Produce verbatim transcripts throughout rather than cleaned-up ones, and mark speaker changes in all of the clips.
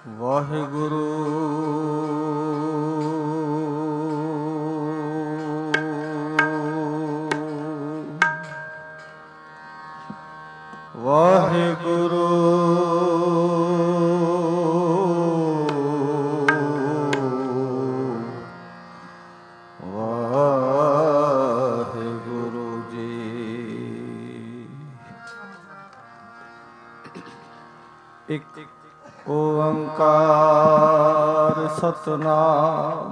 Speaker 1: ਵਾਹਿਗੁਰੂ ਵਾਹਿਗੁਰੂ ਵਾਹਿਗੁਰੂ ਜੀ। ਇੱਕ ਓੰਕਾਰ ਸਤਿਨਾਮ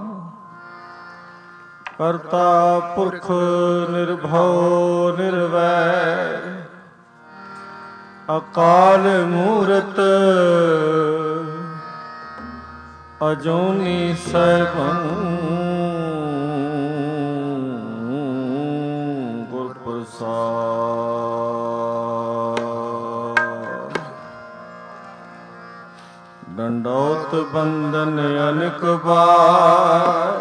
Speaker 1: ਕਰਤਾ ਪੁਰਖ ਨਿਰਭਉ ਨਿਰਵੈਰ ਅਕਾਲ ਮੂਰਤ ਅਜੂਨੀ ਸੈਭੰ ਗੁਰ ਪ੍ਰਸਾਦ। ਡੰਡੌਤ ਬੰਦਨ ਅਨੇਕ ਬਾਰ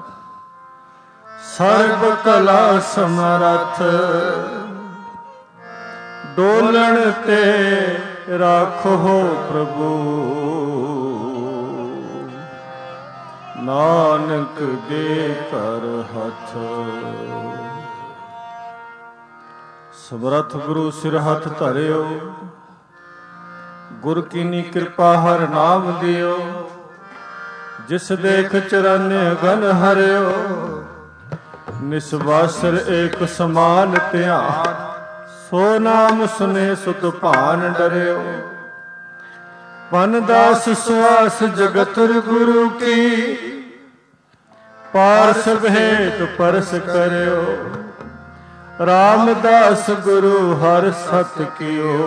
Speaker 1: ਸਰਬ ਕਲਾ ਸਮਰੱਥ ਡੋਲਣ ਤੇ ਰਾਖੋ ਪ੍ਰਭੂ ਨਾਨਕ ਦੇ ਕਰ ਹੱਥ। ਸਮਰੱਥ ਗੁਰੂ ਸਿਰ ਹੱਥ ਧਰਿਓ ਗੁਰ ਕੀਨੀ ਕਿਰਪਾ ਹਰ ਨਾਮ ਦਿਓ ਜਿਸ ਦੇਖ ਚਰਨ ਗਨ ਹਰਿਓ ਨਿਸਵਾਸਰ ਏਕ ਸਮਾਨ ਧਿਆਨ ਸੋ ਨਾਮ ਸੁਨੇ ਸੁਤ ਭਾਨ ਡਰਿਓ। ਪਨ ਦਾਸ ਸੁਆਸ ਜਗਤੁਰ ਗੁਰੂ ਕੀ ਪਾਰਸ ਭੇਟ ਪਰਸ ਕਰਿਓ। ਰਾਮਦਾਸ ਗੁਰੂ ਹਰ ਸਤ ਕੀਓ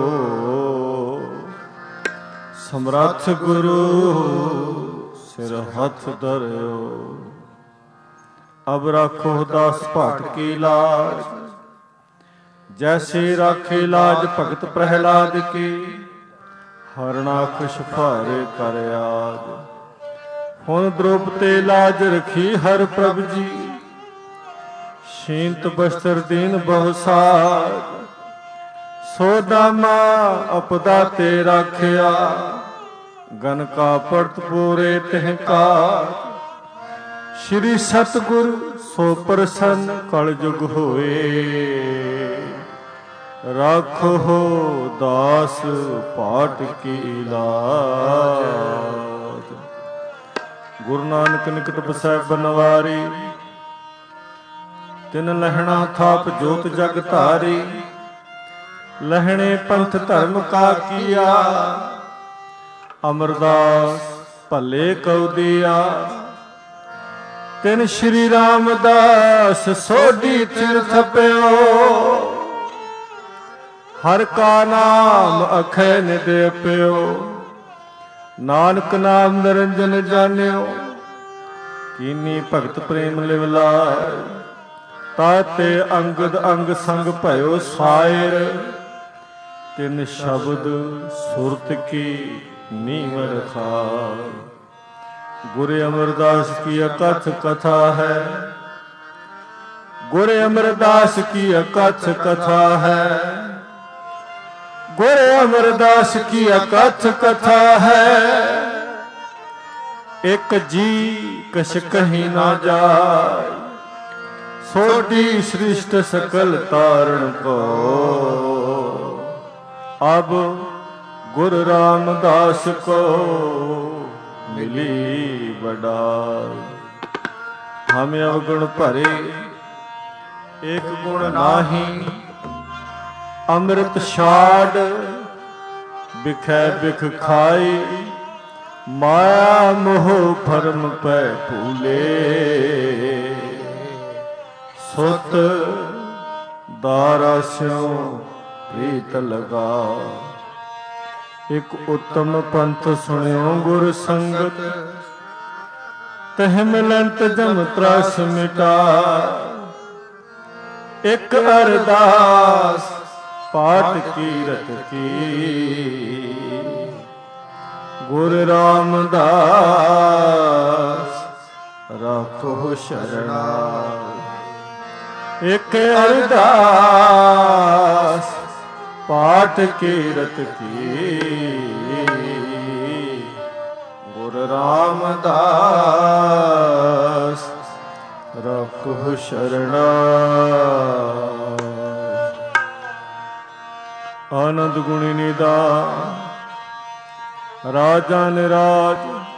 Speaker 1: ਸਮਰੱਥ ਗੁਰੂ ਸਿਰ ਹੱਥ ਧਰਿਓ। ਅਬ ਰਾਖੋ ਦਾਸ ਭਾਟ ਕੀ ਲਾਜ ਜੈਸੇ ਰਾਖੇ ਲਾਜ ਭਗਤ ਪ੍ਰਹਿਲਾਦ ਕੀ ਹਰਨਾਖਸ਼ ਭਾਰੇ ਕਰ ਆਜ। ਹੁਣ ਦ੍ਰੋਪ ਤੇ ਲਾਜ ਰਖੀ ਹਰ ਪ੍ਰਭ ਜੀ ਸ਼ੀਂਤ ਬਸਤਰ ਦੀਨ ਬਹੁ ਸਾਜ। ਸੋ ਦਾਮਾ ਅਪਦਾ ਤੇ ਰਾਖਿਆ ਗਨ ਕਾ ਪੜਤ ਪੂਰੇ ਤਿਹ ਕਾਰ। ਸ਼੍ਰੀ ਸਤਿਗੁਰ ਸੋ ਪ੍ਰਸੰਨ ਕਲ ਜੁਗ ਹੋਏ ਰਾਖੋ ਦਾਸ ਪਾਟ ਕੀ ਲਾਜ। ਗੁਰੂ ਨਾਨਕ ਨਿਕਟ ਬਸੈ ਬਨਵਾਰੀ ਤਿਨ ਲਹਿਣਾ ਥਾਪ ਜੋਤ ਜਗ ਧਾਰੀ। ਲਹਿਣੇ ਪੰਥ ਧਰਮ ਕਾ ਕੀਆ ਅਮਰਦਾਸ ਭਲੇ ਕਉ ਦੀਆ। ਤਿਨ ਸ਼੍ਰੀ ਰਾਮਦਾਸ ਸੋਢੀ ਥਿਰ ਥਪਿਓ ਹਰ ਕਾ ਨਾਮ ਅਖੈ ਨਿਦ ਪਿਓ। ਨਾਨਕ ਨਾਮ ਨਿਰੰਜਨ ਜਾਣਿਓ ਕੀਨੀ ਭਗਤ ਪ੍ਰੇਮ ਲਿਵ ਲਾਇ। ਤਾਤੇ ਅੰਗਦ ਅੰਗ ਸੰਗ ਭਇਓ ਸਾਇਰ ਤਿਨ ਸ਼ਬਦ ਸੁਰਤ ਕੀ ਨੀਵ ਰਖਾਇ। ਗੁਰ ਅਮਰਦਾਸ ਕੀ ਅਕਥ ਕਥਾ ਹੈ ਗੁਰ ਅਮਰਦਾਸ ਕੀ ਅਕਥ ਕਥਾ ਹੈ। ਗੁਰ ਅਮਰਦਾਸ ਕੀ ਅਕਥ ਕਥਾ ਹੈ। ਇਕ ਜੀ ਕਛ ਕਹੀ ਨਾ ਜਾਏ ਸੋਢੀ ਸ੍ਰਿਸ਼ਟ ਸਕਲ ਤਾਰਨ ਕੋ। ਅਬ ਗੁਰ ਰਾਮਦਾਸ ਕੋ ਮਿਲੀ ਬੜਾਈ। ਹਮ ਅਵਗੁਣ ਭਰੇ ਏਕ ਗੁਣ ਨਾਹੀ। ਅੰਮ੍ਰਿਤ ਛਾੜ ਬਿਖੈ ਬਿਖ ਖਾਈ। ਮਾਇਆ ਮੋਹ ਭਰਮ ਪੈ ਭੂਲੇ ਸੁਤ ਦਾਰਾ ਸਿਉ ਪ੍ਰੀਤ ਲਗਾ। ਇਕ ਉਤਮ ਪੰਥ ਸੁਣਿਓ ਗੁਰ ਸੰਗਤ ਤਹ ਮਿਲੰਤ ਜਮ ਤਰਾਸ ਮਿਟਾ। ਇਕ ਅਰਦਾਸ ਪਾਠ ਕੀਰਤ ਕੀ ਗੁਰ ਰਾਮਦਾਸ ਰਾਖੋ ਸ਼ਰਣਾ। ਇਕ ਅਰਦਾਸ ਪਾਠ ਕੀਰਤ ਕੀ ਰਾਮਦਾਸ ਰੱਖੋ ਸ਼ਰਣਾ। ਆਨੰਦ ਗੁਣੀ ਨਿਦਾਨ ਰਾਜਾ ਨਿਰਾਜ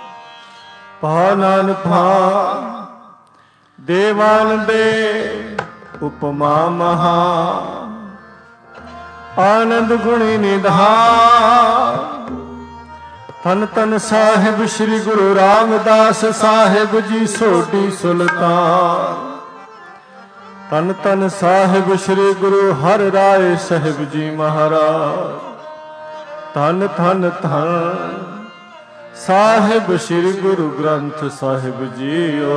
Speaker 1: ਭਾਨਨ ਭਾਨ ਦੇਵਾਨ ਦੇ ਉਪਮਾ ਮਹਾ। ਆਨੰਦ ਗੁਣੀ ਨਿਧਾਨ ਧੰਨ ਧੰਨ ਸਾਹਿਬ ਸ੍ਰੀ ਗੁਰੂ ਰਾਮਦਾਸ ਸਾਹਿਬ ਜੀ ਸੋਢੀ ਸੁਲਤਾਨ। ਧੰਨ ਧੰਨ ਸਾਹਿਬ ਸ੍ਰੀ ਗੁਰੂ ਹਰਿ ਰਾਏ ਸਾਹਿਬ ਜੀ ਮਹਾਰਾਜ। ਧੰਨ ਧੰਨ ਧੰਨ ਸਾਹਿਬ ਸ੍ਰੀ ਗੁਰੂ ਗ੍ਰੰਥ ਸਾਹਿਬ ਜੀਓ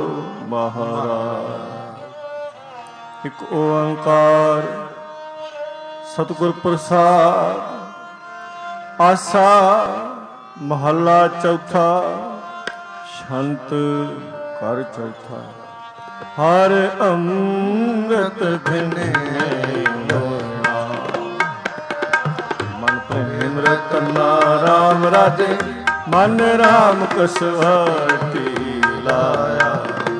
Speaker 1: ਮਹਾਰਾਜ। ਇੱਕ ਓੰਕਾਰ ਸਤਿਗੁਰ ਪ੍ਰਸਾਦ। ਆਸਾ ਮਹੱਲਾ ਚੌਥਾ ਛੰਤ ਘਰ ਚੌਥਾ। ਹਰ ਅੰਮ੍ਰਿਤ ਧਿਨੇ ਲੋਣਾ ਮਨ ਪ੍ਰੇਮ ਰਤਨਾ ਰਾਮ ਰਾਜੇ। ਮਨ ਰਾਮ ਕਸਵਟੀ ਲਾਇਆ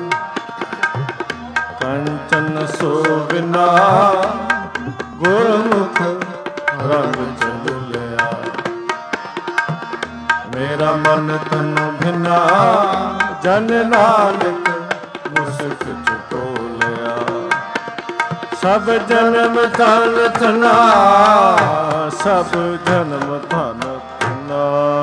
Speaker 1: ਕੰਚਨ ਸੋਭਨਾ ਗੁਰਮੁਖ ਰੰਗ ਚਲਿਆ। ਮੇਰਾ ਮਨ ਤਨ ਭਿਨਾ ਜਨ ਨਾਨਕ ਮੁਸਕ ਚਟੋਲਿਆ। ਸਭ ਜਨਮ ਧਨ ਧਨਾ ਸਭ ਜਨਮ ਧਨ ਧਨਾ।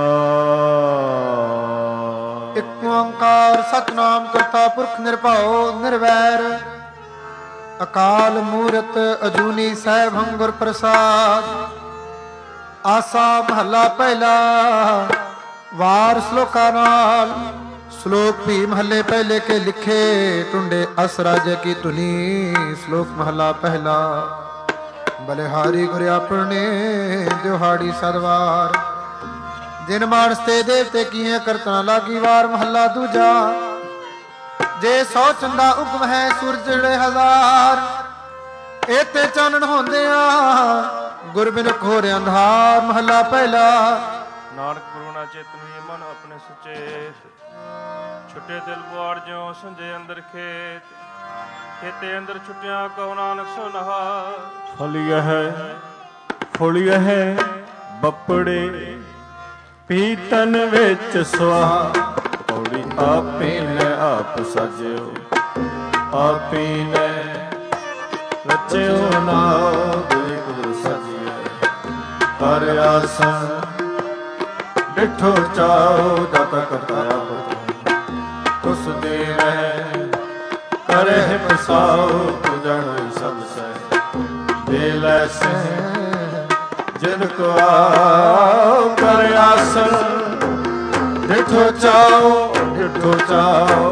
Speaker 2: ਇੱਕ ਓੰਕਾਰ ਸਤਿਨਾਮ ਕਰਤਾ ਪੁਰਖ ਨਿਰਭਉ ਨਿਰਵੈਰ ਅਕਾਲ ਮੂਰਤ ਅਜੂਨੀ ਸੈਭੰ ਗੁਰ ਪ੍ਰਸਾਦ। ਆਸਾ ਮਹੱਲਾ ਪਹਿਲਾ। ਵਾਰ ਸ਼ਲੋਕਾਂ ਨਾਲ। ਸ਼ਲੋਕ ਵੀ ਮਹੱਲੇ ਪਹਿਲੇ ਕੇ ਲਿਖੇ ਟੁੰਡੇ ਅਸ ਰਾਜੇ ਕੀ ਧੁਨੀ। ਸ਼ਲੋਕ ਮਹੱਲਾ ਪਹਿਲਾ। ਬਲਿਹਾਰੀ ਗੁਰ ਆਪਣੇ ਦਿਹਾੜੀ ਸਦਵਾਰ। ਜਿਨ ਮਾਨਸ ਤੇ ਦੇਵਤੇ ਕੀਏ ਕਰਤਨਾ ਲਾਗੀ ਵਾਰ। ਮਹੱਲਾ ਦੂਜਾ। ਜੇ ਸੌ ਚੰਦਾ ਉਗਮ ਹੈ ਸੂਰਜ ਜਿਹੜੇ ਹਜ਼ਾਰ। ਇਤੇ ਚਾਨਣ ਹੁੰਦਿਆਂ ਗੁਰ ਬਿਨ ਘੋਰ ਅੰਧਾਰ। ਮਹੱਲਾ ਪਹਿਲਾ।
Speaker 1: ਨਾਨਕ ਗੁਰੂ ਨਾ ਚੇਤਨ ਵੀ ਮਨ ਆਪਣੇ ਸੁਚੇਤ। ਛੁੱਟੇ ਦਿਲ ਬੁਆੜ ਜਿਉ ਸੰਜੇ ਅੰਦਰ ਖੇਤ। ਖੇਤੇ ਅੰਦਰ ਛੁੱਟਿਆ ਕਉ ਨਾਨਕ ਸੋ ਨਹਾ। ਫਲਿਆ ਹੈ ਫੁਲਿਆ ਹੈ ਬੱਪੜੇ ਪੀਤਨ ਵਿੱਚ ਸੁਆਹ। ਪੌੜੀ ਆਪੇ ਨੇ ਆਪ ਸਾਜਿਓ ਆਪੇ ਨੇ ਰਚਿਓ ਨਾਦ ਗੁਰੂ ਸਜਿਏ। ਕਰ ਆਸਣ ਡਿਠੋ ਚਾਓ ਦਾਤਾ ਕਰਤਾ ਆਪ ਤੁਸ ਦੇ ਰਹਿ ਕਰੇ ਪਸਾਓ। ਤੂੰ ਜਾਣੋ ਸਭ ਸਹਿ ਦੇ ਲੈ ਸਹਿ ਜਿਨ ਕੋ ਆਓ। ਕਰ ਆਸਣ ਡਿਠੋ ਚਾਓ ਡਿਠੋ ਚਾਓ।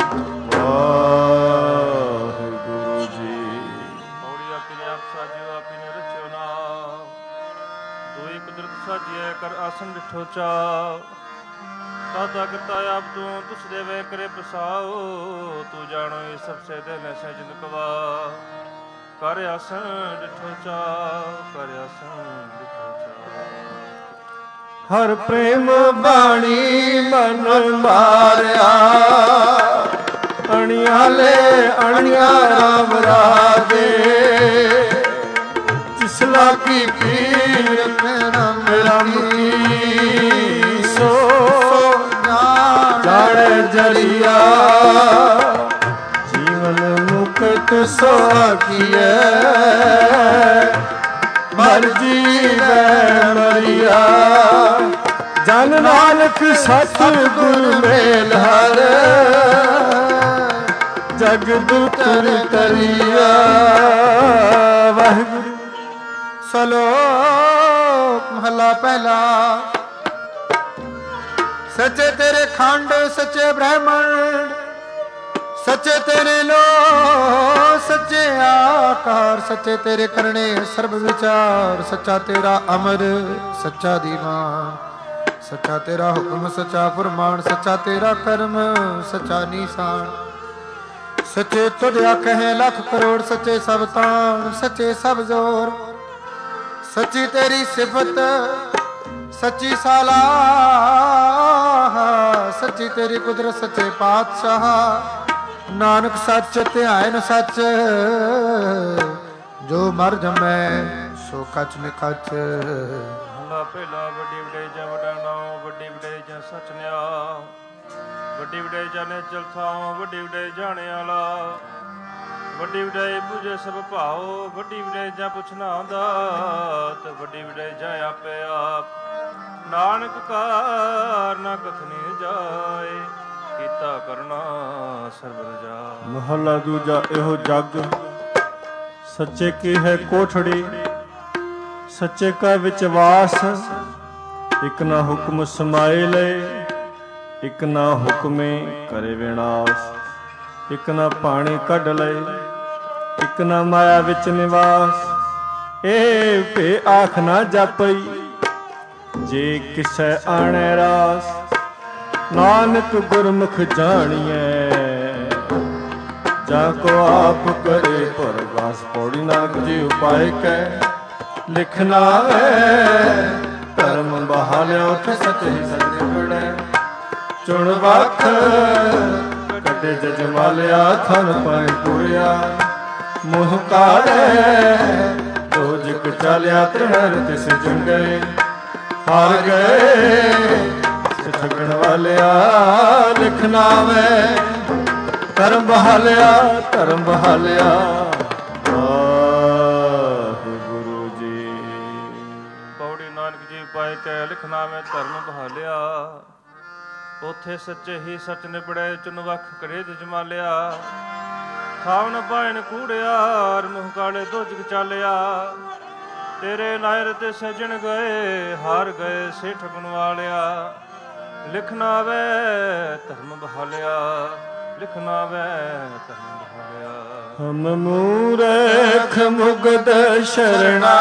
Speaker 1: ਵਾਹਿਗੁਰੂ ਜੀ। ਪੌੜੀ ਆਪੀ ਨੇ ਆਪ ਸਾਜਿਓ ਆਪੀ ਨੇ ਰਚਿਓ ਨਾਮ। ਦੋਈ ਕੁਦਰਤ ਸਾਜਿਐ ਕਰ ਆਸਣ ਡਿਠੋ ਚਾਓ। ਦਾਤਾ ਕਰਤਾ ਆਪ ਤੂੰ ਤੁਸ ਦੇਵੇ ਕਰੇ ਪਸਾਓ। ਤੂੰ ਜਾਣੋ ਇਹ ਸਭ ਸੇ ਦੇ ਲੈ ਸੇ ਜਿਨ ਕਵਾ। ਕਰ ਆਸਣ ਡਿਠੋ ਚਾਓ ਕਰ ਆਸਣ ਡਿਠੋ ਚਾਓ। ਹਰ ਪ੍ਰੇਮ ਬਾਣੀ ਮਨ ਮਾਰਿਆ। ਅਣਿਆ ਲੈ ਅਣਿਆ ਰਾਮ ਰਾਜੇ। ਜਿਸ ਲਾਗੀ ਪੀਰ ਮੇਰਾ ਮੁਕੀ ਸੋ ਜਾਣੇ ਜਰੀਆ। ਜੀਵਨ ਮੁਕਤ ਸੋ ਆਖੀਐ ਮਰ ਜੀਵੈ ਮਰੀਆ। ਜਨ ਨਾਨਕ ਸਤ ਗੁਰ ਮੇਲ ਹਰ ਜਗ ਦੁਤਰ ਤਰੀਆ। ਵਾਹਿਗੁਰੂ।
Speaker 2: ਸ਼ਲੋਕ ਮਹੱਲਾ ਪਹਿਲਾ। ਸੱਚੇ ਤੇਰੇ ਖੰਡ ਸੱਚੇ ਬ੍ਰਹਮੰਡ। ਸੱਚੇ ਤੇਰੇ ਲੋ ਸੱਚੇ ਆਕਾਰ। ਸੱਚੇ ਤੇਰੇ ਕਰਨੇ ਸਰਬ ਵਿਚਾਰ। ਸੱਚਾ ਤੇਰਾ ਅਮਰ ਸੱਚਾ ਦੀਵਾਨ। ਸੱਚਾ ਤੇਰਾ ਹੁਕਮ ਸੱਚਾ ਫਰਮਾਨ। ਸੱਚਾ ਤੇਰਾ ਕਰਮ ਸੱਚਾ ਨੀਸਾਨ। ਸੱਚੇ ਤੁਧ ਆਖੇ ਲੱਖ ਕਰੋੜ। ਸੱਚੇ ਸਭ ਤਾਣ ਸੱਚੇ ਸਭ ਜ਼ੋਰ। ਸੱਚੀ ਤੇਰੀ ਸਿਫਤ ਸੱਚੀ ਸਾਲਾ। ਸੱਚੀ ਰਚੀ ਤੇਰੀ ਕੁਦਰਤ ਸੱਚੇ ਪਾਤਸ਼ਾਹ। ਨਾਨਕ ਸੱਚ ਧਿਆਇਨ ਸੱਚ, ਜੋ ਮਰ ਜਮੈ ਸੋ ਕਛ ਨਿਕਛ।
Speaker 1: ਹਲਾ ਪਹਿਲਾ ਵੱਡੀ ਵਡੇਈ ਜਾਂ ਵਡਾ ਨਾਉ, ਵੱਡੀ ਵਡੇਈ ਜਾਂ ਸੱਚ ਨਿਆ, ਵੱਡੀ ਵਡੇਈ ਜਾਣੇ ਚਲਥਾਉ, ਵੱਡੀ ਵਡੇਈ ਜਾਣੇ ਆਲਾ, ਵੱਡੀ ਵਡੇਈ ਬੁਝੇ ਸਭ ਭਾਉ, ਵੱਡੀ ਵਡੇਈ ਜਾਂ ਪੁੱਛਣਾ ਦਾਤ, ਵੱਡੀ ਵਡੇਈ ਜਾਂ ਆਪੇ ਆਪ। ਨਾਨਕ ਕਾਰ ਨਾ ਕਥਨੀ ਜਾਏ, ਕੀਤਾ ਕਰਨਾ ਸਰਬ ਰਜਾ।
Speaker 3: ਮਹਲਾ ਦੂਜਾ। ਇਹੋ ਜਗ ਸੱਚੇ ਕੀ ਹੈ ਕੋਠੜੀ, ਸੱਚੇ ਕਾ ਵਿੱਚ ਵਾਸ। ਇਕ ਨਾ ਹੁਕਮ ਸਮਾਏ ਲਏ, ਇਕ ਨਾ ਹੁਕਮੇ ਕਰੇ ਵਿਨਾਸ਼। ਇਕ ਨਾ ਪਾਣੀ ਕੱਢ ਲਏ, ਇਕ ਨਾ ਮਾਇਆ ਵਿੱਚ ਨਿਵਾਸ। ਇਹ ਭੇ ਆਖ ਨਾ ਜਾਪਈ, ਜੇ ਕਿਸੈ ਆਣੈ ਰਾਸ। ਨਾਨਕ ਗੁਰਮੁਖ ਜਾਣੀਐ, ਜਾ ਕੋ ਆਪ ਕਰੇ ਪਰਵਾਸ। ਪੌੜੀ ਨਾਨਕ ਜੀ ਉਪਾਇ ਕੈ ਲਿਖਣਾ ਹੈ, ਧਰਮ ਬਹਾਲਿਆ ਉਠ ਸਚ ਹੀ ਸਚ ਪੜੈ। ਚੁਣ ਵਖ ਕੱਢੇ ਜਜਮਾਲਿਆ, ਥਨ ਪਾਇ ਪੂਰਿਆ ਮੋਹ ਕਾੜੈ। ਦੋਜਕ ਚਾਲਿਆ ਤ੍ਰਿਹਰ ਤਿਸ ਜੰਗੇ, ਹਾਰ ਗਏ ਠਗਣ ਵਾਲਿਆ। ਲਿਖਣਾ ਵੈ ਧਰਮ ਬਹਾਲਿਆ, ਧਰਮ ਬਹਾਲਿਆ। ਵਾਹਿਗੁਰੂ ਜੀ।
Speaker 1: ਪੌੜੀ ਨਾਨਕ ਜੀ ਪਾਏ ਕੈ ਲਿਖਣਾ ਮੈਂ ਧਰਮ ਬਹਾਲਿਆ। ਉਥੇ ਸੱਚੇ ਹੀ ਸੱਚ ਨਿਬੜੇ, ਚੁਨ ਵਖ ਕਰੇ ਜਮਾਲਿਆ। ਥਾਵ ਨ ਪਾਇਨ ਕੂੜਿਆਰ, ਮੁਹ ਕਾਲੇ ਦੋਜਕ ਚਾਲਿਆ। ਤੇਰੇ ਨਾਇਰ ਤੇ ਸਜਣ ਗਏ, ਹਾਰ ਗਏ ਸੇ ਠਗਣ ਵਾਲਿਆ। ਲਿਖਣਾ ਵੇ ਧਰਮ ਬਹਾਲਿਆ, ਲਿਖਣਾ ਵੇ ਧਰਮ ਬਹਾਲਿਆ।
Speaker 3: ਹਮ ਮੂਰਖ ਮੁਗਧ ਸ਼ਰਣਾਗਤੀ,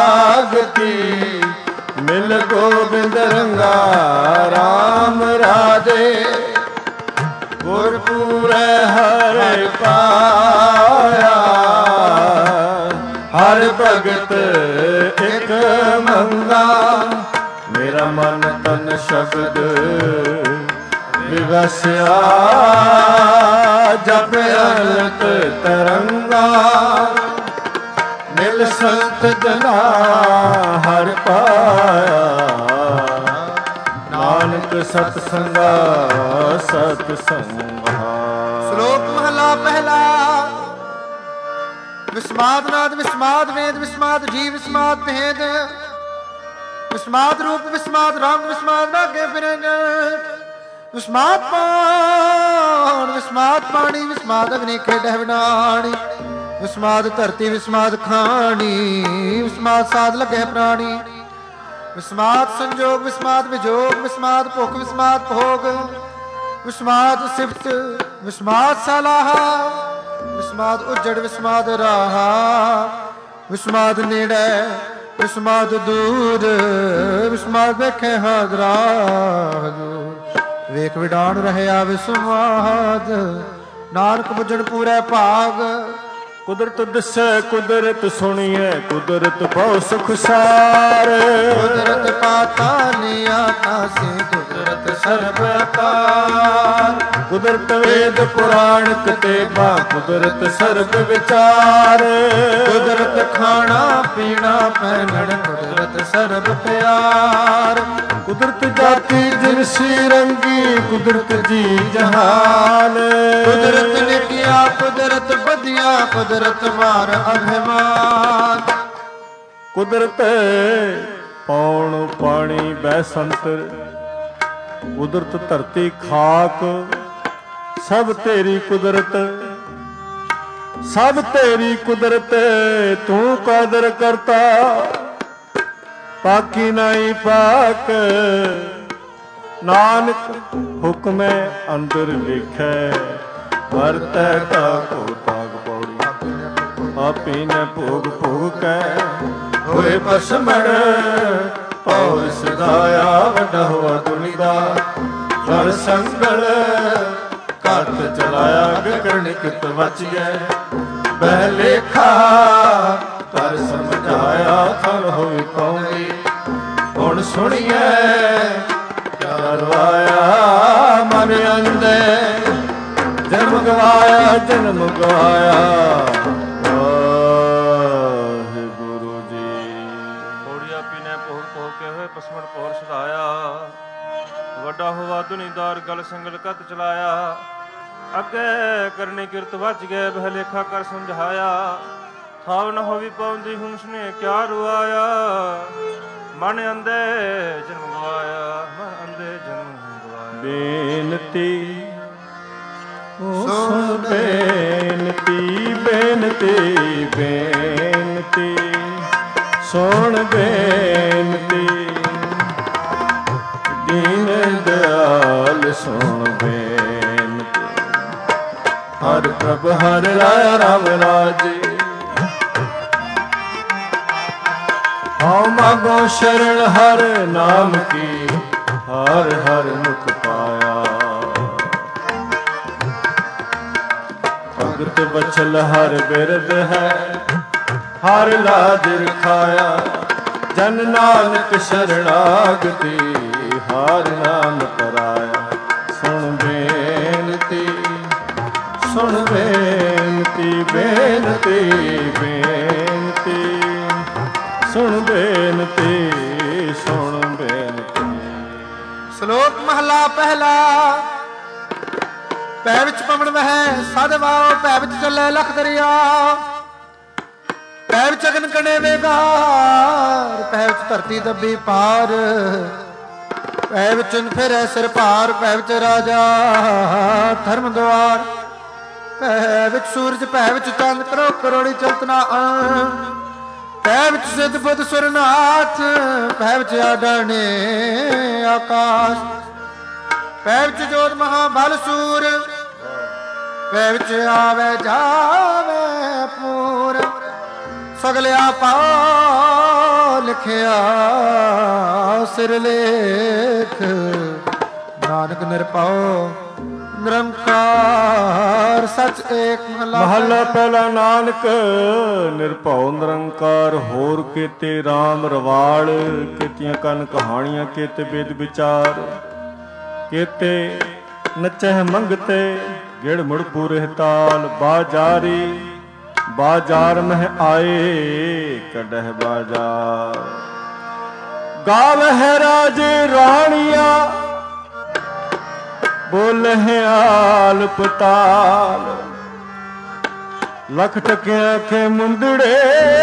Speaker 3: ਮਿਲ ਗੋਬਿੰਦ ਰੰਗਾ ਰਾਮ ਰਾਧੇ। ਗੁਰ ਪੂਰੈ ਹਰਿ ਪਾਇਆ, ਹਰ ਭਗਤ ਇਕ ਮੰਗਾ। ਮੇਰਾ ਮਨ ਤਨ ਸ਼ਬਦ ਵਿਵਸਿਆ, ਜਪ ਅਨੰਤ ਤਰੰਗਾ। ਮਿਲ ਸੰਤ ਜਨਾ ਹਰ ਪਾਇਆ, ਨਾਨਕ ਸਤ ਸੰਗਾ ਸਤ ਸੰਗਾ।
Speaker 2: ਸ਼ਲੋਕ ਮਹਲਾ ਪਹਿਲਾ। ਵਿਸਮਾਦ ਨਾਦ ਵਿਸਮਾਦ ਵੇਦ ਵਿਸਮਾਦ ਜੀਵ ਵਿਸਮਾਦ ਭੇਦ। ਵਿਸਮਾਦ ਰੂਪ ਵਿਸਮਾਦ ਰੰਗ ਵਿਸਮਾਦ ਨਾਗੇ ਫਿਰੰਗ। ਵਿਸਮਾਦ ਪਾਣ ਵਿਸਮਾਦ ਪਾਣੀ ਵਿਸਮਾਦ ਅਗਨੀ ਖੇਡਹਿ ਵਿਨਾਣੀ। ਵਿਸਮਾਦ ਧਰਤੀ ਵਿਸਮਾਦ ਖਾਣੀ, ਵਿਸਮਾਦ ਸਾਧ ਲੱਗਹਿ ਪ੍ਰਾਣੀ। ਵਿਸਮਾਦ ਸੰਜੋਗ ਵਿਸਮਾਦ ਵਿਜੋਗ, ਵਿਸਮਾਦ ਭੁਖ ਵਿਸਮਾਦ ਭੋਗ। ਵਿਸਮਾਦ ਸਿਫਤ ਵਿਸਮਾਦ ਸਲਾਹਾ, ਵਿਸਮਾਦ ਉਜੜ ਵਿਸਮਾਦ ਰਾਹਾ। ਵਿਸਮਾਦ ਨੇੜੇ ਵਿਸਮਾਦ ਦੂਰ, ਵਿਸਮਾਦ ਵੇਖੇ ਹਾਜ਼ਰਾ ਹਜ਼ੂਰ। ਵੇਖ ਵਿਡਾਣ ਰਹਿਆ ਵਿਸਮਾਦ, ਨਾਨਕ ਬੁੱਝਣ ਪੂਰੇ ਭਾਗ।
Speaker 3: ਕੁਦਰਤ ਦਿਸੈ ਕੁਦਰਤ ਸੁਣੀਐ, ਕੁਦਰਤ ਬਹੁ ਸੁਖ ਸਾਰ।
Speaker 2: ਕੁਦਰਤ ਪਾਤਾ ਨਿਆਤਾ ਸੇ, ਕੁਦਰਤ ਸਰਬ ਅਪਾਰ।
Speaker 3: ਕੁਦਰਤ ਵੇਦ ਪੁਰਾਣ ਕਿਤਾਬਾਂ, ਕੁਦਰਤ ਸਰਬ ਵਿਚਾਰ।
Speaker 2: ਕੁਦਰਤ ਖਾਣਾ ਪੀਣਾ ਪਹਿਨਣ, ਕੁਦਰਤ ਸਰਬ ਪਿਆਰ।
Speaker 3: ਕੁਦਰਤ ਜਾਤੀ ਜਿਨਸੀ ਰੰਗੀ, ਕੁਦਰਤ ਜੀ ਜਹਾਨ।
Speaker 2: ਕੁਦਰਤ ਨੇ ਕੀਆ ਕੁਦਰਤ ਬਧਿਆ, ਕੁਦਰਤ ਮਾਰ ਅਭਿਮਾਨ।
Speaker 3: ਕੁਦਰਤ ਪੌਣ ਪਾਣੀ ਬੈ ਸੰਤਰ, ਕੁਦਰਤ ਧਰਤੀ ਖਾਕ। ਸਭ ਤੇਰੀ ਕੁਦਰਤ, ਸਭ ਤੇਰੀ ਕੁਦਰਤ। ਤੂੰ ਕਾਦਰ ਕਰਤਾ, ਪਾਕੀ ਨਹੀਂ ਪਾਕ। ਨਾਨਕ ਹੁਕਮੈ ਅੰਦਰ ਲਿਖੈ, ਵਰਤੈ ਤਾ ਕੋ ਤਾਗ। ਪੌੜੀ ਆਪੀ ਨੇ ਭੋਗ ਭੋਗ ਕੈ, ਹੋਏ ਪਸਮਣ ਪਉ ਸਦਾਇਆ। ਵੱਡਾ ਹੋਆ ਦੁਨੀ ਦਾ ਜਲ ਸੰਗਲ, ਘੱਟ ਚਲਾਇਆ ਗਗਨ ਕਿਤ ਵਚਿਐ। ਬਹਿ ਲੇਖਾ ਕਰ ਸਮਝਾਇਆ, ਥਲ ਹੋਈ ਕੌਣੀ। ਹੁਣ ਸੁਣੀਐ ਕਿਆ ਰਵਾਇਆ, ਮਨ ਜਨਮ ਗਵਾਇਆ। ਵਾਹਿਗੁਰੂ ਜੀ।
Speaker 1: ਪੌੜੀ ਆਪੀ ਨੇ ਪੋਹ ਪੋਹ ਕੇ ਹੋਏ ਪਸਮਣ ਪੋਰ ਸਦਾਇਆ। ਵੱਡਾ ਹੋਵਾ ਦੁਨੀਦਾਰ ਗਲ ਸੰਗਲ ਕਤ ਚਲਾਇਆ। ਅੱਗੇ ਕਰਨੀ ਕਿਰਤ ਵੱਜ ਗਏ ਬਹਿ ਲੇਖਾ ਕਰ ਸਮਝਾਇਆ। ਥਾਵ ਨ ਹੋਵੀ ਪਾਉਂਦੀ ਹੁਣ ਸਨੇ ਕਿਆ ਰੁਆਇਆ। ਮਨ ਅੰਦੇ ਜਨਮ ਗਵਾਇਆ, ਮਨ ਅੰਦੇ ਜਨਮ ਗਵਾਇਆ।
Speaker 3: ਬੇਨਤੀ ਸੁਣ ਬੇਨਤੀ, ਬੇਨਤੀ ਬੇਨਤੀ ਸੁਣ ਬੇਨਤੀ। ਦੀਨ ਦਿਆਲ ਸੁਣ ਬੇਨਤੀ। ਹਰ ਪ੍ਰਭ ਹਰ ਰਾਇਆ ਰਾਮ ਰਾਜੇ। ਹਉ ਮਾਗੋ ਸ਼ਰਨ ਹਰ ਨਾਮ ਕੀ। ਹਰ ਹਰ ਮੁਖ ਪਾਇਆ। ਭਗਤ ਬਚਲ ਹਰ ਬਿਰਦ ਹੈ। ਹਰ ਲਾਜ ਰਖਾਇਆ। ਜਨ ਨਾਨਕ ਸ਼ਰਣਾਗਤੀ। ਹਰ ਨਾਮ ਕਰਾਇਆ। ਸੁਣ ਬੇਨਤੀ ਸੁਣ ਬੇਨਤੀ, ਬੇਨਤੀ ਬੇਨਤੀ ਸੁਣ ਬੇਨਤੀ, ਸੁਣ ਬੇਨਤੀ।
Speaker 2: ਸ਼ਲੋਕ ਮਹਲਾ ਪਹਿਲਾ। ਭੈ ਵਿੱਚ ਪਵਨ ਵਹੈ ਸਦ ਵਾਓ। ਭੈ ਵਿੱਚ ਚੱਲੇ ਲਖ ਦਰਿਆ। ਭੈ ਵਿੱਚ ਅਗਨ ਕਣੇ ਵੇਗਾਰ। ਭੈ ਵਿੱਚ ਧਰਤੀ ਦੱਬੀ ਪਾਰ। ਭੈ ਵਿੱਚ ਫਿਰੈ ਸਿਰ ਭਾਰ। ਭੈ ਵਿੱਚ ਰਾਜਾ ਧਰਮ ਦੁਆਰ। ਭੈ ਵਿੱਚ ਸੂਰਜ। ਭੈ ਵਿੱਚ ਚੰਦ ਕਰੋ ਕਰੋੜੀ ਚਲਤਨਾ ਅਣ। ਭੈ ਵਿੱਚ ਸਿੱਧ ਬੁੱਧ ਸੁਰਨਾਥ। ਭੈ ਵਿੱਚ ਆਡਾਣੇ ਆਕਾਸ਼। ਭੈ ਵਿੱਚ ਜੋਤ ਮਹਾਬਲ ਸੂਰ। ਭੈ ਵਿੱਚ ਆਵੇ ਜਾਵੇ ਪੂਰ। ਸਗਲ ਆਪਾ ਲਿਖਿਆ ਸਿਰ ਲੇਖ। ਨਾਨਕ ਨਿਰਭਉ ਨਿਰੰਕਾਰ ਸਚ ਏਕ। ਮਹਲਾ
Speaker 3: ਮਹਲਾ ਪਹਿਲਾ। ਨਾਨਕ ਨਿਰਭਉ ਨਿਰੰਕਾਰ। ਹੋਰ ਕੀਤੇ ਰਾਮ ਰਵਾੜ। ਕੀਤੀਆਂ ਕਨ ਕਹਾਣੀਆਂ। ਕੀਤੇ ਬੇਦ ਵਿਚਾਰ। ਕੀਤੇ ਨਚਹਿ ਮੰਗਤੇ। ਗਿੜ ਮੁੜ ਪੂਰੇ ਤਾਲ। ਬਾਜਾਰੀ ਬਾਜ਼ਾਰ ਮਹਿ ਆਏ। ਕੱਢਹਿ ਬਾਜ਼ਾਰ। ਗਾਵਹਿ ਰਾਜੇ ਰਾਣੀਆਂ। ਬੋਲਹਿ ਆਲ ਪਤਾਲ। ਲਖ ਟਕਿਆਂ ਕੇ ਮੁੰਦੜੇ।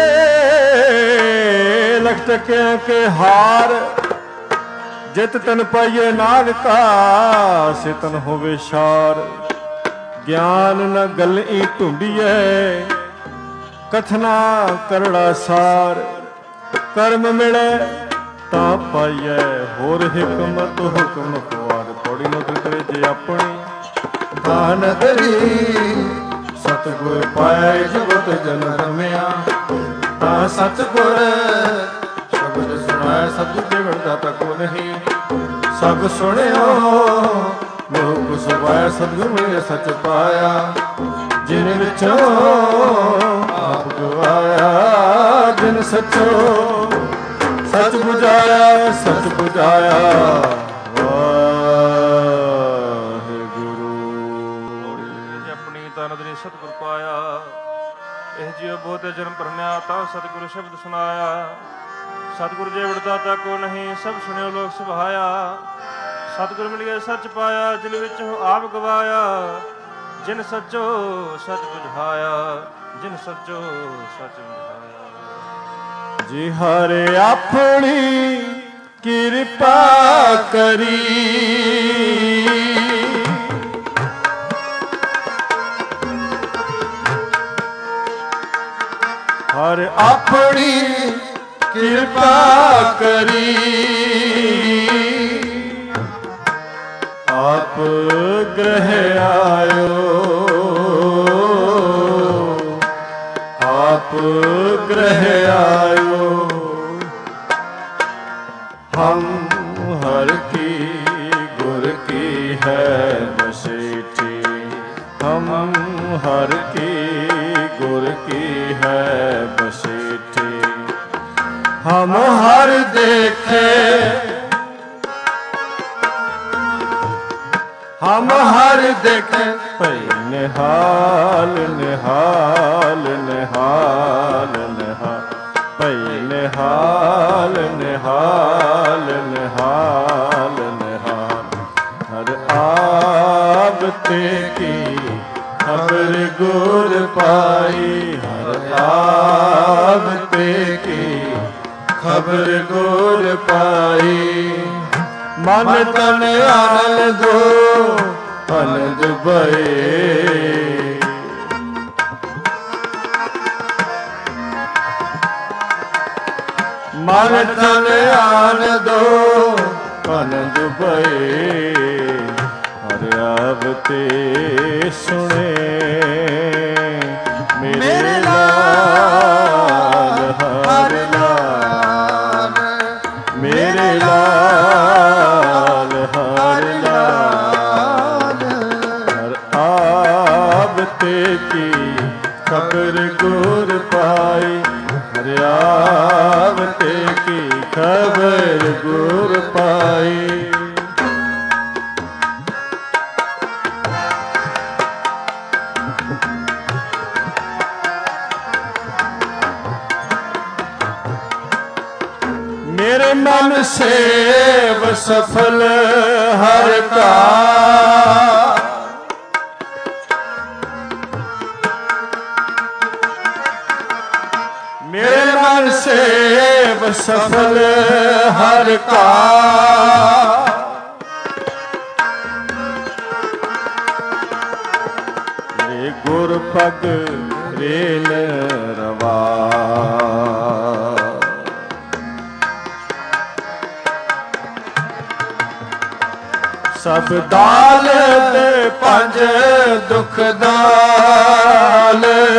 Speaker 3: ਲਖ ਟਕਿਆਂ ਕੇ ਹਾਰ। ਜਿਤ ਤਨ ਪਾਈਏ ਨਾਗ ਕਾ। ਸੇ ਤਨ ਹੋਵੇ ਸ਼ਾਰ। ਗਿਆਨ ਨ ਗਲਈ ਢੂੰਡੀਐ। ਕਥਨਾ ਕਰੜਾ ਸਾਰ। ਕਰਮ ਮਿਲੈ ਤਾਂ ਪਾਈਐ। ਹੋਰ ਹਿਕਮਤ ਹੁਕਮ ਖੁਆਰ। ਪੌੜੀ ਨੂੰ ਤਰੇ ਜੇ ਆਪਣੀ ਦਾਨ ਕਰੀ। ਸਤਿਗੁਰ ਪਾਇ ਜਗਤ ਜਨ ਰਮਿਆ। ਤਾਂ ਸਤਿਗੁਰ ਸ਼ਬਦ ਸੁਣਾਇ। ਸਤਿਗੁਰ ਦੇ ਵਰਦਾਤਾ ਕੋ ਨਹੀਂ। ਸਭ ਸੁਣਿਓ ਲੋਕ ਸੁਭਾਇ। ਸਤਿਗੁਰ ਮਿਲੇ ਸਚ ਪਾਇਆ। ਜਿਨ ਵਿਚੋਂ ਆਪ ਗਵਾਇਆ। ਜਿਨ ਸਚੋ ਸਚ ਬੁਝਾਇਆ। ਸਚ ਬੁਝਾਇਆ। ਵਾਹਿਗੁਰੂ।
Speaker 1: ਜੇ ਆਪਣੀ ਤਨ ਦਰੀ ਸਤਿਗੁਰ ਪਾਇਆ। ਇਹ ਜਿਉ ਬਹੁਤੇ ਜਨਮ ਭਰਨਿਆ। ਤਾਂ ਸਤਿਗੁਰ ਸ਼ਬਦ ਸੁਣਾਇਆ। ਸਤਿਗੁਰ ਜੇ ਵਡਦਾਤਾ ਕੋ ਨਹੀਂ। ਸਭ ਸੁਣਿਓ ਲੋਕ ਸੁਭਾਇਆ। ਸਤਿਗੁਰ ਮਿਲਿਆ ਸੱਚ ਪਾਇਆ। ਜਿਨ ਵਿੱਚ ਆਪ ਗਵਾਇਆ। ਜਿਨ ਸੱਚੋ ਸਚ ਬੁਝਾਇਆ। ਜਿਨ ਸੱਚੋ ਸਚ ਬੁਝਾਇਆ।
Speaker 3: ਜੀ ਹਰ ਆਪਣੀ ਕਿਰਪਾ ਕਰੀ। ਹਰ ਆਪਣੀ ਕਿਰਪਾ ਕਰੀ। ਆਪ ਗ੍ਰਹਿ ਆਇਓ। ਆਪ ਗ੍ਰਹਿ ਆਇਓ। ਹਮ ਹਰ ਕੀ ਗੁਰ ਕੀ ਹੈ ਬਸੇਠੀ। ਹਮ ਹਰ ਕੀ ਗੁਰ ਕੀ ਹੈ ਬਸੇਠੀ। ਹਮ ਹਰ ਦੇਖੇ ਹਮ ਹਰ ਦੇਖ ਭਈ ਨਿਹਾਲ ਨਿਹਾਲ ਨਿਹਾਲ ਨਿਹਾਲ ਭਈ ਨਿਹਾਲ ਨਿਹਾਲ ਨਿਹਾਲ ਨਿਹਾਲ ਹਰ ਆਵਤੇ ਕੀ ਖਬਰ ਗੁਰ ਪਾਈ ਹਰ ਆਵਤੇ ਕੀ ਖਬਰ ਗੁਰ ਪਾਈ ਮਨ ਤਨ ਆਨੰਦੋ ਆਨੰਦ ਭਏ ਮਨ ਤਨ ਆਨੰਦੋ ਆਨੰਦ ਭਏ ਹਰਿ ਆਵਤੇ ਸੁਣੇ ਮੇਰੇ ਲਾਲ ਹਰਿ ਲਾਲ ਮੇਰੇ ਲਾਲ ਹਰਿ ਲਾਲ ਹਰਿ ਆਵਤੇ ਕੀ ਖਬਰ ਗੁਰ ਪਾਈ ਹਰਿ ਆਵਤੇ ਕੀ ਖਬਰ ਗੁਰ ਪਾਈ ਮੇਰੇ ਮਨ ਸੇਵ ਸਫਲ ਹਰ ਕਾ ਮੇਰੇ ਮਨ ਸੇਵ ਸਫਲ ਹਰ ਕਾ ਰੇ ਗੁਰ ਪਗ ਰੇਲ ਰਵਾ ਸਭ ਦਾਲ ਤੇ ਪੰਜ ਦੁਖ ਦਾਲ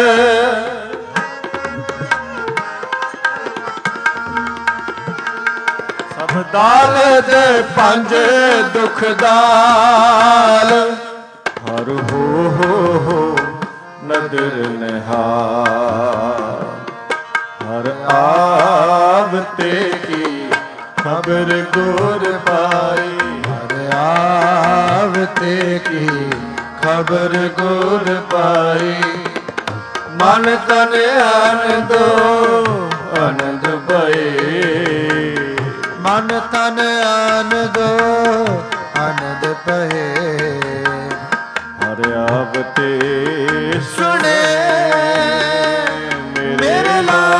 Speaker 3: ਸਭ ਦਾਲ ਤੇ ਪੰਜ ਦੁਖ ਦਾਲ ਹਰ ਹੋ ਹੋ ਹੋ ਨਦਰ ਨਿਹਾਲ ਹਰ ਆਵਤੇ ਕੀ ਖਬਰ ਗੁਰ ਪਾਈ ਆਵਤੇ ਕੀ ਖਬਰ ਗੁਰ ਪਾਈ ਮਨ ਤਨ ਆਨੰਦੋ ਆਨੰਦ ਭਏ
Speaker 2: ਮਨ ਤਨ ਆਨੰਦੋ ਆਨੰਦ ਭਏ
Speaker 3: ਹਰਿ ਆਵਤੇ
Speaker 2: ਸੁਣੇ
Speaker 3: ਮੇਰੇ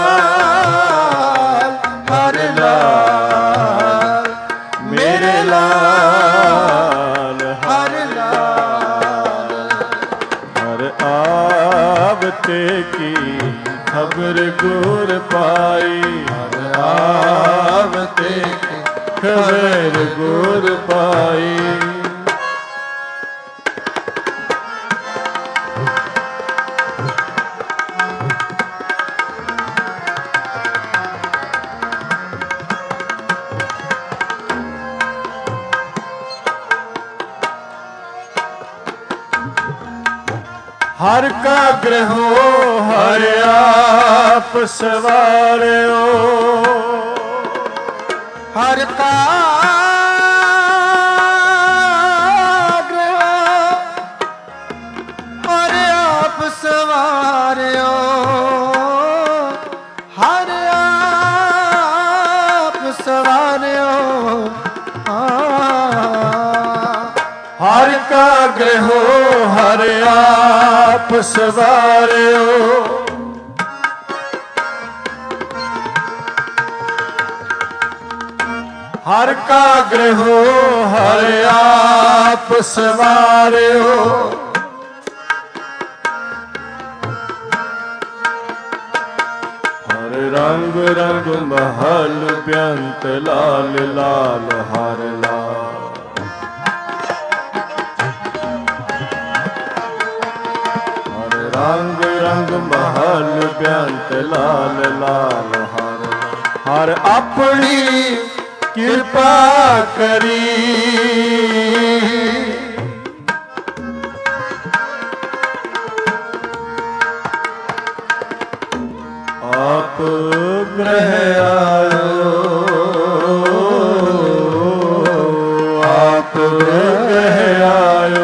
Speaker 3: ਲਾਲ
Speaker 2: ਹਰਿ ਲਾਲ
Speaker 3: ਮੇਰੇ ਲਾਲ
Speaker 2: ਹਰਿ ਲਾਲ
Speaker 3: ਹਰਿ ਆਵਤੇ ਕੀ ਖਬਰ ਗੁਰ ਪਾਈ ਹਰਿ ਆਵਤੇ ਕੀ ਖਬਰ ਗੁਰ ਪਾਈ ਹਰ ਕਾ ਗ੍ਰਹੋ ਹਰ ਆਪ ਸਵਾਰਿਓ
Speaker 2: ਹਰ ਕਾ ਗ੍ਰਹ ਹਰ ਆਪ ਸਵਾਰਿਓ ਹਰ ਆਪ ਸਵਾਰਿਓ
Speaker 3: ਹਰ ਕਾ ਗ੍ਰਹੋ ਹਰ ਆਪ ਸਵਾਰਿਓ ਹਰ ਕਾ ਗ੍ਰਹੋ ਹਰ ਆਪ ਸਵਾਰਿਓ ਹਰ ਰੰਗ ਰੰਗ ਮਹਲ ਬੇਅੰਤ ਲਾਲ ਲਾਲ ਹਰ ਲਾਲ ਰੰਗ ਰੰਗ ਮਹਲ ਬੇਅੰਤ ਲਾਲ ਲਾਲ ਹਰ ਹਰ ਆਪਣੀ ਕਿਰਪਾ ਕਰੀ ਆਪ ਗ੍ਰਹਿ ਆਇਓ ਆਪ ਗ੍ਰਹਿ ਆਇਓ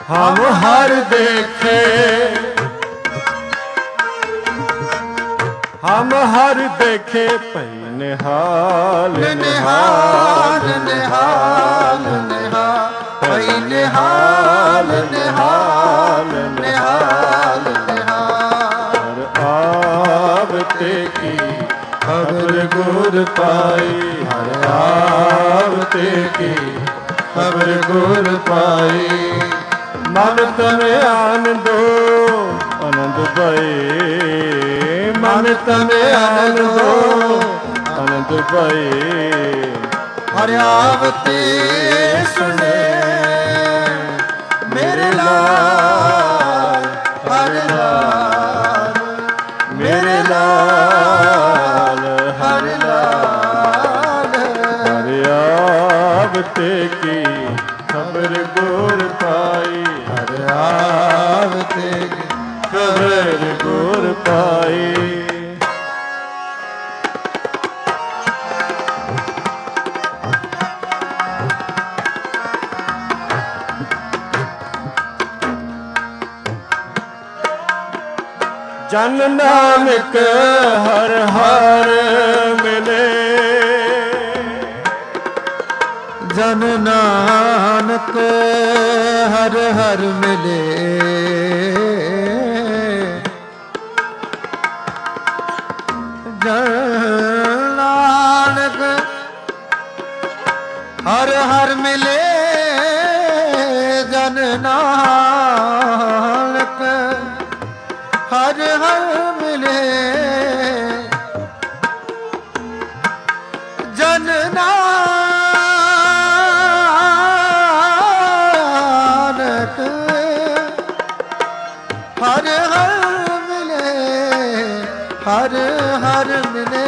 Speaker 3: हम हर देखे, हम हर देखे पई निहाल
Speaker 2: निहाल निहाल निहाल पई निहाल निहाल निहाल निहाल।
Speaker 3: आवते की खबर गुर पाई, हर आवते की खबर गुर पाई। मन तन आनंदो आनंद पाए, मन तन आनंदो आनंद पाए।
Speaker 2: हर आवते सुने मेरे लाल, हर लाल मेरे लाल, हर लाल।
Speaker 3: हर आवते की खबर गुर पाई,
Speaker 2: हर आवते की
Speaker 3: खबर गुर पाई। जन नानक हर हर मिले,
Speaker 2: जन नानक हर हर मिले। जन नानक हर हर मिले, जन नानक हर हर मिले। जन नानक हर हर मिले, हर हर मिले।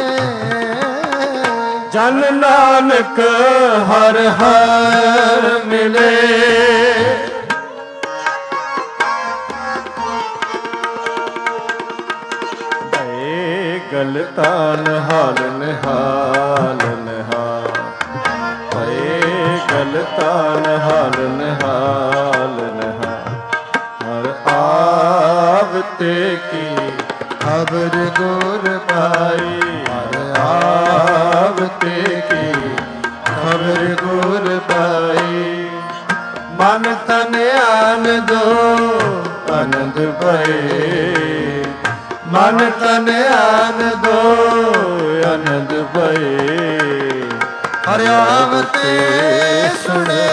Speaker 3: जन नानक हर हर मिले। गलतान हाल निहाल निहाल, भये गलतान हाल निहाल निहाल। हर आवते की
Speaker 2: खबर गुर पाई,
Speaker 3: हर आवते की
Speaker 2: खबर गुर पाई।
Speaker 3: मन तन आनंदो आनंद भये, मन तन आनंदो आनंद भये।
Speaker 2: हर आवते सुने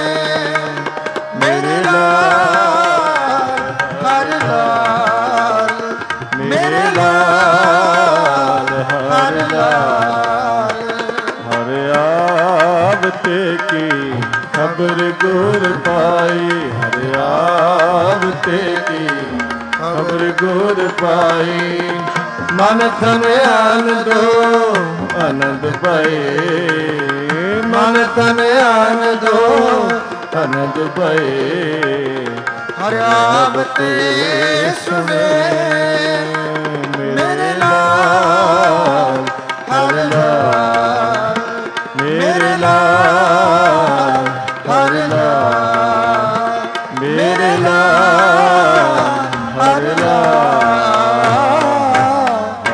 Speaker 2: मेरे लाल, हर लाल मेरे लाल, हर लाल।
Speaker 3: हर आवते की खबर गुर पाई, हर आवते की खबर गुर पाई। मन तन आनंदो आनंद भये, मन तन आनंदो आनंद भये।
Speaker 2: हर आवते सुने मेरे लाल, हर लाल मेरे लाल, हर लाल मेरे लाल, हर लाल।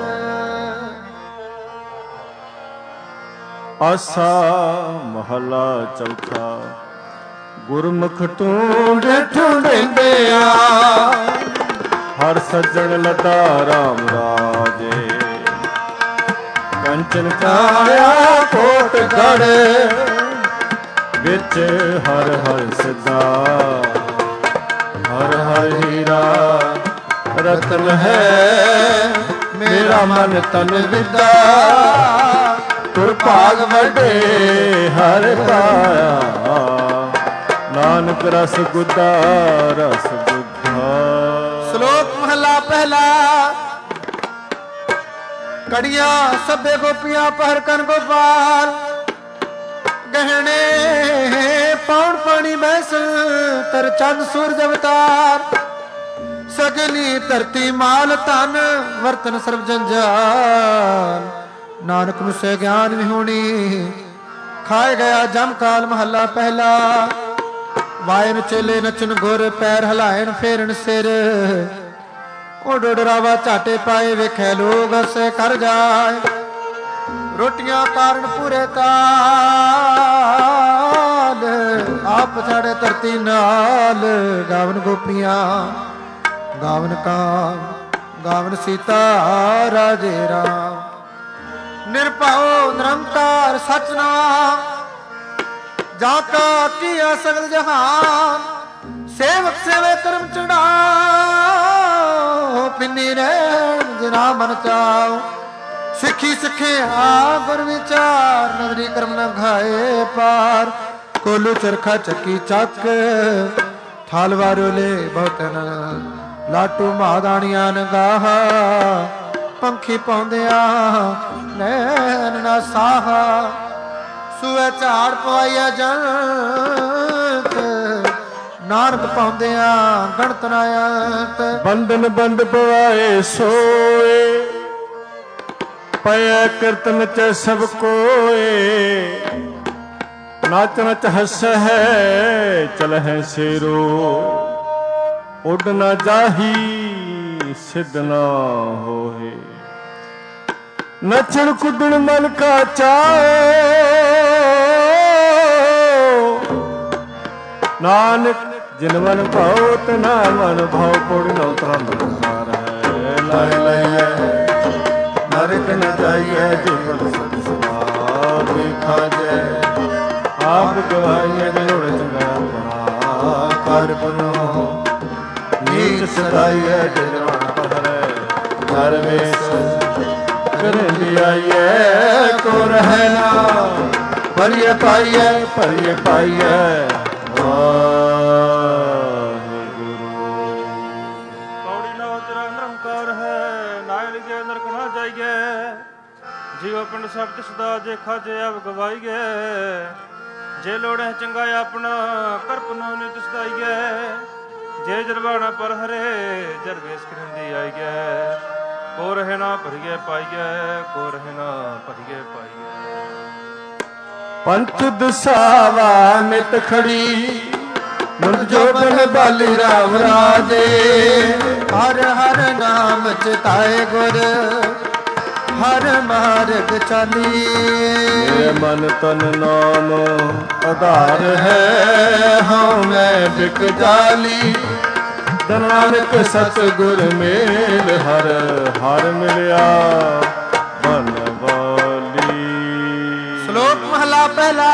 Speaker 3: आसा महला चौथा। गुरमुख ढूंढ ढूंढिंदिया, हर सज्जन लदा राम राजे। कंचन काया कोट गढ़, विच हर हर सदा। हर हर हीरा रतन है, मेरा मन तन विदा। तुर भाग वडे हर पाया, नानक रस गुदा रस गुदा।
Speaker 2: श्लोक महला पहला। कड़िया सभे गोपियां पहर कन गोपाल, गहने पौन पानी बैसल तर चंद सूरज अवतार। सगली धरती माल तन वर्तन सर्व जंजाल। नानक मुझसे ज्ञान विहूणी, खाए गया जम काल महला पहला। ਵਾਇਨ ਚੇਲੇ ਨਚਨ ਗੁਰ, ਪੈਰ ਹਲਾਇਨ ਫੇਰਨ ਸਿਰ। ਉਹ ਡੋਡਰਾਵਾ ਝਾਟੇ ਪਾਏ, ਵੇਖੈ ਲੋਗ ਹਸੇ ਕਰ ਜਾਏ। ਰੋਟੀਆਂ ਕਾਰਨ ਪੂਰੇ ਤਾਲ, ਆਪ ਛੜੇ ਧਰਤੀ ਨਾਲ। ਗਾਵਨ ਗੋਪੀਆਂ ਗਾਵਨ ਕਾਮ, ਗਾਵਨ ਸੀਤਾ ਰਾਜੇ ਰਾਮ। ਨਿਰਭਉ ਨਿਰੰਕਾਰ ਸਚਨਾਮ, ਜਾ ਕਾ ਕੀਆ ਸਗਲ ਜਹਾਨ। ਸੇਵਕ ਸੇਵੇ ਕਰਮ ਚੜਾਓ, ਪਿੰਨੀ ਰਹਿਣ ਜਿਨਾ ਮਨ ਚਾਓ। ਸਿੱਖੀ ਸਿੱਖਿਆ ਗੁਰ ਵਿਚਾਰ, ਨਦਰੀ ਕਰਮ ਨ ਘਾਏ ਪਾਰ। ਕੋਲੂ ਚਰਖਾ ਚੱਕੀ ਚੱਕ, ਥਾਲ ਵਾਰੋਲੇ ਬਹੁਤਨ। ਲਾਟੂ ਮਾਦਾਣੀਆਂ ਨਗਾਹਾ, ਪੰਖੀ ਪਾਉਂਦਿਆਂ ਨੈਣ ਨਾ ਸਾਹਾ। ਸੂਏ ਝਾੜ ਪਵਾਈਆ ਜੰਤ, ਨਾਨਕ ਪਾਉਂਦਿਆਂ ਗਣਤ ਨਾ ਅੰਤ।
Speaker 3: ਬੰਧਨ ਬੰਦ ਪਵਾਏ ਸੋਏ, ਪਇਆ ਕੀਰਤਨ ਚ ਸਭ ਕੋਏ। ਨਾਚ ਨਚ ਹੱਸ ਹੈ ਚਲਹਿ ਸੇਰੋ, ਉੱਡ ਨਾ ਜਾਹੀ ਸਿੱਧ ਨਾ ਹੋਏ। ਨੱਚਣ ਕੁੱਦਣ ਮਨ ਕਾ ਚਾਏ, ਨਾਨਕ ਜਿਨ ਮਨ ਭਾਉ ਤਨਾ ਮਨ ਭਾਉ। ਪੌੜੀ ਨਾ ਉਤਰਾ ਨਕਾਰ ਹੈ ਲਾਇ ਲਈਐ, ਨਰਕ ਨ ਜਾਈਐ। ਜੋ ਪਦ ਸਤ ਸਵਾਦ ਖਾਜੈ, ਆਪ ਗਵਾਈਐ ਜਨੋੜ ਚੰਗਾ ਬਣਾ। ਕਰ ਬਨੋ ਨੀਚ ਸਦਾਈਐ, ਜਨਵਾਨ ਪਹਰੈ ਧਰਮੇਸ਼। ਕਰਹਿ ਆਈਐ ਕੋ ਰਹਿ ਨਾ, ਭਰੀਏ ਪਾਈਐ ਭਰੀਏ ਪਾਈਐ।
Speaker 1: ਪੌੜੀ ਨਾ ਤੇਰਾ ਨਿਰੰਕਾਰ ਹੈ, ਨਾਇ ਲਿਜੇ ਨਰਕ ਨਾ ਜਾਈਏ। ਜੀਵ ਪਿੰਡ ਸਭ ਦਿਸਦਾ, ਜੇ ਖਾਜੇ ਆਪ ਗਵਾਈਏ। ਜੇ ਲੋੜੈ ਚੰਗਾ ਆਪਣਾ, ਕਰਪ ਨੂੰ ਨਿਤ ਸਦਾਈਏ। ਜੇ ਜਰਵਾਣਾ ਪਰ ਹਰੇ, ਜਰਵੇਸ ਕਰਿੰਦੀ ਆਈਏ। ਕੋ ਰਹਿ ਨਾ ਭਰੀਏ ਪਾਈਏ, ਕੋ ਰਹਿ ਨਾ ਭਰੀਏ ਪਾਈਏ।
Speaker 3: ਪੰਥ ਦਸਾਵਾ ਨਿਤ ਖੜੀ, ਮੁੰਡ ਜੋਬਨ ਬਾਲੀ ਰਾਮ ਰਾਜੇ।
Speaker 2: ਹਰ ਹਰ ਨਾਮ ਚਿਤਾਏ ਗੁਰ, ਹਰ ਮਾਰਗ ਚਾਲੀ।
Speaker 3: ਮੇਰੇ ਮਨ ਤਨ ਨਾਮ ਆਧਾਰ ਹੈ, ਹਉ ਮੈਂ ਬਿਕ ਜਾਲੀ। ਨਾਨਕ ਸਤਿਗੁਰ ਮੇਲ ਹਰ ਹਰ ਮਿਲਿਆ ਬਨਵਾਲੀ।
Speaker 2: ਸ਼ਲੋਕ ਮਹਲਾ ਪਹਿਲਾ।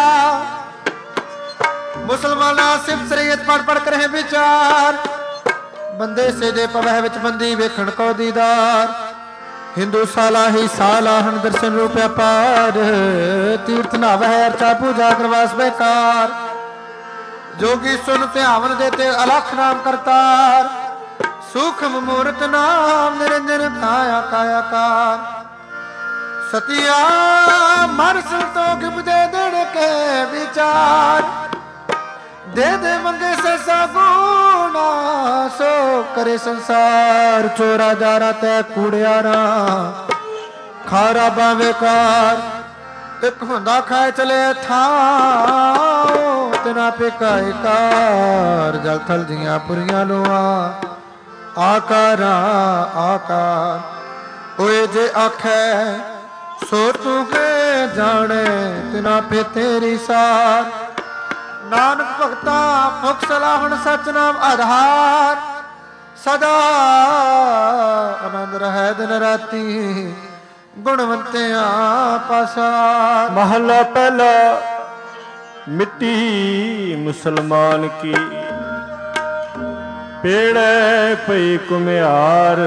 Speaker 2: ਮੁਸਲਮਾਨਾ ਸਿਫਤ ਸਰੀਅਤ ਪੜ ਪੜ ਕਰੇ ਵਿਚਾਰ। ਬੰਦੇ ਸੇ ਦੇ ਪਵਹਿ ਵਿੱਚ ਬੰਦੀ, ਵੇਖਣ ਕੋ ਦੀਦਾਰ। ਹਿੰਦੂ ਸਾਲਾ ਹੀ ਸਾਲਾਹਣ, ਦਰਸ਼ਨ ਰੂਪ ਅਪਾਰ। ਤੀਰਥ ਨਾਵਹਿ ਅਰਚਾ ਪੂਜਾ ਕਰਵਾਸ ਬੇਕਾਰ। जोगी सुन ध्यावन देते अलख नाम करतार। सूक्ष्म मूर्त नाम निरंजन काया कायाकार। सतिया मर संतोख बुझे दे के विचार। दे दे मंगे ससा गुना सो करे संसार। चोरा जारा तै कूड़ियारा खारा बावेकार। एक हुंदा खाए चले थाओ तिना पिकाए कार। जल थल जिया पुरिया लोआ आकारा आकार। ओए जे आखे सो तू के जाने तिना पे तेरी सार। नानक भगता मुख सलाहन सच नाम आधार। सदा आनंद रहे दिन राती गुणवंतिया पासार।
Speaker 3: महला पहला मिट्टी मुसलमान की पेड़े पई कुम्हार।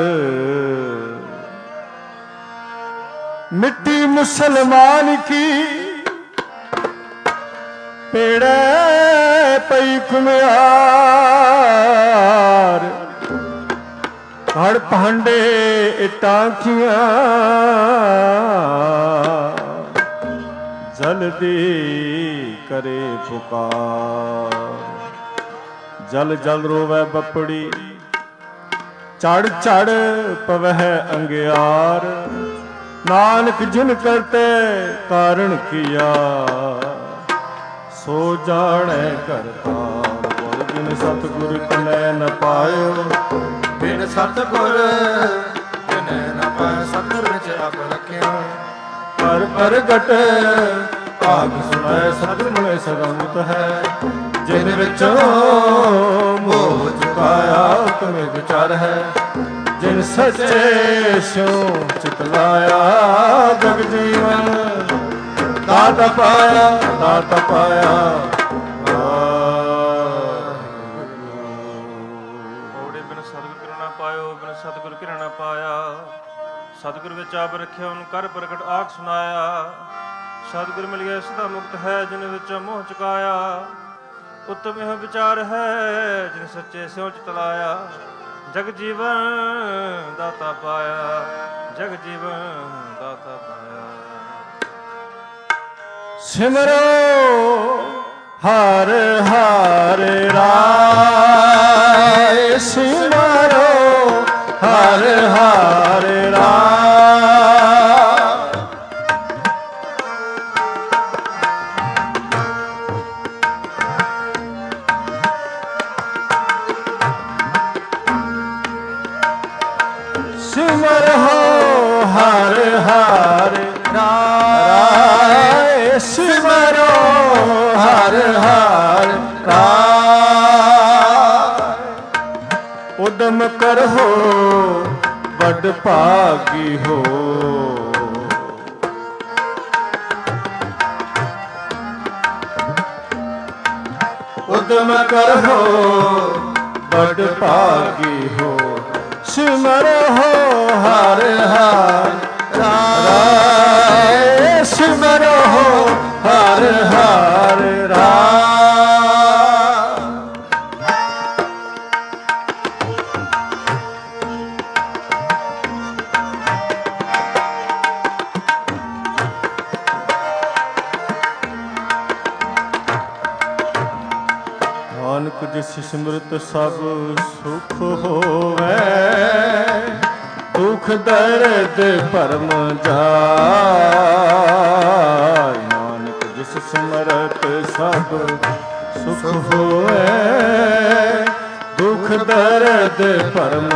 Speaker 3: मिट्टी मुसलमान की पेड़े पई कुम्हार। हड़ भांडे टांकियां जल्दी करे पुकार। जल जल रोवै बपड़ी चढ़ चढ़ पवह अंगियार। नानक जिन करते कारण किया सो जाने करतार। ਬਿਨ ਸਤਿਗੁਰ ਕਨੈ ਨ ਪਾਇਓ।
Speaker 2: ਬਿਨ ਸਤਿਗੁਰ ਕਨੈ ਨ ਪਾਇਓ। ਸਤਿਗੁਰ ਵਿੱਚ ਆਪ ਰੱਖਿਆ
Speaker 3: ਪਰ ਪ੍ਰਗਟ ਭਾਗ ਸੁਣਾਏ ਸਤਿਗੁਰ ਮਿਲੇ ਸਦਾਮੁਤ ਹੈ। ਜਿਨ ਵਿੱਚੋਂ ਮੋਹ ਚੁਕਾਇਆ ਤੁਮੇ ਵਿਚਾਰ ਹੈ। ਜਿਨ ਸੱਚੇ ਸਿਉ ਚਿਤ ਲਾਇਆ ਜਗ ਜੀਵਨ ਦਾਤਾ ਪਾਇਆ ਦਾਤਾ ਪਾਇਆ।
Speaker 1: ਔੜੇ ਬਿਨ ਸਤਿਗੁਰ ਕਿਰਣਾ ਪਾਇਓ ਬਿਨ ਸਤਿਗੁਰ ਕਿਰਣਾ ਪਾਇਆ। ਸਤਿਗੁਰ ਵਿੱਚ ਆਪ ਰੱਖਿਆ ਉਹਨੂੰ ਕਰ ਪ੍ਰਗਟ ਆਖ ਸੁਣਾਇਆ। ਸਤਿਗੁਰ ਮਿਲ ਗਿਆ ਸਦਾ ਮੁਕਤ ਹੈ ਜਿਨ ਵਿੱਚ ਮੋਹ ਚੁਕਾਇਆ। ਉੱਤਮ ਇਹ ਵਿਚਾਰ ਹੈ ਜਿਨ ਸੱਚੇ ਸਿਉ ਚਿਤ ਲਾਇਆ। ਜਗ ਜੀਵਨ ਦਾਤਾ ਪਾਇਆ ਜਗ ਜੀਵਨ ਦਾਤਾ ਪਾਇਆ।
Speaker 3: ਸਿਮਰੋ ਹਰਿ ਹਰਿ ਰਾਏ ਸਿਮਰੋ ਹਰਿ ਹਰਿ ਰਾਏ। ਸਿਮਰੋ ਹਰਿ ਹਰਿ ਰਾਏ ਸਿਮਰੋ ਹਰਿ ਹਰਿ ਰਾਏ। ਉਦਮ ਕਰੋ ਵੱਡ ਭਾਗੀ ਹੋ। ਉਦਮ ਕਰੋ ਵੱਡ ਭਾਗੀ ਹੋ। ਸਿਮਰੋ ਹਰਿ ਹਰਿ ਰਾਏ ਸਿਮਰੋ ਹਰਿ ਹਰਿ ਰਾਏ। ਨਾਨਕ ਜਿਸ ਸਿਮਰਤ ਸਭ ਸੁਖ ਹੋਵੇ। ਦੁਖ ਦਰਦ ਭਰਮ ਜਾਇ। ਨਾਨਕ ਜਿਸ ਸਿਮਰਤ ਸਭ ਸੁਖ ਹੋਵੇ। ਦੁਖ ਦਰਦ ਭਰਮ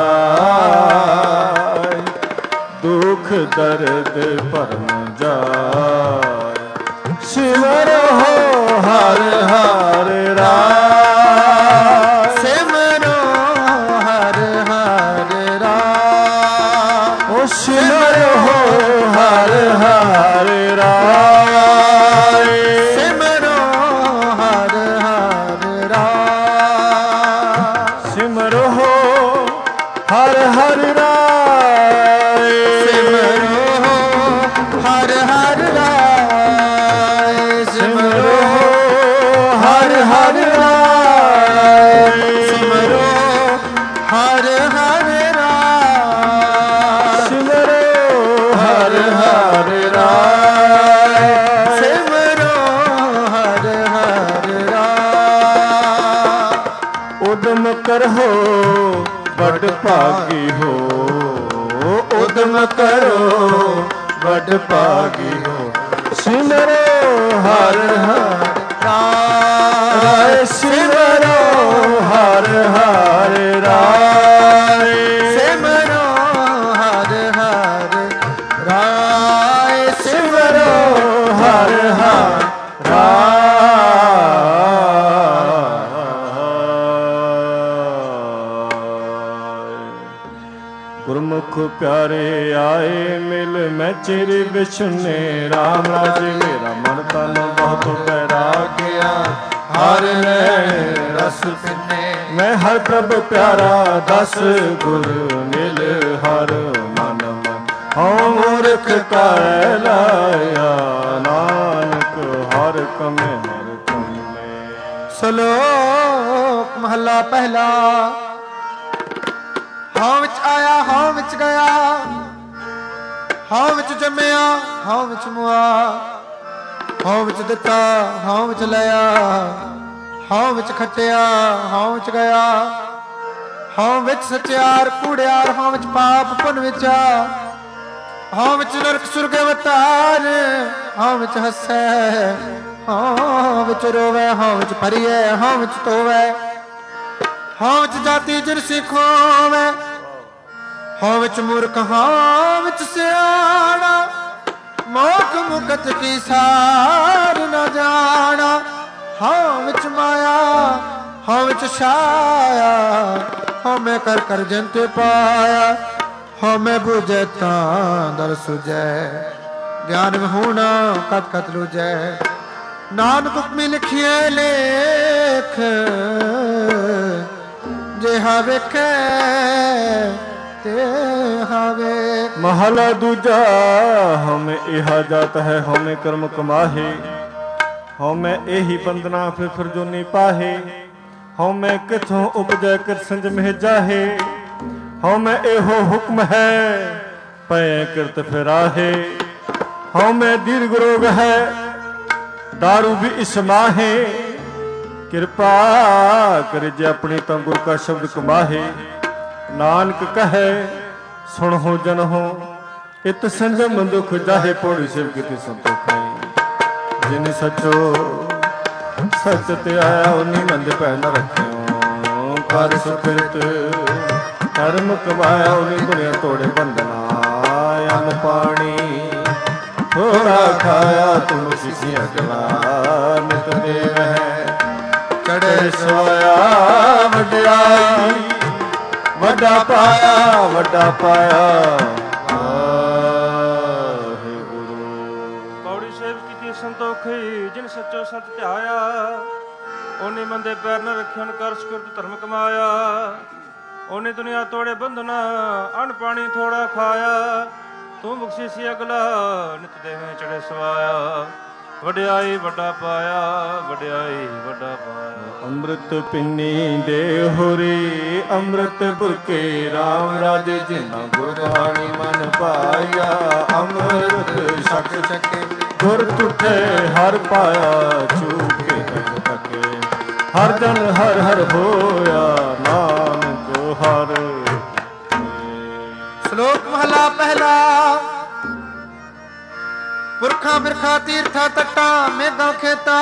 Speaker 3: ਜਾਇ। ਦੁਖ ਦਰਦ ਭਰਮ ਜਾਇ। ਸਿਮਰੋ ਹਰਿ ਹਰਿ ਰਾਏ
Speaker 2: ਸਿਮਰੋ ਹਰਿ ਹਰਿ ਰਾਏ।
Speaker 3: ਓ ਸਿਮਰੋ ਹਰਿ ਹਰਿ ਰਾਏ।
Speaker 2: ਸਿਮਰੋ ਹਰਿ ਹਰਿ ਰਾਏ।
Speaker 3: ਸਿਮਰੋ ਹਰਿ ਹਰਿ ਰਾਏ।
Speaker 2: ਸਿਮਰੋ ਹਰਿ ਹਰਿ ਰਾਏ। ਸਿਮਰੋ
Speaker 3: ਹਰਿ ਹਰਿ ਰਾਏ।
Speaker 2: ਸਿਮਰੋ ਹਰਿ ਹਰਿ ਰਾਏ।
Speaker 3: ਸਿਮਰੋ ਹਰਿ ਹਰਿ ਰਾਏ।
Speaker 2: ਸਿਮਰੋ ਹਰਿ ਹਰਿ ਰਾਏ।
Speaker 3: ਉਦਮ ਕਰੋ ਵੱਡ ਭਾਗੀ ਹੋ। ਉਦਮ ਕਰੋ ਵੱਡ ਭਾਗੀ ਹੋ। ਸਿਮਰੋ ਹਰਿ ਹਰਿ ਰਾਏ। ਸਿਮਰੋ ਹਰਿ ਹਰਿ ਰਾਏ।
Speaker 2: ਸਿਮਰੋ ਹਰਿ ਹਰਿ ਰਾਏ।
Speaker 3: ਸਿਮਰੋ ਹਰਿ ਹਰਿ ਰਾਏ। ਗੁਰਮੁਖ ਪਿਆਰੇ ਆਏ ਮਿਲ ਮੈਂ ਚਿਰ ਵਿਛੁਨੇ। ਰਾਮ ਰਾਜੇ ਮੇਰਾ ਮਨ ਤਨ ਬਹੁਤ ਬੈਰਾਗਿਆ। ਹਰ ਨੈਣ ਰਸ ਪਿੰਨੇ ਮੈਂ ਹਰ ਪ੍ਰਭ ਪਿਆਰਾ। ਦਸ ਗੁਰ ਮਿਲ ਹਰ ਮਨ ਮਨ ਹਉ ਮੂਰਖ ਕੈ ਲਾਇਆ। ਨਾਨਕ ਹਰ ਕਮੇ ਹਰ ਕਮੇ।
Speaker 2: ਸ਼ਲੋਕ ਮਹਲਾ ਪਹਿਲਾ। ਹਾਂ ਵਿੱਚ ਆਇਆ ਹਾਂ ਵਿੱਚ ਗਿਆ। ਹਾਂ ਵਿੱਚ ਜੰਮਿਆ ਹਾਂ ਵਿੱਚ ਮੁਆ। ਹਾਂ ਵਿੱਚ ਦਿੱਤਾ ਹਾਂ ਵਿੱਚ ਲਿਆ। ਹਾਂ ਵਿੱਚ ਖੱਟਿਆ ਹਾਂ ਵਿੱਚ ਗਿਆ। ਹਾਂ ਵਿੱਚ ਸਚਿਆਰ ਕੂੜਿਆਰ। ਹਾਂ ਵਿੱਚ ਪਾਪ ਪੁੰਨ ਵਿਚਾ। ਹਾਂ ਵਿੱਚ ਨਰਕ ਸੁਰਗ ਅਵਤਾਰ। ਹਾਂ ਵਿੱਚ ਹੱਸੈ ਹਾਂ ਵਿੱਚ ਰੋਵੇ। ਹਾਂ ਵਿੱਚ ਭਰੀਏ ਹਾਂ ਵਿੱਚ ਧੋਵੇ। ਹਉ ਵਿੱਚ ਜਾਤੀ ਜਿਨ ਸਿਖੋਵੇ, ਹਉ ਵਿੱਚ ਮੂਰਖ ਹਉ ਵਿੱਚ ਸਿਆਣਾ, ਮੋਖ ਮੁਕਤ ਕੀ ਸਾਰ ਨ ਜਾਣਾ। ਹਉ ਵਿੱਚ ਮਾਇਆ ਹਉ ਵਿੱਚ ਛਾਇਆ, ਹਉ ਮੈਂ ਕਰ ਕਰ ਜੰਤ ਪਾਇਆ। ਹਉ ਮੈਂ ਬੁਝੈ ਤਾਂ ਦਰ ਸੁਝੈ, ਗਿਆਨ ਹੋਣਾ ਕਤ ਕਤ ਲੁਝੈ। ਨਾਨਕ ਹੁਕਮੀ ਲਿਖੀਏ ਲੇਖ, ਜਿਹਾ ਵੇਖੈ ਤੇਹਾ ਵੇਖ।
Speaker 3: ਮਹਲਾ ਦੂਜਾ ਹਉਮੈ ਇਹਾ ਜਾਤ ਹੈ, ਹਉਮੈ ਕਰਮ ਕਮਾਹੇ। ਹਉਮੈ ਇਹੀ ਬੰਦਨਾ ਫਿਰ ਫਿਰ ਜੋਨੀ ਪਾਹੇ। ਹਉਮੈ ਕਿਥੋਂ ਉਪਜੈ ਕਿਰ ਸੰਜਮਹਿ ਜਾਹੇ। ਹਉਮੈ ਇਹੋ ਹੁਕਮ ਹੈ ਪਏ ਕਿਰਤ ਫਿਰਾਹੇ। ਹਉਮੈ ਦੀਰਘ ਰੋਗ ਹੈ दारू भी इसमाहे। किरपा कर जे अपनी तो गुरु का शब्द कमाहे। नानक कहे सुन हो जन हो, इत संजम दुख जाहे। पौड़ी शिव की संतोख जिन सचो सच ते आया उन्हीं मंद पै न रखियो। कर सुकृत धर्म कमाया उन्हीं दुनिया तोड़े बंधना। अन्न पानी थोड़ा खाया तुम किसी अगला। नित देव है चढ़े सोया वड्याई। वड्डा पाया वड्डा पाया हे गुरु।
Speaker 1: पौड़ी सेव की संतोखी जिन सच्चो सच ध्याया। ओने मंदे पैर न रखियन कर सुकृत धर्म कमाया। ओने दुनिया तोड़े बंधना अन्न पानी थोड़ा खाया। तू बख्शी सी अगला नित देवें चढ़े सवाया। वड्याई वड्डा पाया वड्याई वड्डा पाया।
Speaker 3: अमृत पिन्नी दे होरी अमृत बुरके राम राजे जिना गुरबाणी मन पाया। अमृत शक शके गुर टूटे हर पाया। चूके तक तके हर जन हर हर होया। नानक हर।
Speaker 2: ਸ਼ਲੋਕ ਮਹਲਾ ਪਹਿਲਾ। ਪੁਰਖਾਂ ਬਿਰਖਾ ਤੀਰਥਾ ਤੱਟਾ ਮੇਘਾਂ ਖੇਤਾ।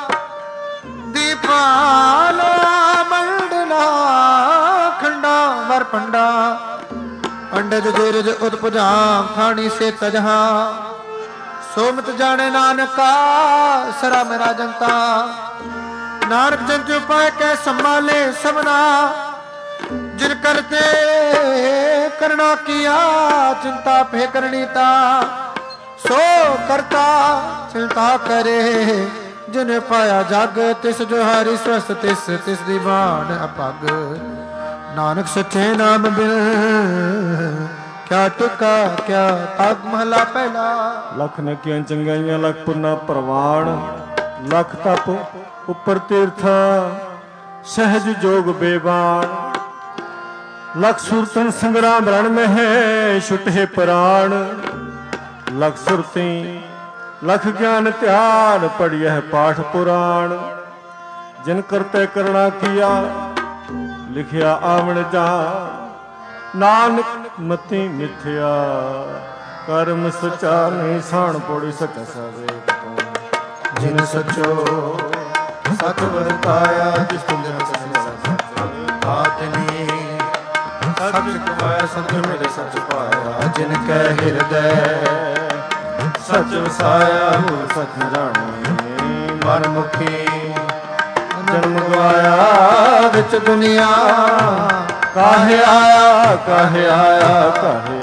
Speaker 2: ਦੀਪਾਲਾ ਮੰਡਲਾ ਖੰਡਾ ਵਰ ਪੰਡਾ। ਪੰਡਿਤ ਜੇਰਜ ਉਤਪੁਜਾ ਖਾਣੀ ਸੇ ਤਜਹਾ। ਸੋਮਤ ਜਾਣੇ ਨਾਨਕਾ ਸਰਾ ਮੇਰਾ ਜਨਤਾ। ਨਾਨਕ ਜੰਤ ਉਪਾਇ ਕੈ ਸੰਭਾਲੇ ਸਭਨਾ। जिन करते करना किया चिंता पे करनी ता। सो करता चिंता करे जिन पाया जग। तिस जो हरि स्वस्थ तिस तिस दीवान अपग। नानक सच्चे नाम बिन क्या टुका क्या तग। महला पहला।
Speaker 3: लख नकियां चंगाइयां लख पुन्ना परवान। लख तप उपर तीर्था सहज जोग बेबान। लख सुरतन संग्राम रण में है छुटे प्राण। लख सुरती लख ज्ञान ध्यान पढ़िया है पाठ पुराण। जिन करते करना किया लिखिया आवन जान। नानक मति मिथ्या कर्म सचा नहीं साण। पौड़ी सचा सावे
Speaker 2: जिन सचो सच वर्ताया। जिस तुम आत्मी सच कमाया संत मेरे सच पाया। जिन कै हृदय
Speaker 3: सच वसाया मूल सच जाने। मन मुखी जन्म गवाया विच दुनिया। काहे आया काहे आया काहे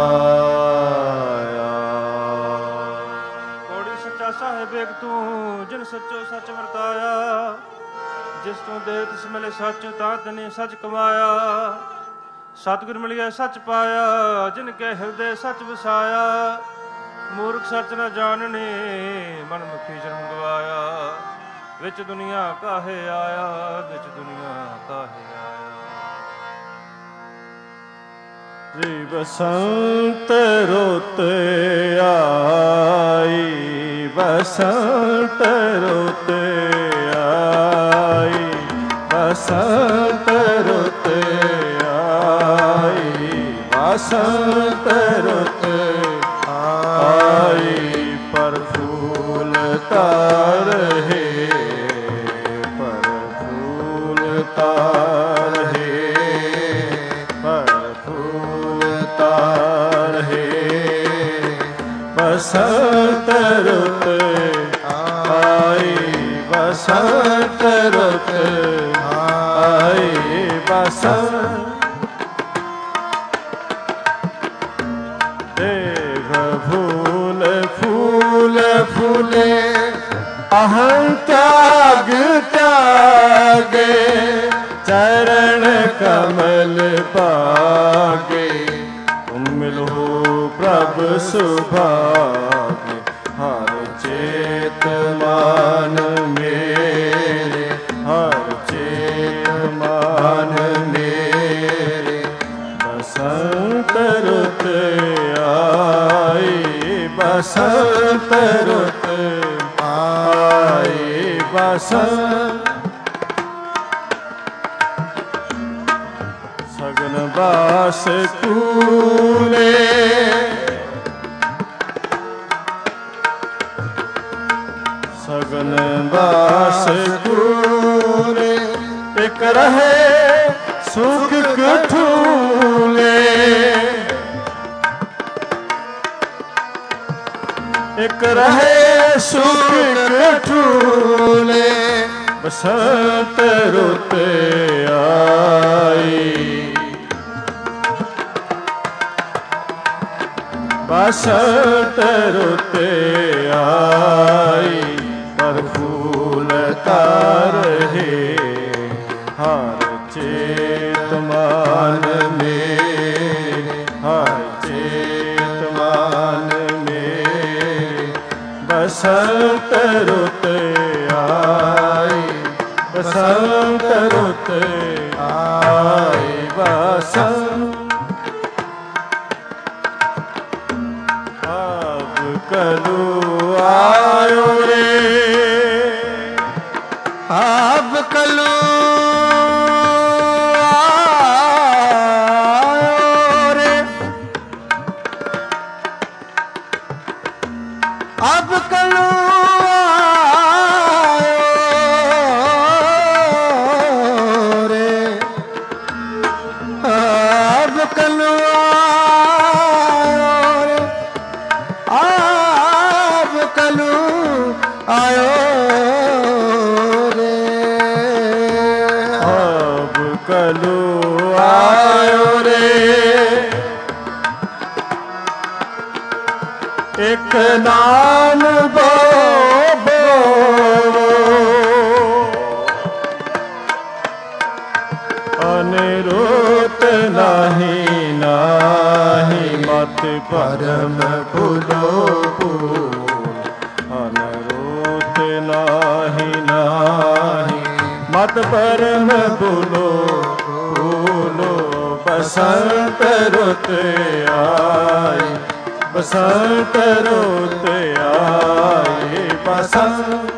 Speaker 3: आया।
Speaker 1: पौड़ी सच्चा साहिब एक तू जिन सच्चो सच वरताया। जिस तू दे तिस मिले सच तां तने सच कमाया। सतगुर मिलिया सच पाया जिन के हृदय सच वसाया। मूर्ख सच न जानने मन मुखी जन्म गवाया। विच दुनिया काहे आया विच दुनिया काहे आया।
Speaker 3: श्री बसंत रुत आई। बसंत रुत आई। बसंत रुत बसंत रुत आई। पर फूल तार है पर फूल तार ਬਸੰਤ ਰੁੱਤ ਆਈ, ਬਸੰਤ ਰੁੱਤ ਆਈ, ਬਸੰਤ ਦੇਖ ਫੂਲ ਫੂਲ ਫੂਲੇ ਅਹੰ त्याग त्यागे, चरण कमल पागे, तुम मिलो प्रभ सुभागे। हर चेत मान मेरे, हर चेत मान मेरे, बसंत रुत आई, बसंत रुत आई, बसंत सगन बास कूले, सगन बास कूले, एक रहे सुख कठूले, एक रहे सुख कठूले, बसंत रुत आई, बसंत रुत आई, पर फूल रहे हर चेत मान मेरे, हर चेत मान मेरे, बसंत रुत आई, बसंत रुत आई, बसंत अब कलू आयो रे,
Speaker 2: अब कलू आयो रे, अब कलू
Speaker 3: कलू आयो रे, एक नाम बो बो, अनिरुत नाही नाही, मत परम भूलो भूल, अनिरुत नाही नाही, मत परम भूलो भूलो, बसंत रुत आई, बसंत रुत आई, बसंत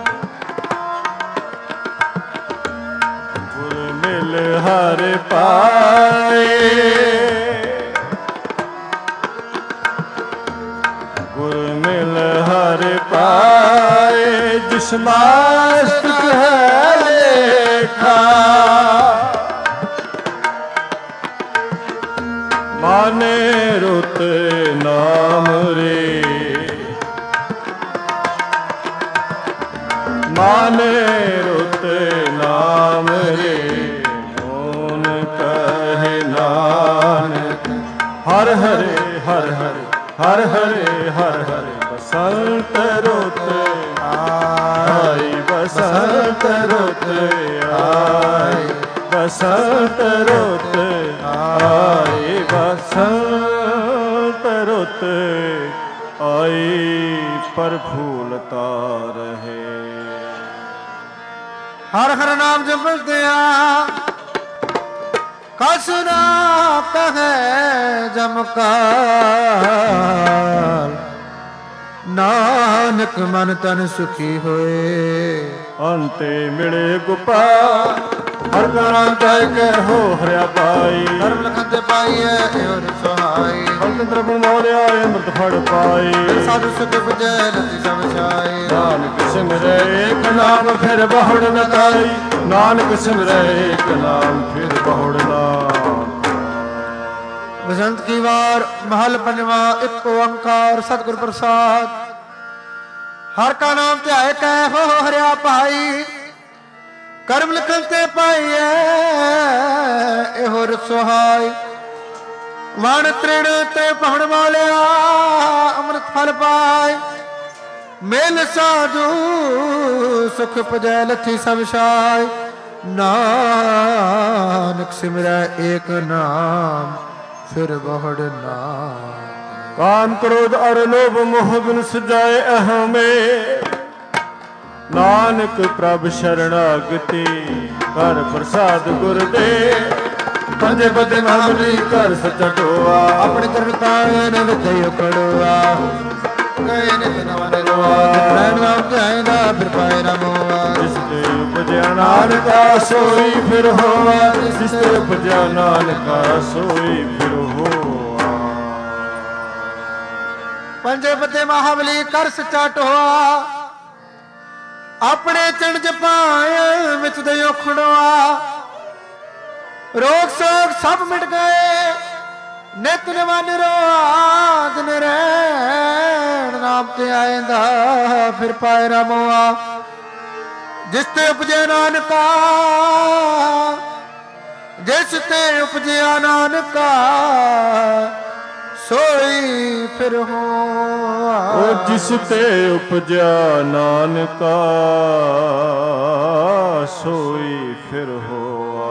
Speaker 3: गुर मिल हर पाए, गुर मिल हर पाए, जिस मस्तक है लेखा, माने रुत नाम रे, माने रुत नाम रे, मोन कहे नानक, हर हरे हर हरे हर हरे हर हरे, बसंत रुत आई, बसंत रुत आई, बसंत रुत आई, बसंत रुत आई, पर फूलता रहे।
Speaker 2: हर हर नाम जपदਿਆ कस ना कहे जमकाल, नानक मन तन सुखी होए,
Speaker 3: अंते मिले गोपाल, हर ग्रंथ के हो हरिया पाई,
Speaker 2: धर्म लखन ते पाइए और सहाय,
Speaker 3: अंतर मोलिया अमृत फड़ पाई,
Speaker 2: साधु सुख बुझे नति सब छाई,
Speaker 3: नानक सिमरे एक नाम फिर बहुड़ न ताई, नानक सिमरे एक नाम फिर बहुड़ न
Speaker 2: बसंत की वार महल पंजवा एक ओंकार सतगुर प्रसाद। हर का नाम ध्याए कै हो हरिया भाई कर्म लिखन ते पाइए एहो रसोहाय। वण तृण ते पहण वालिया अमृत फल पाए मेल साधु सुख पजै लथी सब शाय। नानक सिमरै एक नाम फिर बहुड़ नाम।
Speaker 3: काम क्रोध और लोभ मोह बिन सजाए अहमे नानक प्रभ शरणागति कर प्रसाद गुर दे। पंजे बदे मामली कर सचा टोआ
Speaker 2: अपने तरन तायन विदय उखड़वा गए नित नवन रोआ। प्रेम नाम ध्याएगा फिर पाए न मोआ।
Speaker 3: जिसते उपजया नानका सोई फिर होआ। जिसते उपजया नानका सोई फिर होआ।
Speaker 2: पंजे बदे महाबली कर सचा टोआ अपने चरण जपाय विच दयो खुड़वा। रोग सोग सब मिट गए नित नवन रोआ। दिन रैन नाम ते आएंदा फिर पाए ना मोआ। जिसते उपजे नानका जिसते उपजया नानका सोई फिर हो।
Speaker 3: ओ जिसते उपजा नानका सोई फिर होआ।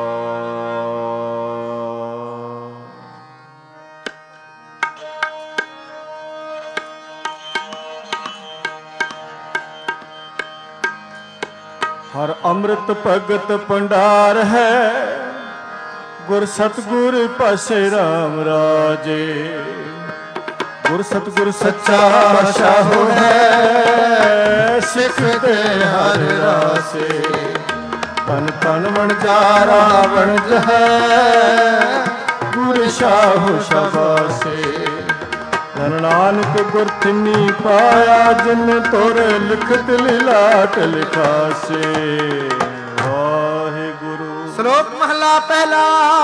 Speaker 3: हर अमृत भगत भंडार है गुर सतगुर पासे राम राजे। गुर सतगुर सच्चा शाहु है सिख ते हर रासे। तन तन मन जा रावण है गुर शाहु शाबासे। धन नानक गुर थिनी पाया जिन तोर लिखत लीलाट लिखासे। वाहे गुरु।
Speaker 2: श्लोक महला पहला।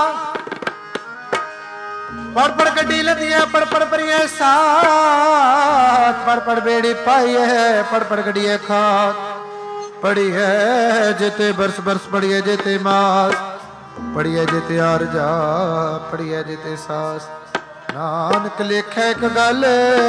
Speaker 2: पढ़ पढ़ गड्डी लदिया पढ़ पढ़ परिए साथ। पढ़ पढ़ बेड़ी पाई है पढ़ पढ़ गड्डिए खात। पढ़ी है जेते बरस बरस पढ़िए जेते मास। पढ़िए जेते आरजा पढ़िए जेते सास। नानक लेखे एक गल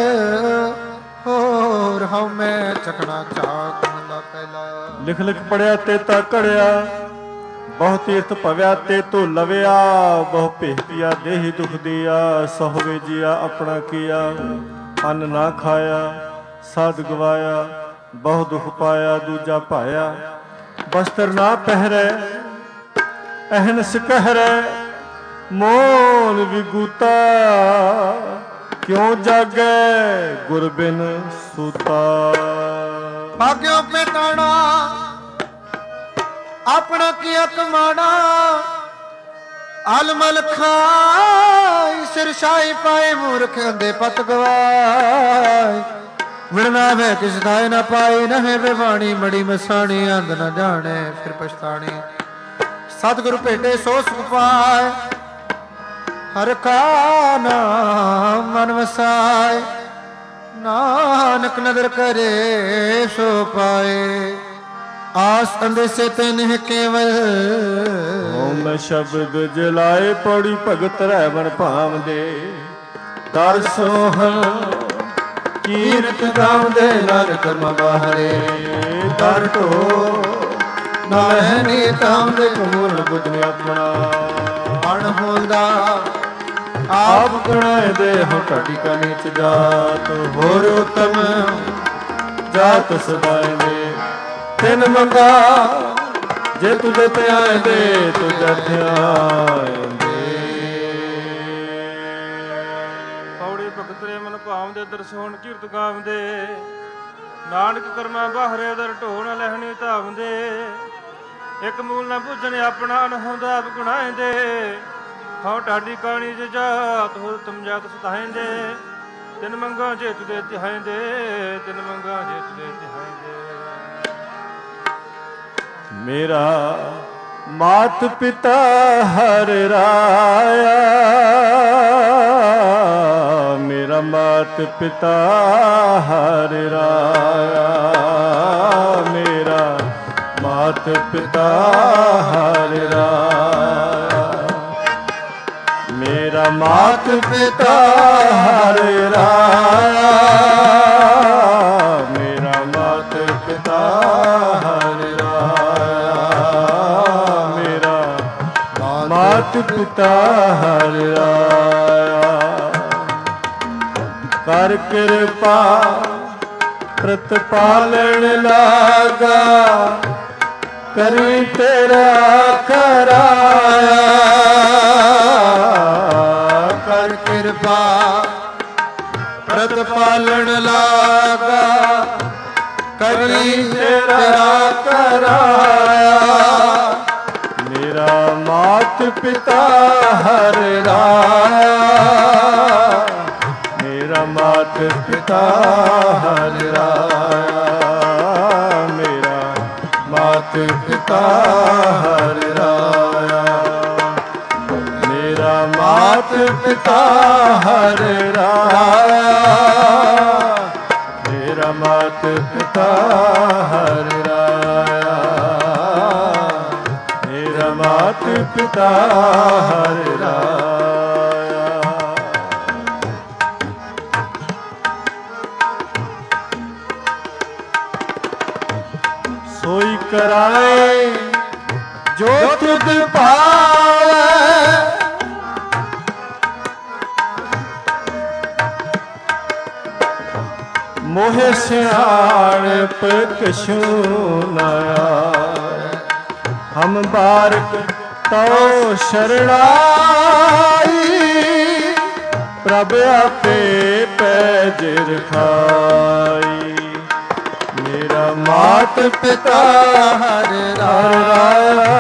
Speaker 2: होर हमें चकना चाक महला पहला।
Speaker 3: लिख लिख पढ़िया ते ता कड़िया बहु तीर्थ पव्या ते तो लविया। बहु भेटिया देहि दुख दिया सहोवे जिया अपना किया। अन्न ना खाया साध गवाया बहु दुख पाया दूजा पाया। वस्त्र ना पहरे अहनस कहरे मोन विगूता। क्यों जागे गुर बिन सूता।
Speaker 2: भाग्यों पे ताना अपना किया कमाना। अलमल खाई सिर शाही पाए मूर्ख अंधे पत गवाए। मिलना में किस दाए न पाए नहे बेवाणी मड़ी मसाणी। अंध न जाने फिर पछतानी सतगुरु भेटे सो सुख पाए। हर का नाम मन वसाए नानक नदर करे सो पाए। आस अंधे से तेन केवल
Speaker 3: ओम शब्द जलाए पौड़ी भगत रहवन भाव दे। दर सोहन कीरत गाम दे नर कर्म बाहरे। दर ढो नाहनी ताम दे कमूर्ण बुझने अपना।
Speaker 2: अणहोंदा
Speaker 3: आप गुणाए दे हो टाटी का नीच जात। होर उत्तम जात सदाए दे तिन मंगा। जे तुझे ते आए दे तुझे ध्याए दे।
Speaker 1: पौड़ी भगत रे मन भाव दे दर्शन कीरत गाव दे। नानक कर्मा बाहरे दर ढोण लहणी धाम दे। एक मूल न बुझने अपना अनहोंदा आप गुणाए दे। हौ टाडी काणी जे जात हो तुम जात सताएं दे। तिन मंगा जे तुदे तिहाएं दे। तिन मंगा जे तुदे तिहाएं दे।
Speaker 3: मेरा मात पिता हर राया, मेरा मात पिता हर राया, मेरा मात पिता हर राया, मेरा मात पिता हर राया, मेरा मात पिता हर राया, मेरा मात पिता हर राया। कर कृपा प्रतिपालन लागा, करी तेरा कराया,
Speaker 2: कर कृपा प्रतिपालन लागा, करी तेरा कराया,
Speaker 3: मेरा मात पिता हर राया, मेरा मात पिता हर राया, मेरा मात पिता हर राया, मेरा मात पिता हर राया, मेरा मात पिता हर राया, मेरा मात पिता हर राया। सोई कराए जो तुध पावे, मोहे सियाणप कछु न आए, हम बारक तो शरणाई, प्रभ आपे पैज रखाई, मेरा मात पिता हर राया,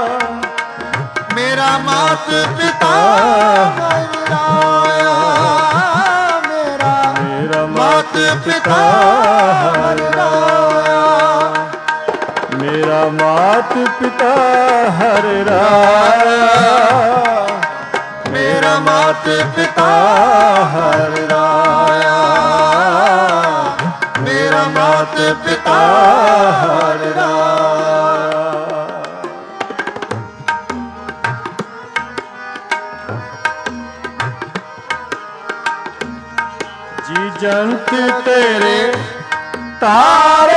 Speaker 2: मेरा मात पिता हर राया, मेरा
Speaker 3: मेरा
Speaker 2: मात पिता हर राया,
Speaker 3: मेरा मात पिता हर राया,
Speaker 2: मेरा मात पिता हर राया, मेरा मात पिता हर राया।
Speaker 3: जी जंत तेरे तारे,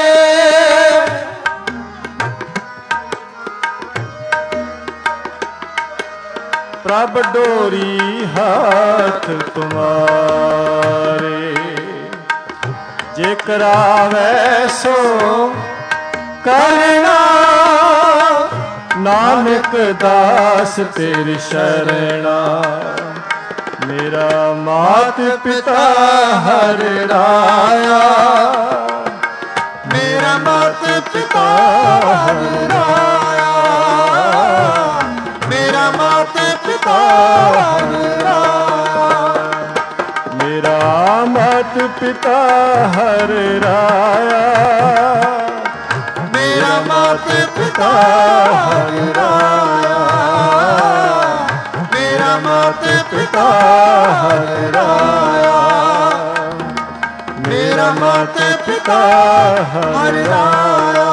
Speaker 3: प्रभ डोरी हाथ तुम्हारे, जे करावे सो करना, नानक दास तेरी शरणा, मेरा मात पिता हर राया,
Speaker 2: मेरा मात पिता हर राया, मेरा मात पिता हर राया,
Speaker 3: मेरा मात पिता हर राया,
Speaker 2: मेरा मात पिता हर राया, मेरा मात पिता हर राया, मेरा मात पिता हर राया,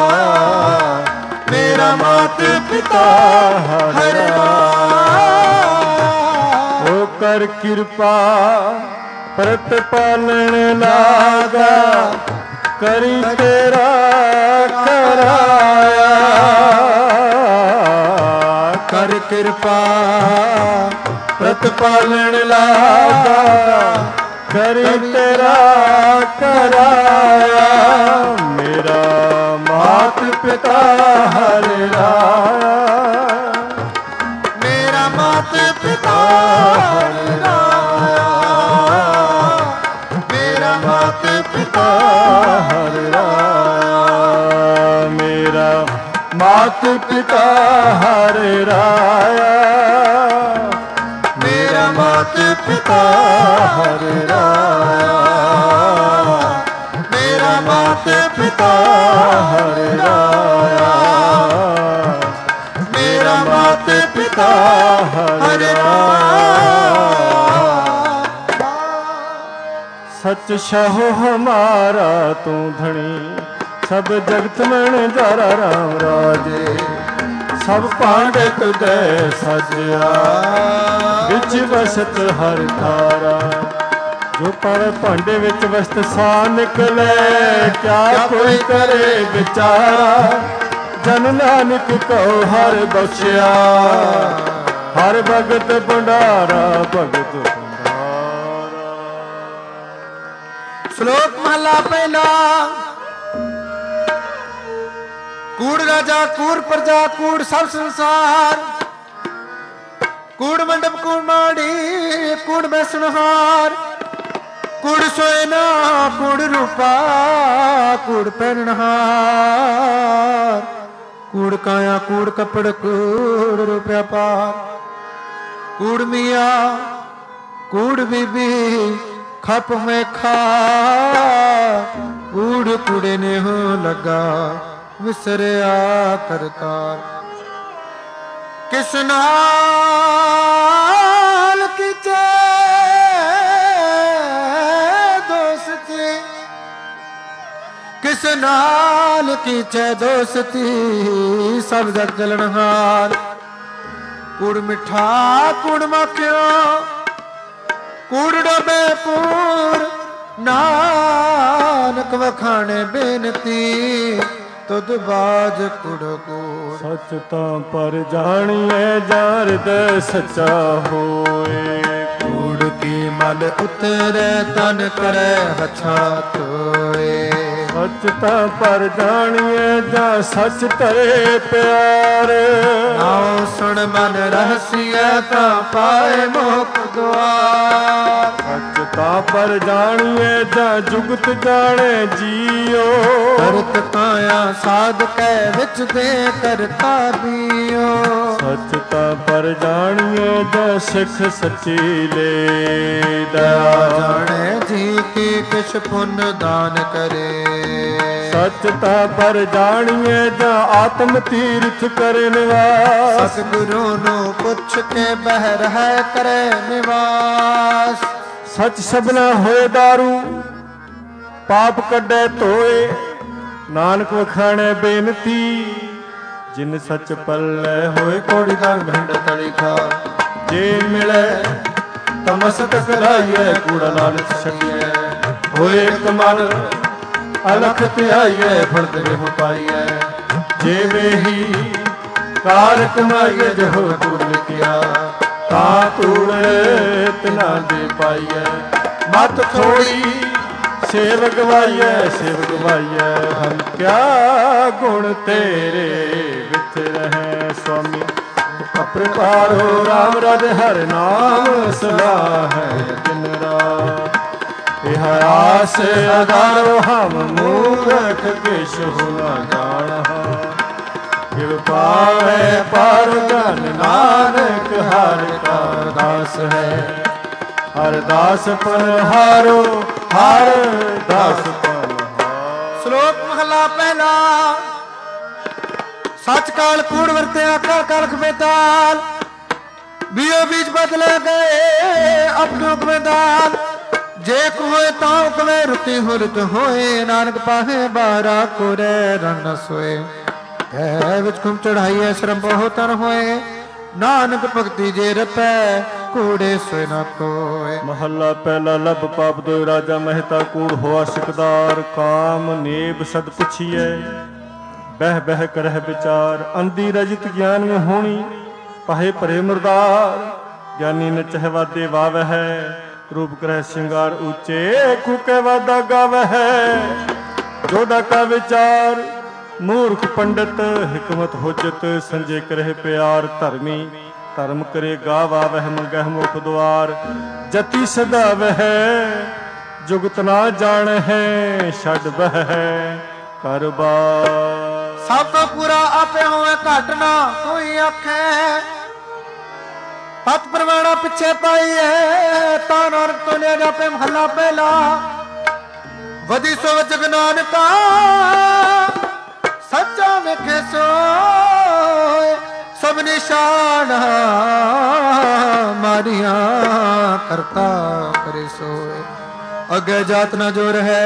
Speaker 2: मेरा मात पिता हर राया।
Speaker 3: ओ कर कृपा प्रतिपालन लागा, करी तेरा कराया,
Speaker 2: कर कृपा
Speaker 3: प्रतिपालन लागा, करी तेरा कराया, मेरा मात पिता हर राया,
Speaker 2: मेरा मात पिता हर राया, मेरा मात पिता
Speaker 3: हर राया, मेरा मात पिता हर राया,
Speaker 2: मेरा मात पिता हर राया, मेरा मात पिता हर राया,
Speaker 3: मात पिता हरि सच शहो हमारा तू धनी सब जगत में जारा राम राजे सब पांडे तुदे सजया विच वसत हर थारा जो पावे भांडे विच वसत सा निकले क्या कोई करे विचारा जन नानक कहो हर बख्शिया हर भगत भंडारा भगत
Speaker 2: श्लोक महला पहला। कूड़ राजा कूड़ प्रजा कूड़ सब संसार कूड़ मंडप कूड़ माड़ी कूड़ बैसनहार कूड़ सोयना कूड़ रूपा कूड़ पहनहार कूड़ काया कूड़ कपड़ कूड़ रुपया पार कूड़ मिया कूड़ बीबी खप में खा कूड़ कूड़े ने हो लगा विसरिया करतार किस नाल किचे दोस्ती किस नाल किचे दोस्ती सब जग जलनहार कूड़ मिठा कूड़ माखियो कूड़ डबे पूर नानक वखाने बेनती तुद बाज कुड़ कूड़
Speaker 3: सच तां पर जानिए जार दे सच्चा होए
Speaker 2: कूड़ की मल उतरे तन करे हछा तोए
Speaker 3: सच तां पर जानिए जा सच तरे प्यार
Speaker 2: नाओ सुन मन रहसिया ता पाए मोख द्वार
Speaker 3: सच तां पर जानिए जा जुगत जाने जियो
Speaker 2: करत काया साध कै विच दे करता बियो
Speaker 3: सच तां पर जानिए जा सिख सच्ची ले दया
Speaker 2: जाने जी की किछ पुण्य दान करे
Speaker 3: सच तां पर जानिए जा आत्म तीर्थ करे निवास
Speaker 2: सतगुरु नु पुछ के बह रह करे निवास
Speaker 3: सच सबना होए दारू पाप कड्डे धोए नानक वखाणे बेनती जिन सच पल्ले होए कोड़ी दा घंड तली खा जे मिले तमसत कराइए कूड़ा लालच छड़िए होए कमल अलख त्याइए फड़द रे पाइए जे वे ही कार कमाइए जो तूड़ लिखिया ता तूड़ तना दे पाइए मत थोड़ी सेव गवाइए सेव गवाइए हम क्या गुण तेरे विच रहे स्वामी अप्रकारो राम रज हर नाम सलाह है दिन रात यह आस अधारो हम मूर्ख किश हुआ जाना किव पावे पर जन नानक हर का दास है हर दास पर हारो हर दास पर
Speaker 2: श्लोक महला पहला सच काल कूड़ वरते आका कलख बेताल बीओ बीज बदले गए अपनों मैदान जे कुए ताऊ कवे रुति हुरत होए नानक पाहे बारा कोरे रन सोए है विच कुम चढ़ाइए श्रम बहुत तन होए नानक भक्ति जे रपै कूड़े सोए न कोए।
Speaker 3: महला पहला लब पाप दो राजा मेहता कूड़ होआ सिकदार काम नेब सद पुछिए बह बह करह विचार अंधी रजित ज्ञान में होनी पाहे परे मुरदार ज्ञानी न चहवादे वाव है रूप करह श्रृंगार ऊंचे कुके वादा गाव है जोड़ा का विचार मूर्ख पंडित हिकमत होजत संजय करह प्यार धर्मी धर्म करे गावा वह मंगह मुख द्वार जति सदा वह जुगत ना जान है छड़ बह करबार
Speaker 2: सब तो पूरा आपे होवे घट ना कोई आखे पत परवाना पिछे पाई है ता नानक तो ने जापे महला पहला वदी सो जग नानका सच्चा वेखे सोए सो ਸਭ ਨਿਸ਼ਾਨ ਮਾਰੀਆਂ ਕਰਤਾ ਕਰੇ ਸੋਏ। ਅੱਗੇ ਜਾਤ ਨਾ ਜੋ ਰਹਿ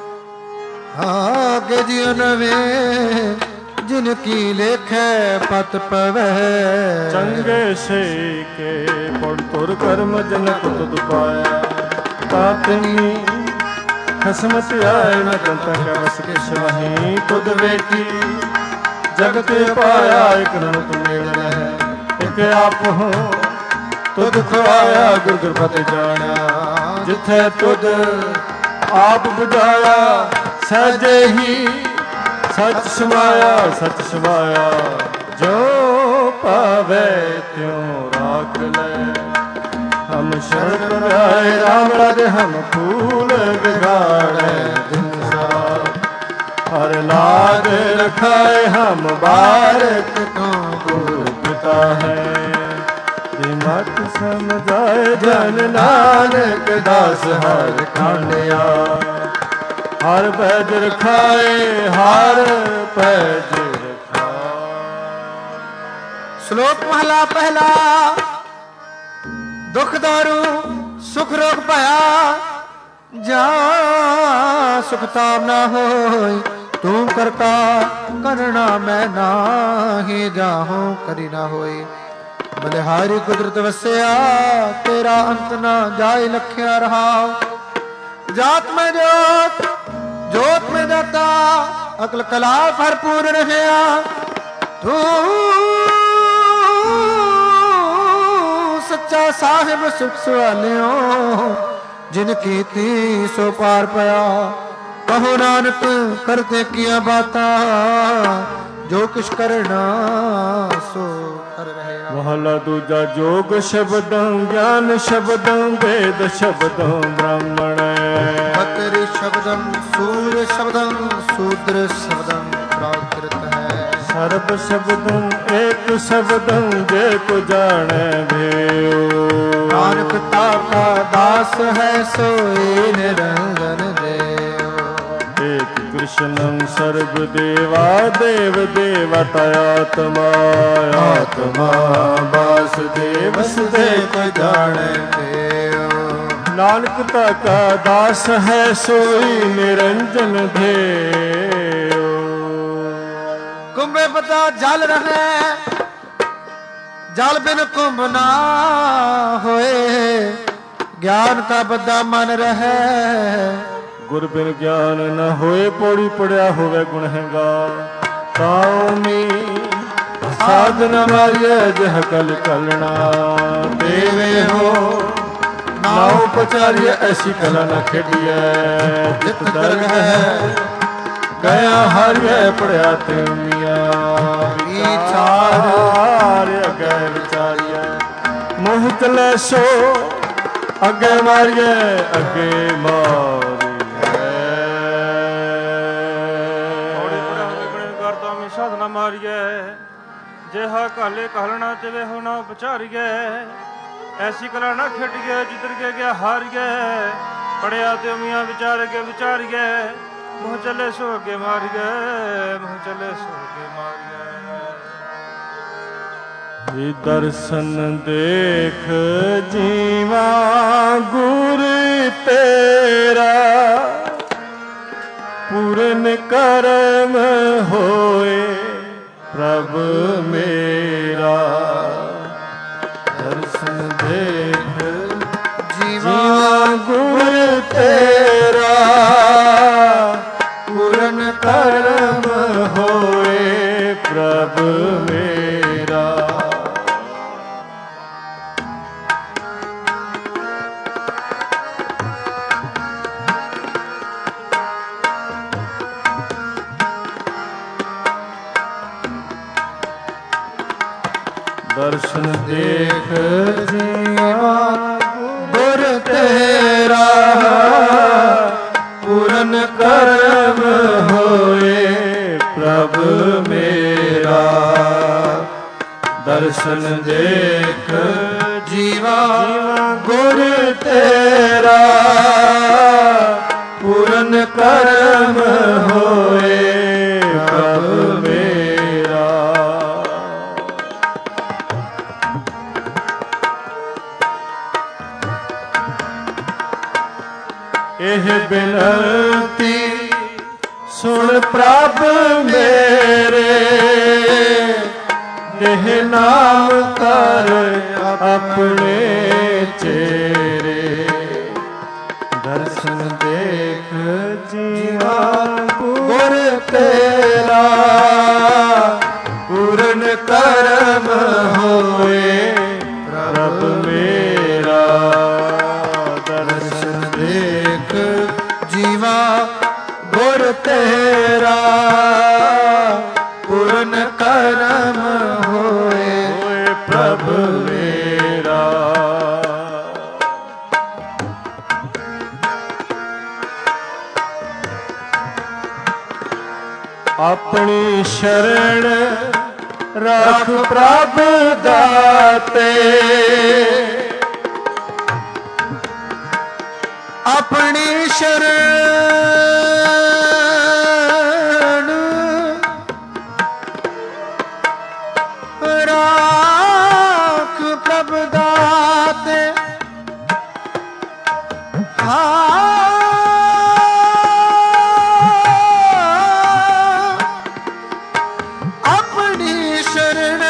Speaker 2: ਆਗੇ ਜਿਉ ਨਵੇਂ ਜਿਨ ਕੀ ਲੇਖੈ ਪਤ ਪਵੈ।
Speaker 3: ਚੰਗੇ ਸੇ ਕੇ ਪੜ ਤੁਰ ਕਰਮ ਜਨਕ ਤੁਧ ਪਾਇਆ। ਤਾਤਨੀ ਖਸਮਤ ਆਏ ਨ ਜਨਤਾ ਕੈ ਵਸ ਕਿਛ ਵਹੀਂ। ਤੁਧ ਵੇਖੀ ਜਗਤ ਪਾਇਆ ਇਕ ਰੂਪ ਮੇਲ ਰਹਿ। ਇਕ ਆਪ ਹੋ ਤੁਧ ਖਵਾਇਆ ਗੁਰ ਗੁਰਪਤਿ ਜਾਣਿਆ। ਜਿੱਥੇ ਤੁਧ ਆਪ ਬੁਝਾਇਆ ਸਹਿਜੇ ਹੀ ਸੱਚ ਸਮਾਇਆ। ਸੱਚ ਸਮਾਇਆ ਜੋ ਪਾਵੇ ਤਿਉ ਰਾਖ ਲੈ। ਹਮ ਸ਼ਰਨ ਆਏ ਰਾਮ ਰਾਜੇ ਹਮ ਫੂਲ ਵਿਗਾੜੈ ਦਿਨ ਰਾਤ। ਹਰ ਲਾਗ ਰਖਾਏ ਹਮ ਬਾਰਕ ਤੋਂ ਗੁਰ ਪਿਤਾ ਹੈ। ਮਤ ਸਮਝਾਏ ਜਨ ਨਾਨਕ ਦਾਸ ਹਰ ਖਾਂਡਿਆ। ਹਰ ਪੈਜ ਰਖਾਏ ਹਰ ਪੈਜ ਰਖਾਏ।
Speaker 2: ਸ਼ਲੋਕ ਮਹਲਾ ਪਹਿਲਾ। ਦੁਖ ਦਾਰੂ ਸੁਖ ਰੋਗ ਭਇਆ। ਜਾ ਸੁਖ ਤਾਪ ਨਾ ਹੋਈ। ਤੂੰ ਕਰਤਾ ਕਰਣਾ ਮੈਂ ਨਾਹੀ। ਜਾਹੂੰ ਕਰੀ ਨਾ ਹੋਈ। ਬਲਿਹਾਰੀ ਕੁਦਰਤ ਵਸਿਆ ਤੇਰਾ ਅੰਤ ਨਾ ਜਾਏ ਲਖਿਆ ਰਹਾ। ਜਾਤ ਮੈਂ ਜੋਤ ਜੋਤ ਮੈਂ ਦਾਤਾ ਅਕਲ ਕਲਾ ਭਰਪੂਰ ਰਹਿਆ। ਤੂੰ ਸੱਚਾ ਸਾਹਿਬ ਸੁਖ ਸੁਆਲਿਓ ਜਿਨ ਕੀਤੀ ਸੋ ਪਾਰ ਪਿਆ। ਕਹੋ ਨਾਨਕ ਕਰਤੇ ਕੀਆ ਬਾਤਾਂ ਜੋ ਕੁਛ ਕਰਨਾ ਸੋ ਕਰ ਰਹਿਆ।
Speaker 3: ਮਹਲਾ ਦੂਜਾ। ਜੋਗ ਸ਼ਬਦਾਂ ਗਿਆਨ ਸ਼ਬਦਾਂ ਵੇਦ ਸ਼ਬਦਾਂ ਬ੍ਰਾਹਮਣ।
Speaker 2: ਬਤਰੀ ਸ਼ਬਦੰ ਸੂਰ ਸ਼ਬਦੰ ਸੂਦਰ ਸ਼ਬਦੰ ਪ੍ਰਾਕ੍ਰਿਤ ਹੈ।
Speaker 3: ਸਰਬ ਸ਼ਬਦੰ ਏਕ ਸ਼ਬਦੰ ਜੇ ਕੋ ਜਾਣੈ ਭੇਉ।
Speaker 2: ਨਾਨਕ ਤਾਕਾ ਦਾਸ ਹੈ ਸੋਈ ਨਿਰੰਜਨ ਦੇਵ।
Speaker 3: ਏਕ ਕ੍ਰਿਸ਼ਨੰ ਸਰਬ ਦੇਵਾ ਦੇਵ ਦੇਵਤ ਆਤਮਾ। ਆਤਮਾ ਵਾਸੁਦੇਵ ਵਸੁਦੇਵ ਜਾਣੈ ਦੇਵ। ਨਾਨਕ ਤਾਕਾ ਦਾਸ ਹੈ ਸੋਈ ਨਿਰੰਜਨ ਦੇਵ।
Speaker 2: ਕੁੰਭੇ ਪਤਾ ਜਲ ਰਹੈ ਜਲ ਬਿਨ ਕੁੰਭ ਨਾ ਹੋਏ। ਗਿਆਨ ਕਾ ਬੱਧਾ ਮਨ ਰਹੈ।
Speaker 3: ਗੁਰ ਬਿਨ ਗਿਆਨ ਨ ਹੋਏ। ਪੌੜੀ ਪੜਿਆ ਹੋਵੇ ਗੁਣਹਗਾ। ਤਾਉਮੀ ਸਾਧਨ ਮਾਰੀਐ ਜਹ ਕਲ ਕਲਣਾ। ਦੇਵੇ ਹੋ ਨਾਉ ਪਚਾਰੀਐ ਐਸੀ ਕਲਾ ਨ ਖੇਡੀਐ। ਜਿਤ ਦਰਗ ਹੈ ਗਿਆ ਹਾਰੀਐ ਪੜਿਆ ਤੇ ਮੀਆਂ। ਵਿਚਾਰ ਅਗੇ ਵਿਚਾਰੀਐ ਮੋਹ ਚਲੇ ਸੋ ਅੱਗੇ ਮਾਰੀਐ ਅੱਗੇ ਮਾਰੀਐ।
Speaker 1: ਸਾਧਨਾ ਮਾਰੀਐ ਜਿਹਾ ਕਾਲੇ ਕਾਲਣਾ ਚਵੇ ਹੋ ਨਾ ਉਪਚਾਰੀਐ। ਐਸੀ ਕਲਾ ਨਾ ਖੇਡੀਐ ਜਿੱਧਰ ਕੇ ਗਿਆ ਹਾਰੀਐ। ਪੜਿਆ ਤੇ ਉਮੀਆਂ ਵਿਚਾਰ ਕੇ ਵਿਚਾਰੀਐ। ਮੂੰਹ ਚੱਲੇ ਸੋ ਅੱਗੇ ਮਾਰੀਐ ਮੂੰਹ ਚੱਲੇ ਸੋ ਅੱਗੇ ਮਾਰੀਐ।
Speaker 3: ਇਹ ਦਰਸ਼ਨ ਦੇਖ ਜੀਵਾ ਗੁਰ ਤੇਰਾ। ਪੂਰਨ ਕਰਮ ਹੋਏ ਪ੍ਰਭ ਮੇਰਾ। ਦਰਸ਼ਨ ਦੇਖ ਜੀਵਾ ਗੁਰ ਤੇਰਾ। ਪੂਰਨ ਕਰਮ ਹੋਏ ਪ੍ਰਭ ਮੇਰਾ। ਦਰਸ਼ਨ ਦੇਖ ਜੀਵਾ ਗੁਰ ਤੇਰਾ। ਪੂਰਨ ਕਰਮ ਹੋਏ ਪ੍ਰਭ ਮੇਰਾ। ਦਰਸ਼ਨ ਦੇਖ ਜੀਵਾ ਗੁਰ ਤੇਰਾ। ਪੂਰਨ ਕਰਮ ਹੋਏ ਪ੍ਰਭ ਮੇਰਾ। ਇਹ ਬਿਨਤੀ ਸੁਣ ਪ੍ਰਭ ਮੇਰੇ, ਦੇਹ ਨਾਮ ਕਰ ਆਪਣੇ ਚੇਰੇ। ਦਰਸ਼ਨ ਦੇਖ ਜੀਵਾ ਗੁਰ ਤੇਰਾ, ਪੂਰਨ ਕਰਮ ਹੋਏ ਪ੍ਰਭ ਮੇਰਾ। ਦਰਸ਼ਨ ਦੇਖ
Speaker 2: ਜੀਵਾ ਗੁਰ ਤੇਰਾ, ਪੂਰਨ ਕਰਮ ਹੋਏ
Speaker 3: ਹੋਏ ਪ੍ਰਭ ਮੇਰਾ। ਆਪਣੀ ਸ਼ਰਨ ਰੱਖ ਪ੍ਰਭ ਦਾਤੇ,
Speaker 2: ਆਪਣੀ ਸ਼ਰਨ ਰਾਖ ਪ੍ਰਭ ਦਾਤੇ। ਆਪਣੀ ਸ਼ਰਨ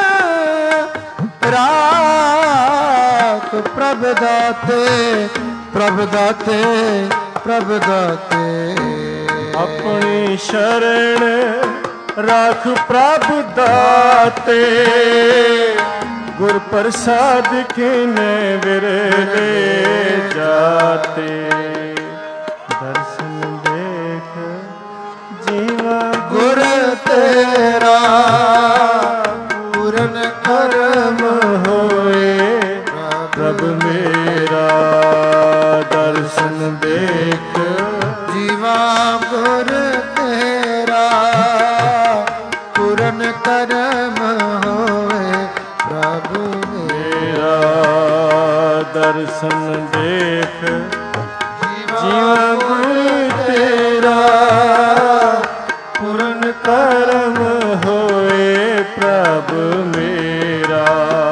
Speaker 2: ਰਾਖ ਪ੍ਰਭ ਦਾਤੇ, ਪ੍ਰਭ ਦਾਤੇ, ਪ੍ਰਭ ਦਾਤੇ।
Speaker 3: ਆਪਣੀ ਸ਼ਰਨ ਰੱਖ ਪ੍ਰਭ ਦਾਤੇ, ਗੁਰ ਪ੍ਰਸਾਦ ਕਿਨੇ ਵਿਰਲੇ ਜਾਤੇ। ਦਰਸ਼ਨ ਦੇਖ ਜੀਵਾ
Speaker 2: ਗੁਰ ਤੇਰਾ, ਪੂਰਨ ਕਰਮ
Speaker 3: ਹੋਏ ਪ੍ਰਭ ਮੇਰਾ। ਦਰਸ਼ਨ ਦੇਖ
Speaker 2: ਜੀਵਾ ਗੁਰ ਤੇਰਾ, ਪੂਰਨ ਕਰਮ ਹੋਏ ਪ੍ਰਭ ਮੇਰਾ।
Speaker 3: ਦਰਸ਼ਨ ਦੇਖ ਜੀਵਾ ਗੁਰ ਤੇਰਾ, ਪੂਰਨ ਕਰਮ ਹੋਏ ਪ੍ਰਭ ਮੇਰਾ।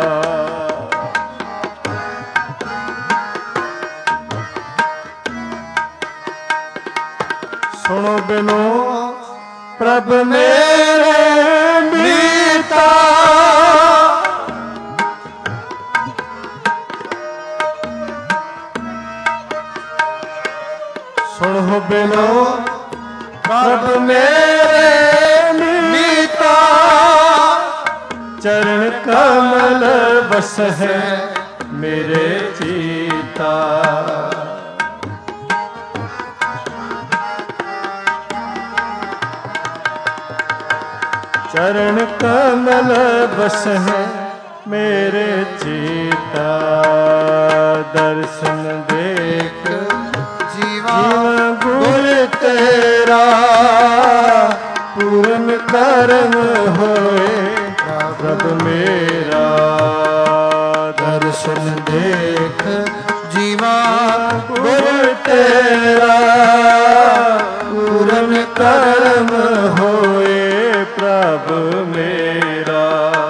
Speaker 3: ਸੁਣੋ ਬਿਨੋ ਪ੍ਰਭ ਮੇਰੇ ਮੀਤਾ, ਸੁਣੋ ਬਿਨੋ ਪ੍ਰਭ ਮੇਰੇ ਮੀਤਾ। ਚਰਨ ਕਮਲ ਬਸ ਹੈ ਮੇਰੇ ਚੀਤਾ। ਚਰਨ ਕਮਲ ਬਸ ਹੈ ਮੇਰੇ ਚੀਤਾ। ਦਰਸ਼ਨ ਦੇਖ
Speaker 2: ਜੀਵਾ
Speaker 3: ਗੁਰ ਤੇਰਾ, ਪੂਰਨ ਕਰਮ ਹੋਏ ਪ੍ਰਭ ਮੇਰਾ। ਦਰਸ਼ਨ ਦੇਖ
Speaker 2: ਜੀਵਾ
Speaker 3: ਗੁਰ ਤੇਰਾ, ਪੂਰਨ ਕਰਮ ਹੋਏ ਪ੍ਰਭ ਮੇਰਾ।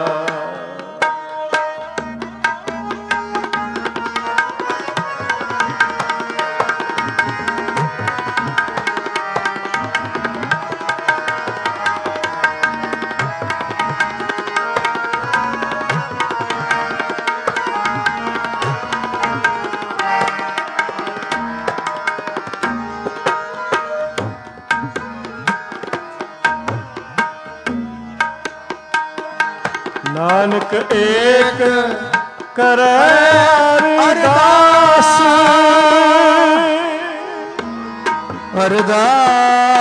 Speaker 3: ਨਾਨਕ ਏਕ ਕਰੈ ਅਰਦਾਸ,
Speaker 2: ਅਰਦਾਸ।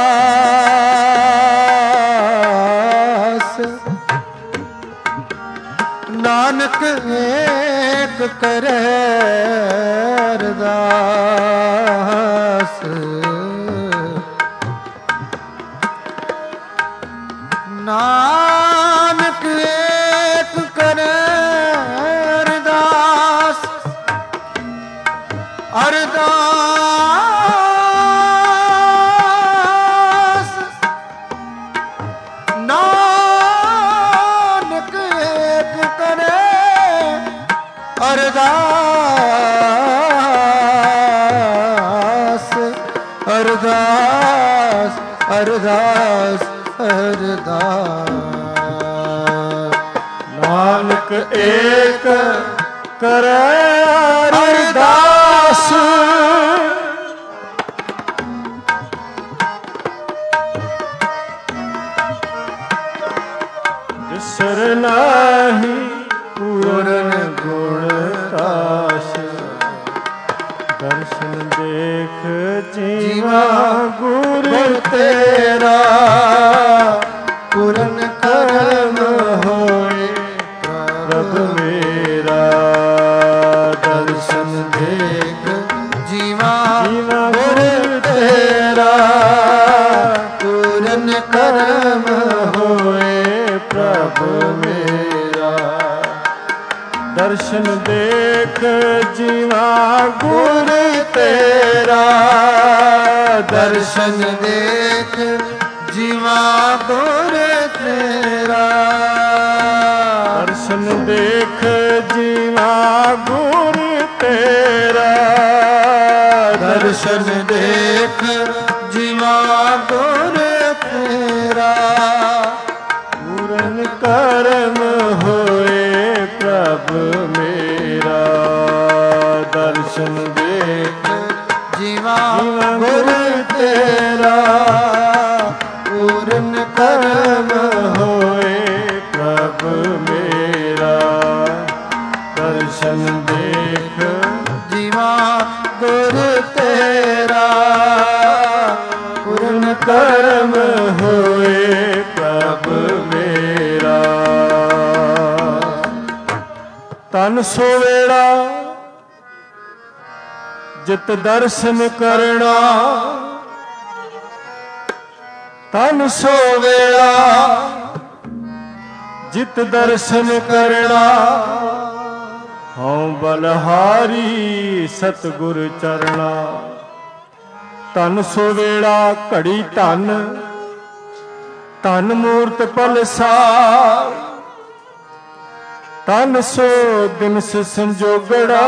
Speaker 2: ਨਾਨਕ ਏਕ ਕਰੈ ਅਰਦਾਸ, ਨਾਨਕ ਏਕ ਕਰੈ ਅਰਦਾਸ। ਅਰਦਾਸ ਨਾਨਕ ਏਕ ਕਰੈ ਅਰਦਾਸ। ਰਾਸ ਅਰਦਾਸ।
Speaker 3: ਨਾਨਕ ਏਕ ਕਰੈ ਅਰਦਾਸ, ਜਿਸਰ ਨਾਹੀ ਪੂਰਨ ਗੁਣ ਤਾਸ। ਦਰਸ਼ਨ ਦੇਖ ਜੀਵਾ ਗੁਰ ਤੇਰਾ, ਪੂਰਨ ਕਰਮ ਹੋਏ ਪ੍ਰਭ ਮੇਰਾ। ਦਰਸ਼ਨ ਦੇਖ
Speaker 2: ਜੀਵਾ
Speaker 3: ਗੁਰ ਤੇਰਾ,
Speaker 2: ਪੂਰਨ ਕਰਮ
Speaker 3: ਹੋਏ ਪ੍ਰਭ ਮੇਰਾ। ਦਰਸ਼ਨ ਦੇਖ ਜੀਵਾ ਗੁਰ ਤੇਰਾ,
Speaker 2: ਦਰਸ਼ਨ ਦੇਖ ਜੀਵਾ ਗੁਰ ਤੇਰਾ।
Speaker 3: ਦਰਸ਼ਨ ਦੇਖ ਜੀਵਾ ਗੁਰ ਤੇਰਾ,
Speaker 2: ਦਰਸ਼ਨ ਦੇਖ ਜੀਵਾ ਗੁਰ ਤੇਰਾ।
Speaker 3: ਪੂਰਨ ਕਰਮ ਹੋਏ ਪ੍ਰਭ ਮੇਰਾ। ਦਰਸ਼ਨ ਦੇਖ
Speaker 2: ਜੀਵਾ
Speaker 3: ਗੁਰ ਤੇਰਾ,
Speaker 2: ਪੂਰਨ ਕਰਮ
Speaker 3: ਹੋਏ ਪ੍ਰਭ ਮੇਰਾ। ਦਰਸ਼ਨ ਦੇਖ
Speaker 2: ਜੀਵਾ ਗੁਰ ਤੇਰਾ, ਪੂਰਨ
Speaker 3: ਕਰਮ ਹੋਏ ਪ੍ਰਭ ਮੇਰਾ। ਤਨ ਸੋ ਵੇਲਾ ਜਿਤ ਦਰਸ਼ਨ ਕਰਨਾ, ਤਨ ਸੋ ਵੇਲਾ ਜਿਤ ਦਰਸ਼ਨ ਕਰਨਾ। ਹਉ ਬਲਹਾਰੀ ਸਤਿਗੁਰ ਚਰਣਾ। ਤਨ ਸੋ ਵੇਲਾ ਘੜੀ ਧਨ, ਧਨ ਮੂਰਤ ਪਲਸਾਰ। ਤਨ ਸੋ ਦਿਨਸ ਸੰਜੋਗੜਾ,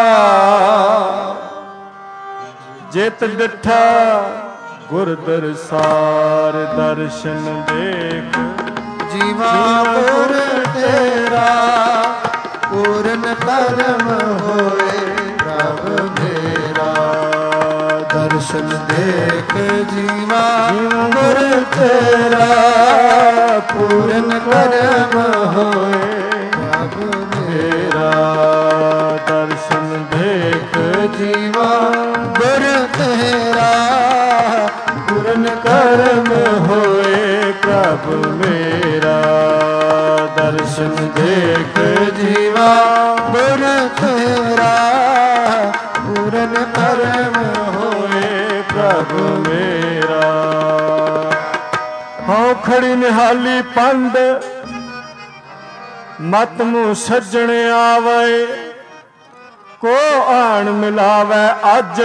Speaker 3: ਜਿਤ ਡਿਠਾ ਗੁਰ ਦਰਸਾਰ। ਦਰਸ਼ਨ ਦੇਖ
Speaker 2: ਜੀਵਾ ਗੁਰ ਤੇਰਾ, ਪੂਰਨ ਕਰਮ ਹੋਏ ਪ੍ਰਭ ਮੇਰਾ। ਦਰਸ਼ਨ ਦੇਖ ਜੀਵਾ ਗੁਰ ਤੇਰਾ, ਪੂਰਨ ਕਰਮ ਹੋਏ ਪ੍ਰਭ ਮੇਰਾ।
Speaker 3: ਦਰਸ਼ਨ ਦੇਖ
Speaker 2: ਜੀਵਾ ਗੁਰ ਤੇਰਾ,
Speaker 3: ਪੂਰਨ ਕਰਮ ਹੋਏ ਪ੍ਰਭ ਮੇਰਾ। ਦਰਸ਼ਨ ਦੇਖ
Speaker 2: ਜੀਵਾ ਗੁਰ ਤੇਰਾ, ਪੂਰਨ ਕਰਮ
Speaker 3: ਹੋਏ ਪ੍ਰਭ ਮੇਰਾ। ਹਉ ਖੜੀ ਨਿਹਾਲੀ ਪੰਡ, ਮਤ ਮੂੰਹ ਸੱਜਣ ਆਵੇ। ਕੋ ਆਣ ਮਿਲਾਵੇ ਅੱਜ,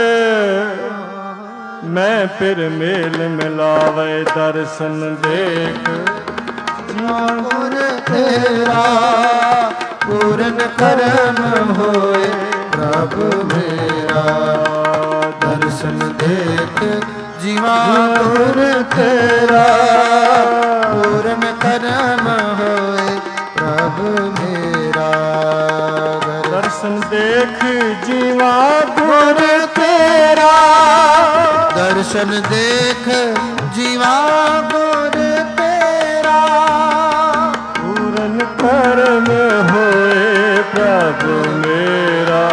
Speaker 3: ਮੈਂ ਫਿਰ ਮੇਲ ਮਿਲਾਵੇ। ਦਰਸ਼ਨ ਦੇਖ
Speaker 2: ਜੀਵਾ ਗੁਰ ਤੇਰਾ, ਪੂਰਨ ਕਰਮ ਹੋਏ ਪ੍ਰਭ ਮੇਰਾ। ਦਰਸ਼ਨ ਦੇਖ ਜੀਵਾ ਗੁਰ ਤੇਰਾ, ਪੂਰਨ ਕਰਮ ਹੋਏ ਪ੍ਰਭ ਮੇਰਾ।
Speaker 3: ਦਰਸ਼ਨ ਦੇਖ ਜੀਵਾ ਗੁਰ ਤੇਰਾ,
Speaker 2: ਦਰਸ਼ਨ ਦੇਖ ਜੀਵਾ ਗੁਰ ਤੇਰਾ।
Speaker 3: ਪੂਰਨ ਕਰਮ ਹੋਏ ਪ੍ਰਭ ਮੇਰਾ।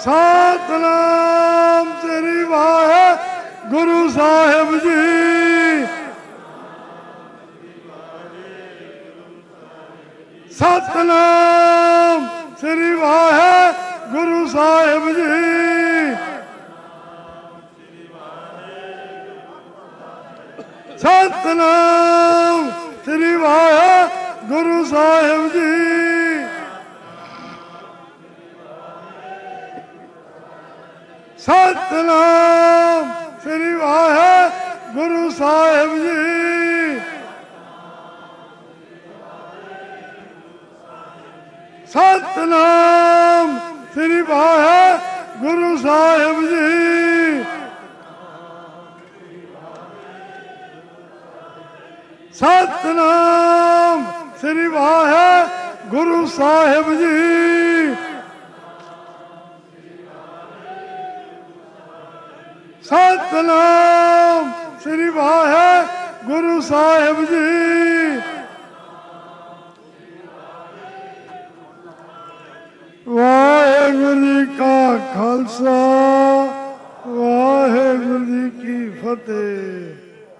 Speaker 4: ਸਤਿਨਾਮ ਸ੍ਰੀ ਵਾਹਿਗੁਰੂ ਸਾਹਿਬ ਜੀ। ਸਤਿਨਾਮ ਸ੍ਰੀ ਵਾਹਿਗੁਰੂ ਸਾਹਿਬ ਜੀ। ਸਤਿਨਾਮ ਸ੍ਰੀ ਵਾਹਿਗੁਰੂ ਸਾਹਿਬ ਜੀ। ਸਤਿਨਾਮ ਸ੍ਰੀ ਵਾਹਿਗੁਰੂ ਸਾਹਿਬ ਜੀ। ਸਤਿਨਾਮ ਸ੍ਰੀ ਵਾਹਿਗੁਰੂ ਸਾਹਿਬ ਜੀ। ਸਤਿਨਾਮ ਸ੍ਰੀ ਵਾਹਿਗੁਰੂ ਸਾਹਿਬ ਜੀ। ਸਤਿਨਾਮ ਸ੍ਰੀ ਵਾਹਿਗੁਰੂ ਸਾਹਿਬ ਜੀ। ਵਾਹਿਗੁਰੂ ਜੀ ਕਾ ਖਾਲਸਾ ਵਾਹਿਗੁਰੂ ਜੀ ਕੀ ਫਤਿਹ।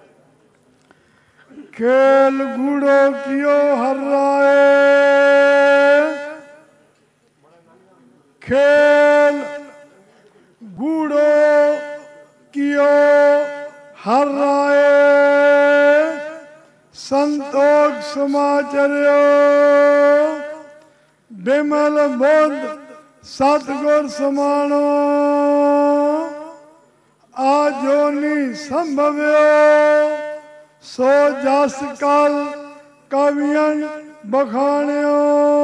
Speaker 4: खेल गूढ़ो कियो हर राय, खेल गूढ़ो कियो हर राय। संतोष समाचर्यो बिमल बुद्ध सतगुर समानो। आजोनी संभव्यो सो जस कल कवियन बखाण्यो।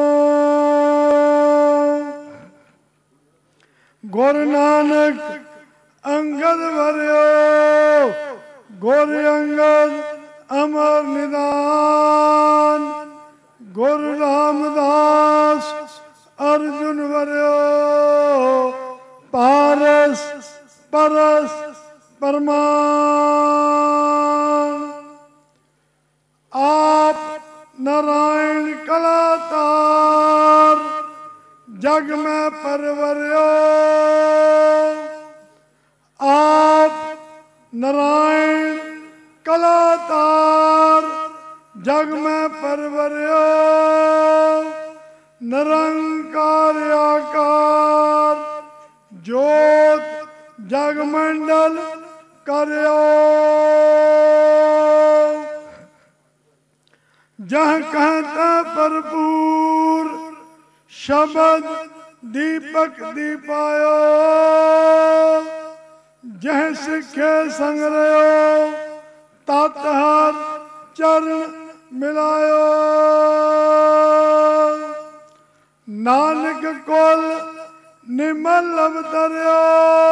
Speaker 4: गुरु नानक अंगद वरियो गुरु अंगद अमर निदान। गुरु रामदास अर्जुन वरियो पारस परस परमान। आप नारायण कलातार जग में परवरियो। आप नारायण कलातार जग में परवरियो। निरंकार आकार ज्योत जगमंडल करियो। जहाँ कहता भरपूर शब्द दीपक दीपायो। जह सिखे संग्रहो तत हर चरण मिलायो। नानक कुल निमल अवतरियो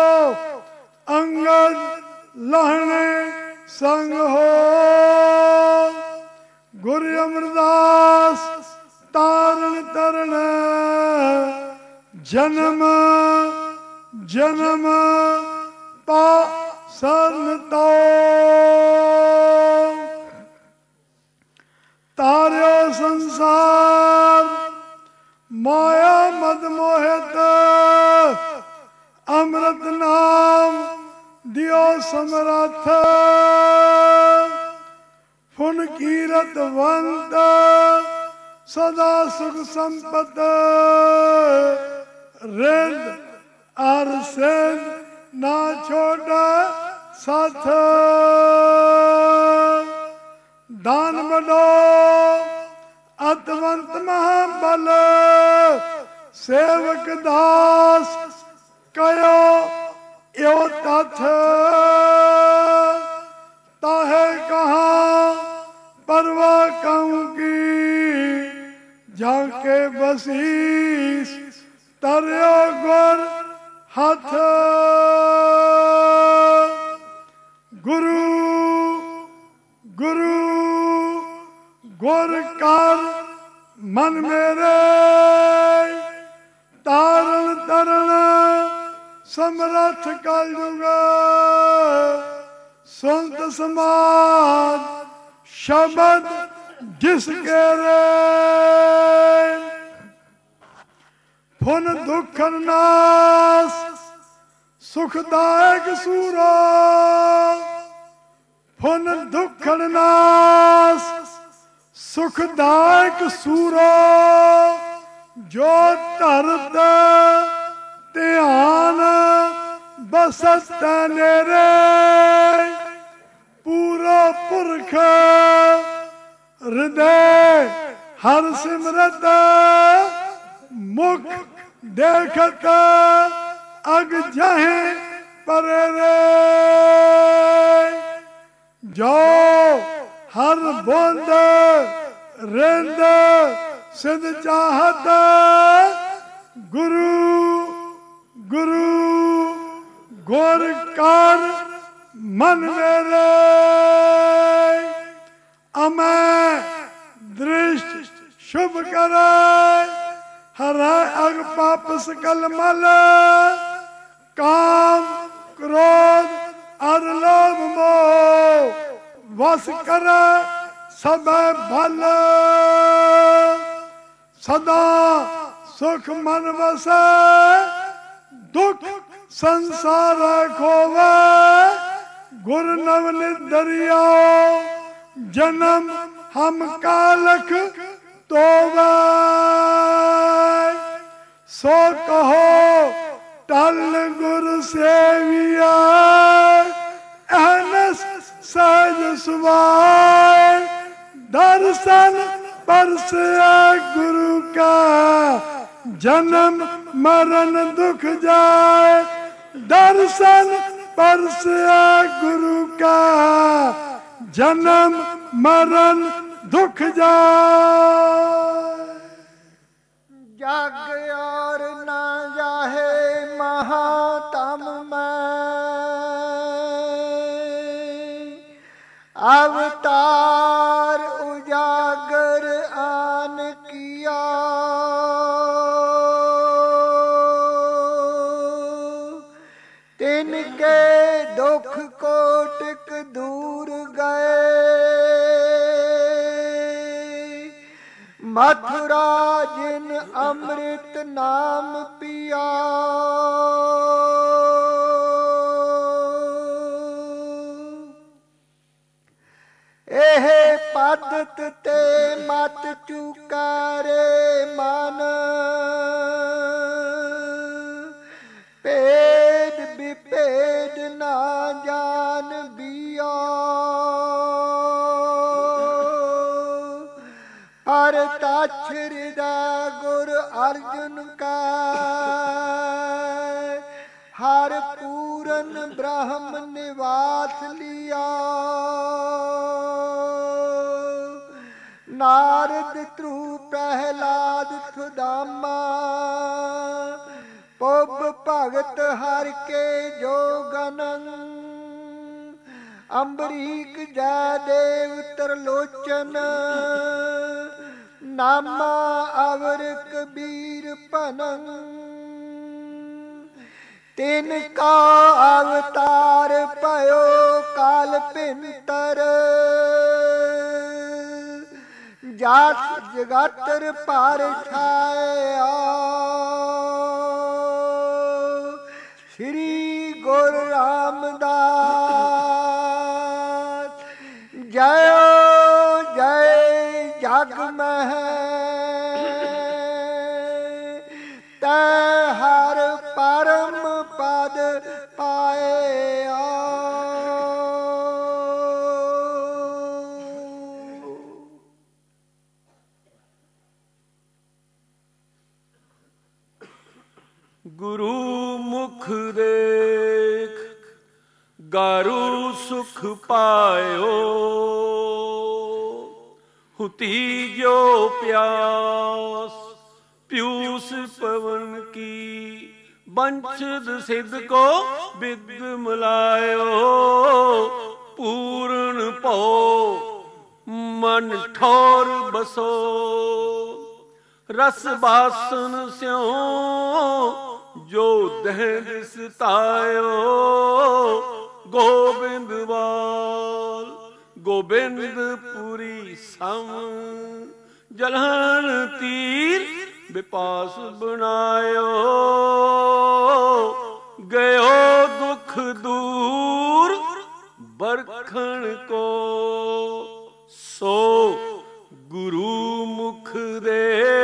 Speaker 4: अंगद लहने संग हो। गुरु अमरदास तारण तरण जन्म जन्म पा सन तो। तार्यो संसार माया मद मोहित। अमृत नाम दियो समरथ। फुन कीरत वंत सदा सुख संपत। रिंद अर सिंध ना छोड़ साथ। दान बड़ो अतवंत महाबल। सेवक दास कयो यो तथ। ताहे कहाँ परवा कहूँ की जाके बसीस तरयो गुर हाथ। गुरु गुरु गुर कर मन मेरे। तारण तरण समरथ कलयुग। संत समाज शब्द जिसके रे। फुन दुखन नास सुखदायक सूरा फुन दुखन नास सुखदायक सूरा जो धरत ध्यान बसत नेरे पूरा पुरख हृदय हर सिमरत मुख देखत अग जाहे परे रे जो हर बूंद रिंद सिद्ध चाहत गुरु गुरु गुर कर मन मेरे अमय दृष्ट शुभ करे हरा अग पाप सकल मल काम क्रोध अर लोभ मोह वस कर सब भल सदा सुख मन वसै दुख संसार खोवे गुर नवनित दरिया जन्म हम कालख तोवे सो कहो टल गुर सेविया अहनस सहज सुभाय दर्शन परसया गुरु का जन्म मरण दुख जाए दर्शन परसया गुरु का जन्म मरण दुख जाए
Speaker 2: जग और न जाहे महातम में अवतार उजागर आन किया तिनके दुख कोटिक दूर गए मथुरा जिन अमृत नाम पिया एह पद्धत ते मत चुकारे मन भेद विभेद ना जान बिया हर तछ हृदय गुर अर्जुन का हर पूरन ब्रह्म निवास लिया नारद ध्रु प्रहलाद सुदामा पुब भगत हर के जो गणन अम्बरीक जयदेव त्रिलोचन नामा अवर कबीर भनन तिनका अवतार भयो काल भिन्तर जात जगातर पार छाया श्री गुरु रामदास जय जय जग मह तै हर परम पद पाया
Speaker 1: गुरु मुख देख गारू सुख पायो हुती जो प्यास पीयूष पवन की बंशद सिद्ध को विद मिलायो पूर्ण पो मन ठोर बसो रस बासन स्यों जो दह दिसतायो गोबिंद वाल गोबिंदपुरी सम जलहन तीर
Speaker 5: ਵਿਪਾਸ ਬਣਾਇਓ ਗਇਓ ਦੁਖ ਦੂਰ ਬਰਖਣ ਕੋ ਸੋ ਗੁਰੂ ਮੁਖ ਦੇ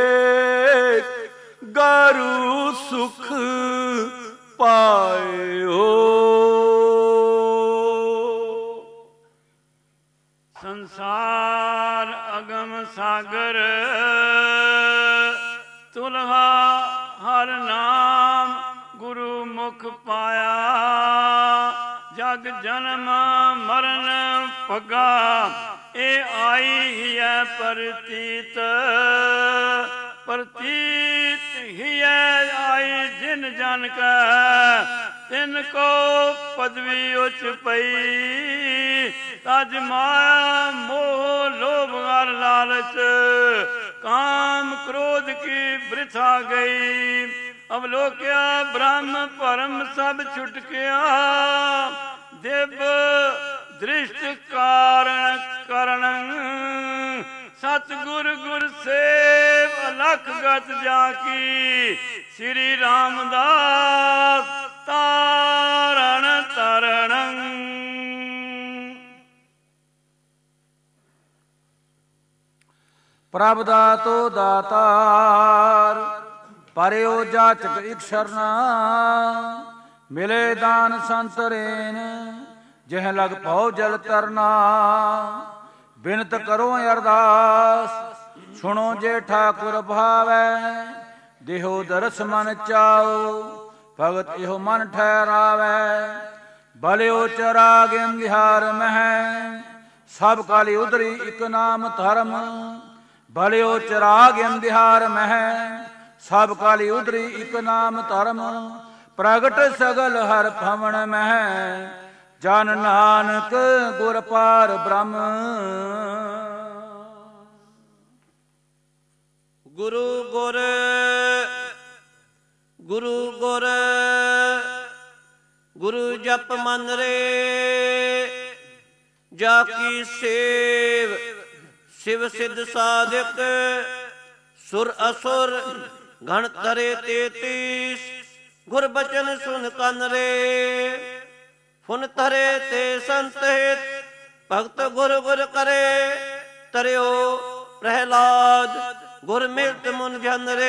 Speaker 5: ਗਾਰੂ ਸੁਖ ਪਾਇਓ।
Speaker 6: ਸੰਸਾਰ ਅਗਮ ਸਾਗਰ ਤੁਲਹਾ ਹਰ ਨਾਮ ਗੁਰੂ ਮੁਖ ਪਾਇਆ। ਜਗ ਜਨਮ ਮਰਨ ਭਗਾ ਇਹ ਆਈ ਹੈ ਪ੍ਰਤੀਤ। ਪ੍ਰਤੀਤ ਹੀ ਆਈ ਜਿਨ ਜਨ ਕੈ ਤਿਨ ਕੋ ਪਦਵੀ ਉਚ ਪਈ। ਤਜ ਮਾਇਆ ਮੋਹ ਲੋਭ ਅਰ ਲਾਲਚ ਕਾਮ ਕ੍ਰੋਧ ਕੀ ਬ੍ਰਿਥਾ ਗਈ। ਅਵਲੋਕਿਆ ਬ੍ਰਹਮ ਭਰਮ ਸਭ ਛੁਟਕਿਆ। ਦਿਵ ਦ੍ਰਿਸ਼ਟ ਕਾਰਣ ਕਰਨ ਸਤਿਗੁਰ ਗੁਰ ਸੇਵ ਅਲਖ ਗਤ ਜਾ ਕੀ। ਸ੍ਰੀ ਰਾਮਦਾਸ ਤਾਰਣ ਤਰਣ।
Speaker 7: ਪ੍ਰਭ ਦਾਤੋ ਦਾਤਾਰ ਪਰਿਓ ਜਾਚਕ ਇਕ ਸ਼ਰਨਾ। ਮਿਲੇ ਦਾਨ ਸੰਤ ਰੇਨ ਜਿਹ ਲਗ ਭਉ ਜਲ ਤਰਨਾ। ਬਿਨਤ ਕਰੋ ਅਰਦਾਸ ਸੁਣੋ ਜੇ ਠਾਕੁਰ ਭਾਵੈ। ਦੇਹੋ ਦਰਸ ਮਨ ਚਾਓ ਭਗਤ ਇਹੋ ਮਨ ਠਹਿਰਾਵੈ। ਬਲਿਓ ਚਰਾਗ ਅੰਧਿਆਰ ਮਹਿ ਸਭ ਕਾਲੀ ਉਦਰੀ ਇਕ ਨਾਮ ਧਰਮ। ਬਲਿਓ ਚਰਾਗ ਅੰਧਿਆਰ ਮਹਿ ਸਭ ਕਾਲੀ ਉਦਰੀ ਇਕ ਨਾਮ ਧਰਮ। ਪ੍ਰਗਟ ਸਗਲ ਹਰ ਭਵਨ ਮਹਿ ਜਨ ਨਾਨਕ ਗੁਰ ਪਾਰ ਬ੍ਰਹਮ।
Speaker 5: ਗੁਰੂ ਗੁਰ ਗੁਰੂ ਗੁਰ ਗੁਰੂ ਜਪ ਮਨ ਰੇ। ਜਾ ਕੀ ਸੇਵ शिव सिद्ध साधिक सुर असुर गण तरे तेतीस। गुर बचन सुन कन रे फुन तरे ते संत हित। भक्त गुर गुर करे तरियो प्रहलाद। गुर मिलत मुन जन रे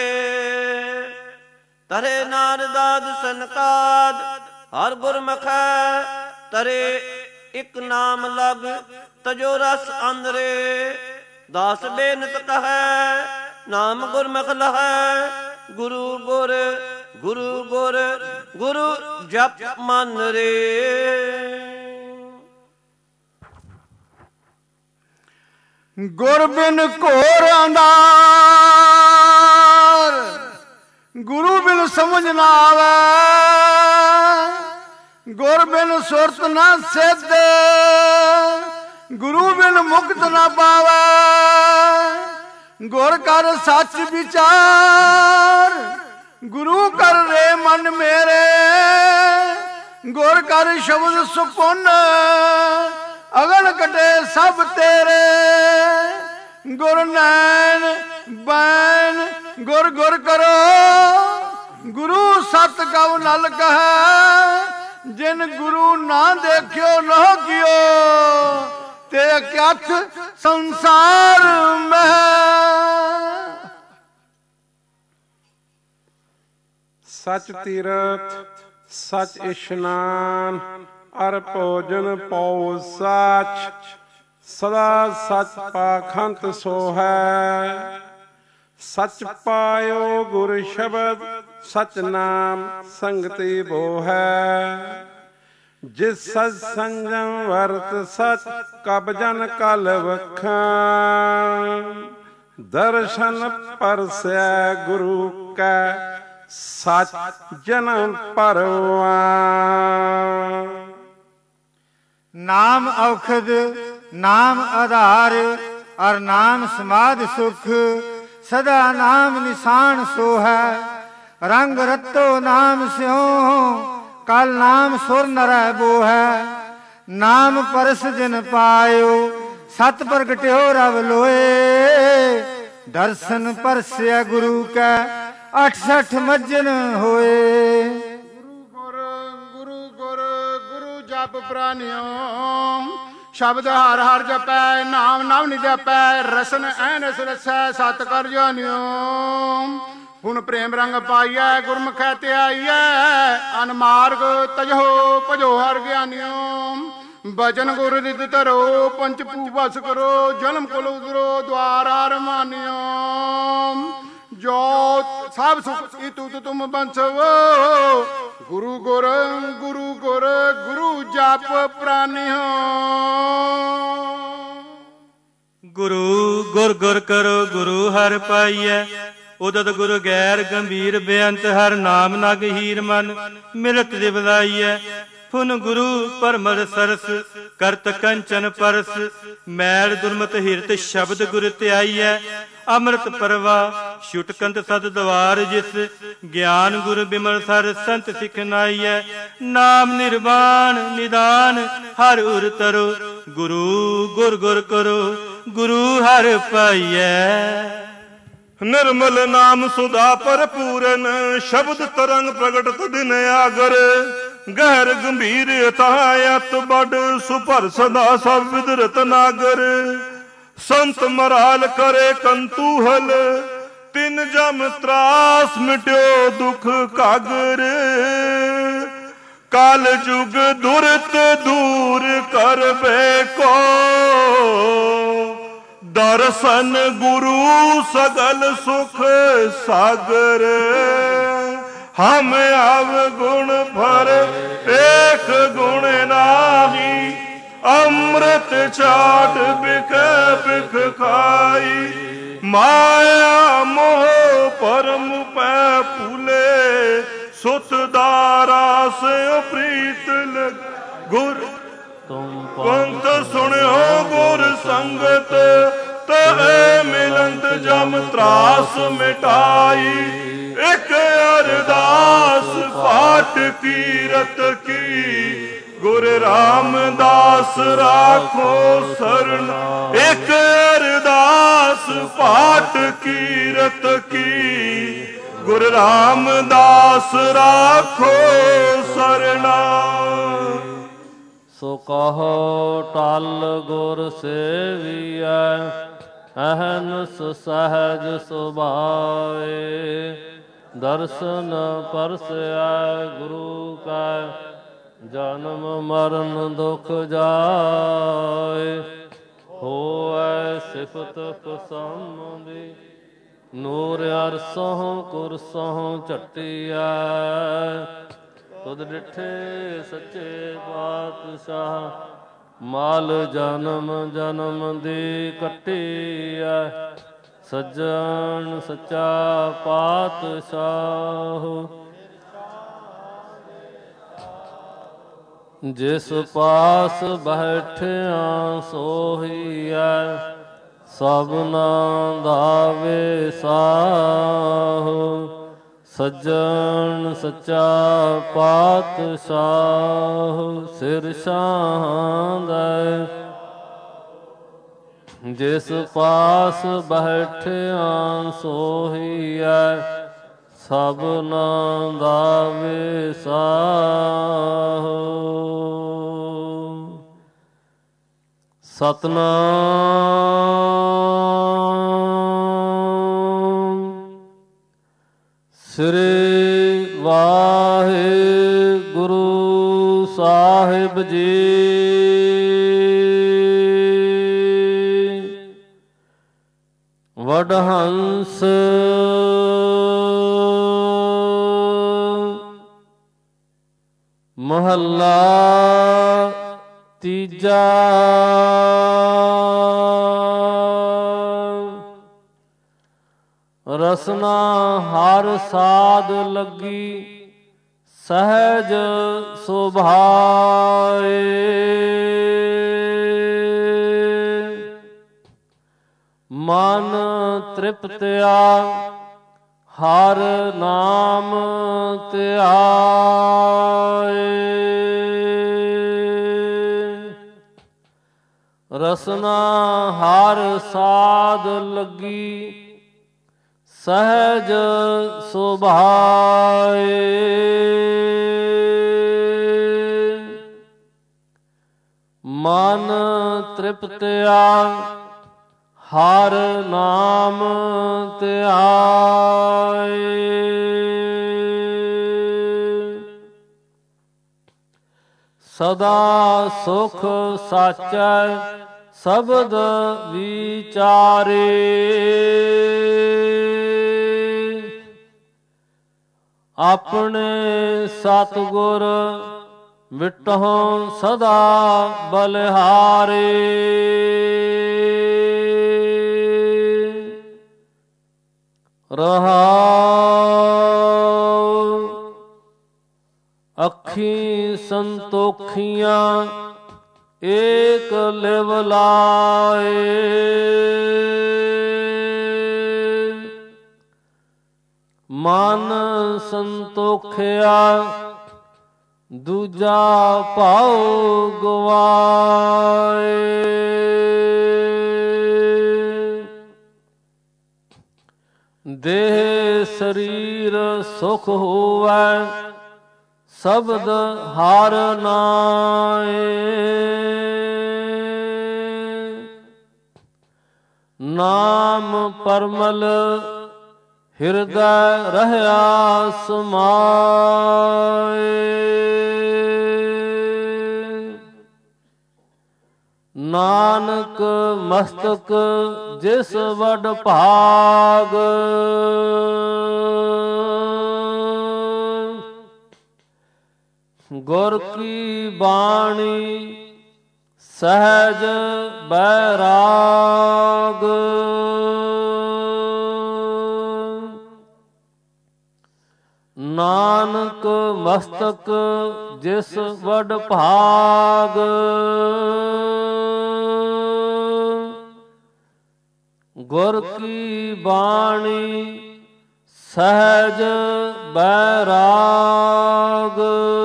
Speaker 5: तरे नारदाद सनकाद। हर गुर मखै तरे इक नाम लग तजो रस अंदरे। दास बेनत कहे नाम गुरमुख लहै। गुरु गुर गुरु गुर गुरु जप मन रे।
Speaker 4: ਗੁਰ ਬਿਨ ਘੋਰ ਅੰਧਾਰ ਗੁਰੂ ਬਿਨ ਸਮਝ ਨਾ ਆਵੇ। ਗੁਰ ਬਿਨ ਸੁਰਤ ਨਾ ਸਿੱਧ ਗੁਰੂ ਬਿਨ ਮੁਕਤ ਨਾ ਪਾਵੇ। ਗੁਰ ਕਰ ਸੱਚ ਵਿਚਾਰ ਗੁਰੂ ਕਰ ਰੇ ਮਨ ਮੇਰੇ। ਗੁਰ ਕਰ ਸ਼ਬਦ ਸੁਪੁੰਨ ਅਗਨ ਕਟੇ ਸਭ ਤੇਰੇ। ਗੁਰ ਨੈਣ ਬੈਣ ਗੁਰ ਗੁਰ ਕਰੋ ਗੁਰੂ ਸਤ ਕਉ ਨਲ ਕਹੈ। ਜਿਨ ਗੁਰੂ ਨਾ ਦੇਖਿਓ ਨਾ ਕਿਓ ਤੇ ਅਕਥ ਸੰਸਾਰ ਮਹਿ।
Speaker 8: ਸਚ ਤੀਰਥ ਸਚ ਇਸ਼ਨਾਨ ਅਰ ਭੋਜਨ ਪਉ ਸਾਚ। ਸਦਾ ਸਚ ਪਾਖੰਤ ਸੋਹੈ। ਸਚ ਪਾਇਓ ਗੁਰ ਸ਼ਬਦ ਸਚ ਨਾਮ ਸੰਗਤੀ ਬੋਹੈ। ਜਿਸ ਸਚ ਸੰਜਮ ਵਰਤ ਸਚ ਕਬ ਜਨ ਕਲ ਵਖਾਂ। ਦਰਸ਼ਨ ਪਰਸੈ ਗੁਰੂ ਕੈ ਸਚ ਜਨਮ ਪਰਵਾਨ।
Speaker 2: ਨਾਮ ਔਖਦ ਨਾਮ ਆਧਾਰ ਅਰ ਨਾਮ ਸਮਾਧ ਸੁਖ। ਸਦਾ ਨਾਮ ਨਿਸ਼ਾਨ ਸੋ ਹੈ ਰੰਗ ਰਤੋ ਨਾਮ ਸਿਉ। ਕਲ ਨਾਮ ਸੁਰ ਨਰੈ ਬੋ ਹੈ। ਨਾਮ ਪਰਸ ਜਿਨ ਪਾਇਓ ਸਤ ਪ੍ਰਗਟਿਓ ਰਵ ਲੋਏ।
Speaker 3: ਦਰਸ਼ਨ ਪਰਸਿਆ ਗੁਰੂ ਕੈ ਅਠਸਠ ਮੱਜਨ ਹੋਏ।
Speaker 9: ਗੁਰੂ ਗੁਰ ਗੁਰੂ ਗੁਰ ਗੁਰੂ ਜਪ ਪ੍ਰਾਨਿਓ ਸ਼ਬਦ ਹਰ ਹਰ ਜਪੈ ਨਾਮ ਨਾਮ ਨਿ ਜਪੈ ਰਸਨ ਐਨਸ ਰਸੈ ਸਤ ਕਰ ਜਾਣਿਓ। ਹੁਣ ਪ੍ਰੇਮ ਰੰਗ ਪਾਈਐ ਗੁਰਮੁਖੈ ਧਿਆਈਐ ਅਨਮਾਰਗ ਤਜੋ ਭਜੋ ਹਰ ਗਿਆਨਿਓ। ਬਚਨ ਗੁਰ ਰਿਦ ਧਰੋ ਪੰਚ ਭੂ ਵਸ ਕਰੋ ਜਨਮ ਕੁਲ ਉਦਰੋ ਦਵਾਰ ਹਰ ਮਾਨਿਓ। ਜੋ ਸਭ ਸੁਖ ਇਤੁ ਤੁਮ ਬੰਸਵ ਗੁਰੂ ਗੁਰ ਗੁਰੂ ਗੁਰ ਗੁਰੂ ਜਪ ਪ੍ਰਾਨਿਓ।
Speaker 1: ਗੁਰੂ ਗੁਰ ਗੁਰ ਕਰੋ ਗੁਰੂ ਹਰਿ ਪਾਈਐ ਉਦਤ ਗੁਰ ਗੈਰ ਗੰਭੀਰ ਬੇਅੰਤ ਹਰ ਨਾਮ ਨਗ ਹੀਰ ਮਨ ਮਿਲਤ ਦਿਵਲਾਈਐ। ਫੁਨ ਗੁਰੂ ਪਰਮਲ ਸਰਸ ਕਰਤ ਕੰਚਨ ਪਰਸ ਮੈਲ ਦੁਰਮਤ ਹਿਰਤ ਸ਼ਬਦ ਗੁਰ ਧਿਆਈਐ। ਅੰਮ੍ਰਿਤ ਪਰਵਾ ਛੁਟਕੰਤ ਸਤ ਦਵਾਰ ਜਿਸ ਗਿਆਨ ਗੁਰ ਬਿਮਲ ਸਰ ਸੰਤ ਸਿਖਨਾਈਐ। ਨਾਮ ਨਿਰਵਾਣ ਨਿਦਾਨ ਹਰ ਉਰ ਤਰੋ ਗੁਰੂ ਗੁਰ ਗੁਰ ਕਰੋ ਗੁਰੂ ਹਰਿ ਪਾਈਐ।
Speaker 10: ਨਿਰਮਲ ਨਾਮ ਸੁਧਾ ਭਰਪੂਰਨ ਸ਼ਬਦ ਤਰੰਗ ਪ੍ਰਗਟ ਦਿਨ ਆਗਰ। ਗਹਿਰ ਗੰਭੀਰ ਅਥਾਇਤ ਬੜ ਸੁਭਰ ਸਦਾ ਸਭ ਵਿਦਰਤ ਨਾਗਰ। ਸੰਤ ਮਰਾਲ ਕਰੇ ਕੰਤੂਹਲ ਤਿਨ ਜਮ ਤਰਾਸ ਮਿਟਿਓ ਦੁਖ ਕਾਗਰ। ਕਾਲ ਜੁਗ ਦੁਰਤ ਦੂਰ ਕਰਬੇ ਕੋ ਦਰਸ਼ਨ ਗੁਰੂ ਸਗਲ ਸੁਖ ਸਾਗਰ। ਹਮ ਅਵਗੁਣ ਭਰ ਏਕ ਗੁਣ ਨਾਹੀ ਅੰਮ੍ਰਿਤ ਛਾਟ ਬਿਖ ਬਿਖ ਖਾਈ। ਮਾਇਆ ਮੋਹ ਪਰਮ ਪੈ ਭੂਲੇ ਸੁਤ ਦਾਰਾਸ ਪ੍ਰੀਤ ਲਗ ਗੁਰ ਪੰਥ ਸੁਣਿਓ ਗੁਰ ਸੰਗਤ ਤੈ ਮਿਲੰਤ ਜਮ ਤਰਾਸ ਮਿਟਾਈ। ਇਕ ਅਰਦਾਸ ਪਾਠ ਕੀਰਤ ਕੀ ਗੁਰ ਰਾਮਦਾਸ ਰਾਖੋ ਸਰਣ। ਇਕ ਅਰਦਾਸ ਪਾਠ ਕੀਰਤ ਕੀ ਗੁਰ ਰਾਮਦਾਸ ਰਾਖੋ ਸਰਣਾ।
Speaker 11: ਸੋ ਕਹੋ ਟਲ ਗੁਰ ਸੇਵੀਐ ਅਹਨਸ ਸਹਜ ਸੁਭਾਏ। ਦਰਸ਼ਨ ਪਰਸੈ ਗੁਰੂ ਕੈ ਜਨਮ ਮਰਨ ਦੁਖ ਜਾਏ। ਹੋਐ ਸਿਫਤ ਕੁਸਮ ਦੀ ਨੂਰ ਅਰਸੋਂ ਕੁਰਸੋਂ ਝਟਿਐ। ਤੁਧ ਡਿਠੇ ਸੱਚੇ ਪਾਤਸ਼ਾਹ ਮਾਲ ਜਨਮ ਜਨਮ ਦੀ ਕੱਟੀਐ। ਸੱਜਣ ਸੱਚਾ ਪਾਤਸ਼ਾਹ ਜਿਸ ਪਾਸ ਬੈਠਿਆ ਸੋਹੀਐ ਸਭਨਾ ਦਾ ਵਿਸਾਹ। ਸੱਜਣ ਸੱਚਾ ਪਾਤਸ਼ਾਹ ਸਿਰ ਸ਼ਾਂਦੈ। ਜਿਸ ਪਾਸ ਬੈਠਿਆ ਸੋਹੀਐ ਸਭਨਾ ਦਾ ਵਿਸਾਹ। ਸਤਨਾਮ ਸ੍ਰੀ ਵਾਹਿਗੁਰੂ ਸਾਹਿਬ ਜੀ। ਵਡਹੰਸ ਮਹੱਲਾ ਤੀਜਾ। ਰਸਨਾ ਹਰ ਸਾਧ ਲੱਗੀ ਸਹਿਜ ਸੁਭਾਏ। ਮਨ ਤ੍ਰਿਪਤਿਆ ਹਰ ਨਾਮ ਧਿਆਏ। ਰਸਨਾ ਹਰ ਸਾਧ ਲੱਗੀ ਸਹਿਜ ਸੁਭਾਏ। ਮਨ ਤ੍ਰਿਪਤਿਆ ਹਰ ਨਾਮ ਧਿਆਏ। ਸਦਾ ਸੁਖ ਸਾਚੈ ਸ਼ਬਦ ਵਿਚਾਰੇ। ਆਪਣੇ ਸਤਿਗੁਰ ਮਿਟਹੁ ਸਦਾ ਬਲਿਹਾਰੇ। ਰਹਾਉ ਅੱਖੀ ਸੰਤੋਖੀਆਂ ਏਕ ਲਿਵ ਲਾਏ। ਮਨ ਸੰਤੋਖਿਆ ਦੂਜਾ ਭਾਉ ਗਵਾਏ। ਦੇਹ ਸਰੀਰ ਸੁਖ ਹੋਵੈ ਸ਼ਬਦ ਹਰਿ ਨਾਏ। ਨਾਮ ਪਰਮਲ ਹਿਰਦੈ ਰਹਿਆ ਸਮਾਏ। ਨਾਨਕ ਮਸਤਕ ਜਿਸ ਵਡ ਭਾਗ। ਗੁਰ ਕੀ ਬਾਣੀ ਸਹਿਜ ਬੈਰਾਗ। ਨਾਨਕ ਮਸਤਕ ਜਿਸ ਵਡ ਭਾਗ। ਗੁਰ ਕੀ ਬਾਣੀ ਸਹਿਜ ਬੈਰਾਗ।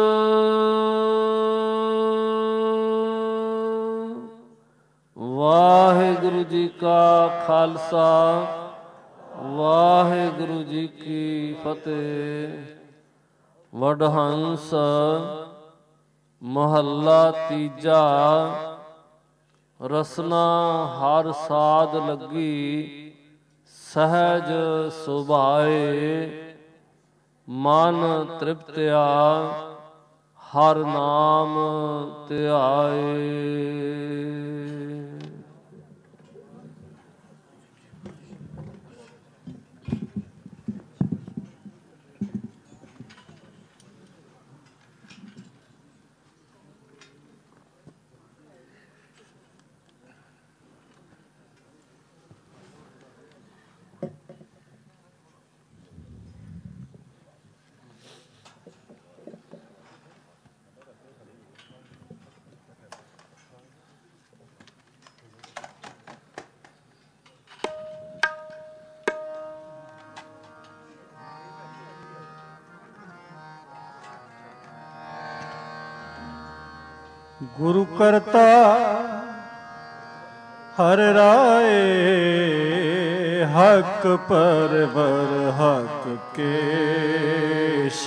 Speaker 11: ਵਾਹਿਗੁਰੂ ਜੀ ਕਾ ਖਾਲਸਾ ਵਾਹਿਗੁਰੂ ਜੀ ਕੀ ਫਤਿਹ। ਵਡਹੰਸ ਮਹੱਲਾ ਤੀਜਾ। ਰਸਨਾ ਹਰ ਸਾਧ ਲੱਗੀ ਸਹਿਜ ਸੁਭਾਏ। ਮਨ ਤ੍ਰਿਪਤਿਆ ਹਰ ਨਾਮ ਧਿਆਏ।
Speaker 3: ਗੁਰੂ ਕਰਤਾ ਹਰ ਰਾਏ। ਹਕ ਪਰਵਰ ਹਕ ਕੇਸ਼।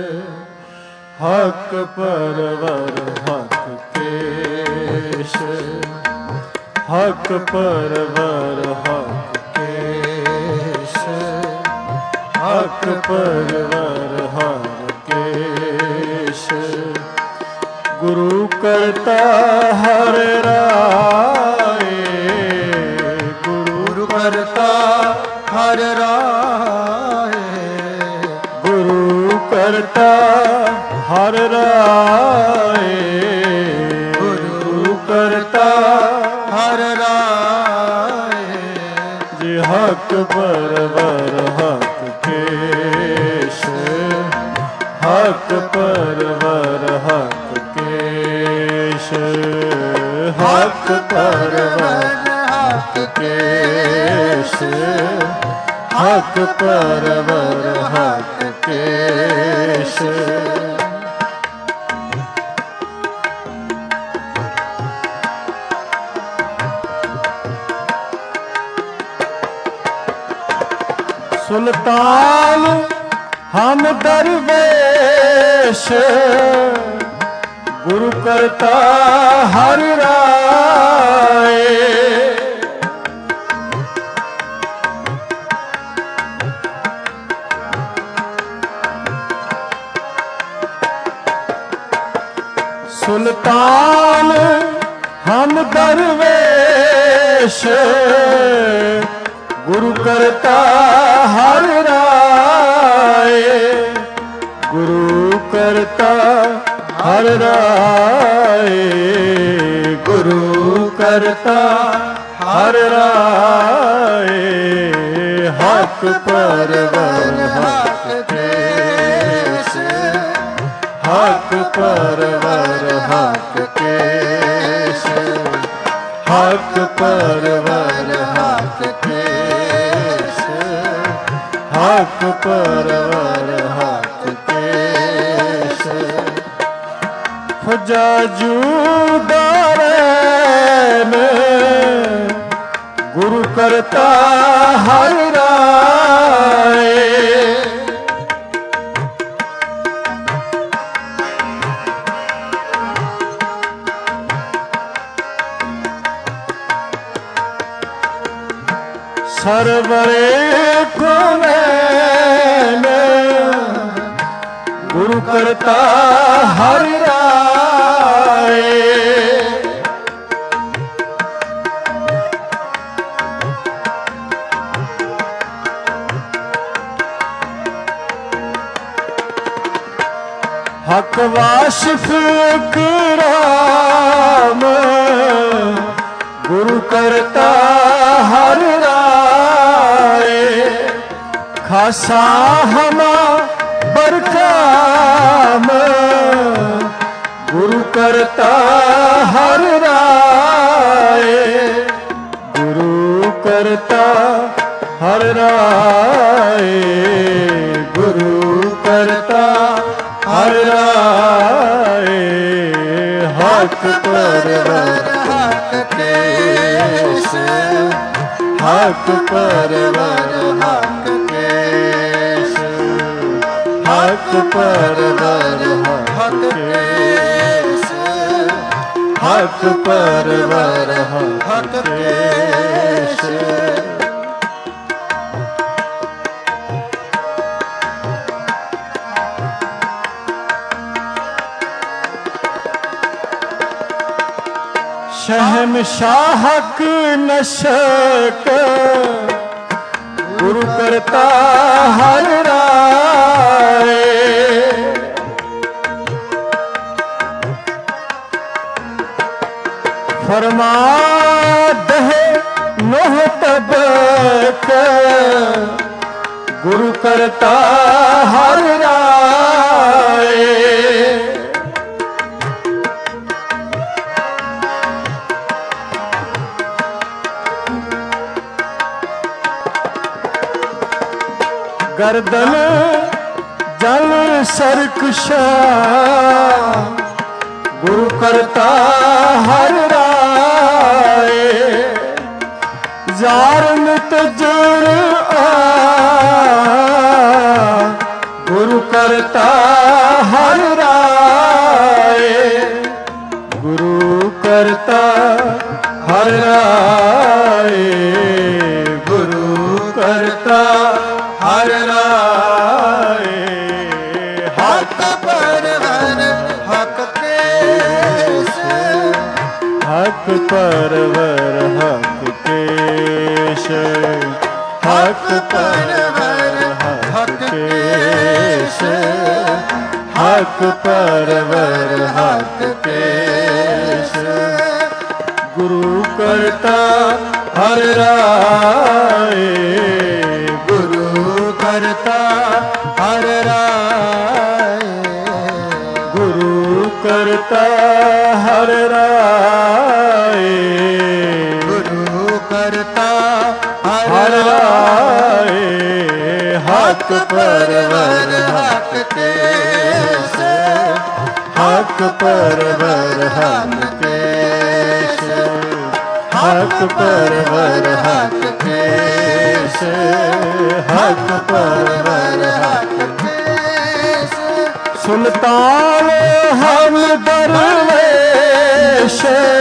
Speaker 3: ਹਕ ਪਰਵਰ ਹਕ ਕੇਸ਼। ਹਕ ਪਰਵਰ ਹਕ ਕੇਸ਼। ਹਕ ਪਰਵਰ ਹਰ ਕੇਸ਼। ਗੁਰੂ ਕਰਤਾ ਹਰ ਰਾਏ। ਗੁਰੂ ਕਰਤਾ ਹਰ ਰਾਏ। ਗੁਰੂ ਕਰਤਾ ਹਰ ਰਾਏ। ਗੁਰੂ ਕਰਤਾ ਹਰ ਰਾਏ। ਜੇ ਹਕ ਪਰਵਰ ਹਕ ਕੇਸ਼। ਹਕ ਪਰਵਰ ਹਕ ਕੇਸ਼। ਹਕ ਪਰਵਰ ਹਕ ਕੇਸ਼। ਹਕ ਪਰਵਰ ਹਕ ਕੇਸ਼। सुल्तान हम दरवेश गुरु करता हर राय। सुल्तान हम दरवेश गुरु करता हर राय। गुरु करता हर राय। गुरु करता हर राय। हक परवर हक केश हक परवर हक केश हक परवर हक केश हक परवर हक केश। फजाजूदारैन गुरु करता हर राय। सरवरे कुनैन गुरु करता हर राय। हक वाशिफ कराम गुरु करता हर राय। खासा हमा बरकाम गुरु करता हर राय। गुरु करता हर राय। गुरु करता हर राय। हक परवर हक केश हक परवर हक केश हक परवर हक केश हक परवर हक केश। शहनशाहक नशक गुरु करता हर राय। फरमा दहे नोह तबक गुरु करता हर राय। गर्दन जल सरकशा गुरु करता हर राय। जार तजुर गुरु करता हर राय। गुरु करता हर राय। गुरु करता हर राय। हक परवर हक केश हक परवर हक केश हक परवर हक केश हक परवर हक केश। गुरु करता हर राय। गुरु करता हर राय। गुरु करता हर राय। गुरु करता हर राय। हक परवर हक केश हक परवर हक केश हक परवर हक केश हक परवर हक केश सुल्तान हम दरवेश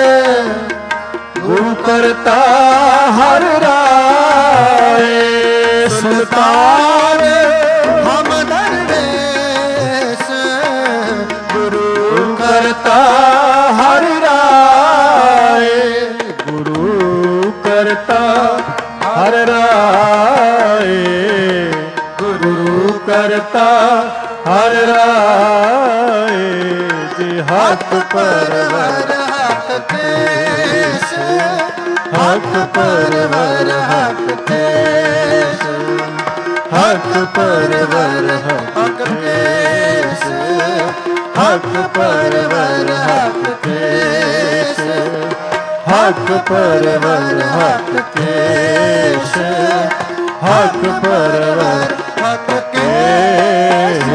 Speaker 3: गुरु करता हर राय सुल्तान हम दरवेश गुरु करता हर राय गुरु करता हर राय गुरु करता हर राय जी हक परवर हक केश हक परवर हक केश हक परवर हक केश हक परवर हक केश हक परवर हक केश हक परवर हक केश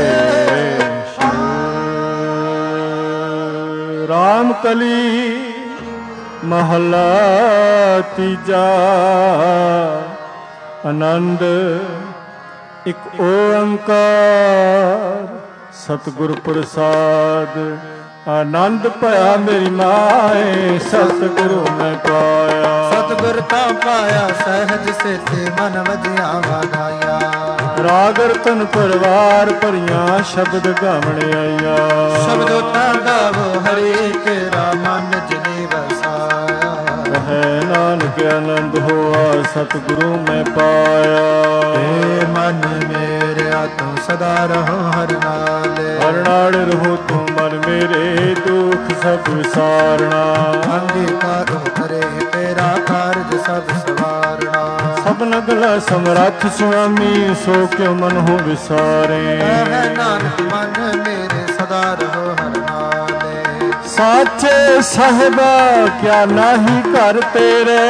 Speaker 3: राम कली महला तीजा आनंद एक ओंकार सतगुर प्रसाद आनंद पाया मेरी माए सतगुरु मैं पाया
Speaker 2: सतगुर ता पाया सहज से थे मन वजिया वागाया
Speaker 3: राग रतन परिवार भरिया शब्द गावण आया
Speaker 2: शब्द ता गावो हरे तेरा मन जिने वसाया
Speaker 3: है नानक आनंद होआ सतगुरु मैं पाया
Speaker 2: हे मन मेरे तू सदा रहो हर नाल
Speaker 3: हर नाल रहो तुम मन मेरे दुख सब विसारना
Speaker 2: अंगीकारो करे तेरा कार्य सब सवारना
Speaker 3: सब नगला समरथ स्वामी सो क्यों मन हो विसारे
Speaker 2: है नानक मन मेरे सदा रहो हर नाले
Speaker 3: साचे साहिबा क्या नाही कर तेरे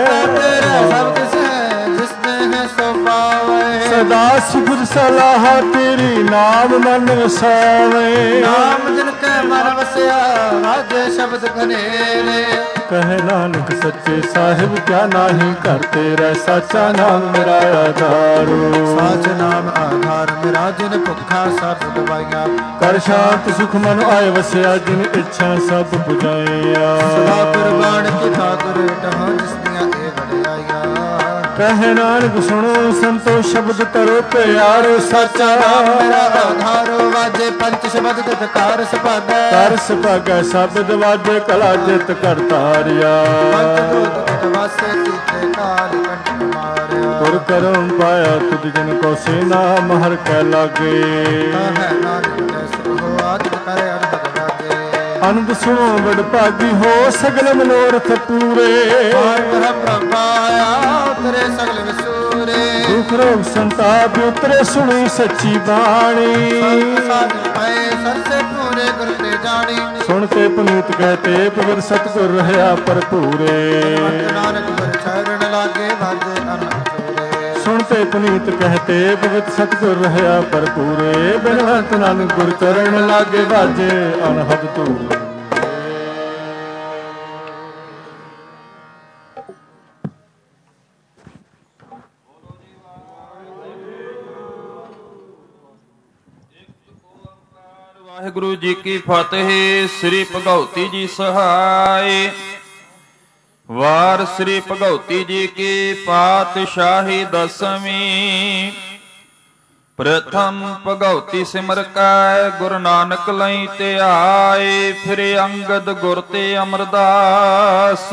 Speaker 2: तेरा सब किस है जिसने है सो पावे
Speaker 3: सदा सुख सलाह तेरी नाम मन वसावे
Speaker 2: नाम जिनके मन वसया वाजे शब्द घनेरे
Speaker 3: कहे नानक सच्चे साहिब क्या नाही कर तेरा साचा नाम मेरा आधार
Speaker 2: साच नाम आधार मेरा जिन भुखा सब दवाइया
Speaker 3: कर शांत सुख मन आए वसया जिन इच्छा सब बुझाइया
Speaker 2: सदा कुर्बान की ठाकुर टहो जिसनिया ए वड़ाइया
Speaker 3: कहे नानक सुनो संतो शब्द तरो प्यारो साचा
Speaker 2: नाम मेरा आधारो वाजे पंच शब्द गतकार सभागा
Speaker 3: कर सभागा शब्द वाजे कला जित कर तारिया
Speaker 2: पंच दूत गतवासे कीते काल कंठ मारिया
Speaker 3: तुर करम पाया तुझ जिन को सेना महर कह लागे
Speaker 2: है नानक कैसे हो आज करे अनहद लागे
Speaker 3: अनंद सुनो बड़ भागी हो सगल मनोरथ पूरे
Speaker 2: ब्रह्म पाया उतरे सगल विसूरे
Speaker 3: दुख रोग संताप उतरे सुनी सच्ची बाणी
Speaker 2: सरसे पूरे गुरते जानी
Speaker 3: सुनते पुनीत कहते पवित्र सतगुर रहया भरपूरे
Speaker 2: नानक गुर चरण लागे वाजे अनंत
Speaker 3: सुनते पुनीत कहते पवित्र सतगुर रहया भरपूरे बिनवंत नानक गुर चरण लागे वाजे अनहद तूरे
Speaker 12: ਵਾਹਿਗੁਰੂ ਜੀ ਕੀ ਫਤਿਹ। ਸ੍ਰੀ ਭਗਉਤੀ ਜੀ ਸਹਾਈ। ਵਾਰ ਸ੍ਰੀ ਭਗਉਤੀ ਜੀ ਕੀ ਪਾਤਸ਼ਾਹੀ ਦਸਵੀਂ। ਪ੍ਰਥਮ ਭਗਉਤੀ ਸਿਮਰ ਕੈ ਗੁਰੂ ਨਾਨਕ ਲਈ ਧਿਆਏ। ਫਿਰ ਅੰਗਦ ਗੁਰ ਤੇ ਅਮਰਦਾਸ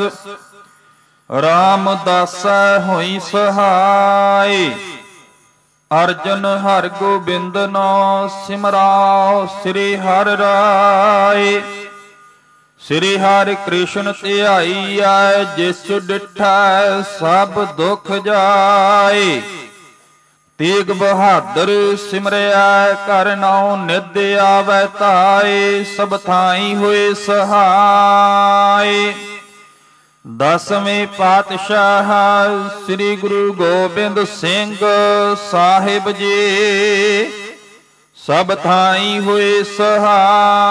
Speaker 12: ਰਾਮਦਾਸੈ ਹੋਈ ਸਹਾਈ। ਅਰਜਨ ਹਰ ਗੋਬਿੰਦ ਨੋ ਸਿਮਰਾਓ ਸ੍ਰੀ ਹਰਿ ਰਾਏ। ਸ੍ਰੀ ਹਰਿ ਕ੍ਰਿਸ਼ਨ ਧਿਆਈਐ ਜਿਸ ਡਿਠੈ ਸਭ ਦੁਖ ਜਾਏ। ਤੇਗ ਬਹਾਦਰ ਸਿਮਰਿਆ ਕਰ ਨਾਉ ਨਿਧ ਆਵੈ ਤਾਏ। ਸਭ ਥਾਈ ਹੋਏ ਸਹਾਈ। ਦਸਵੇਂ ਪਾਤਸ਼ਾਹ ਸ੍ਰੀ ਗੁਰੂ ਗੋਬਿੰਦ ਸਿੰਘ ਸਾਹਿਬ ਜੀ ਸਭ ਥਾਈ ਹੋਏ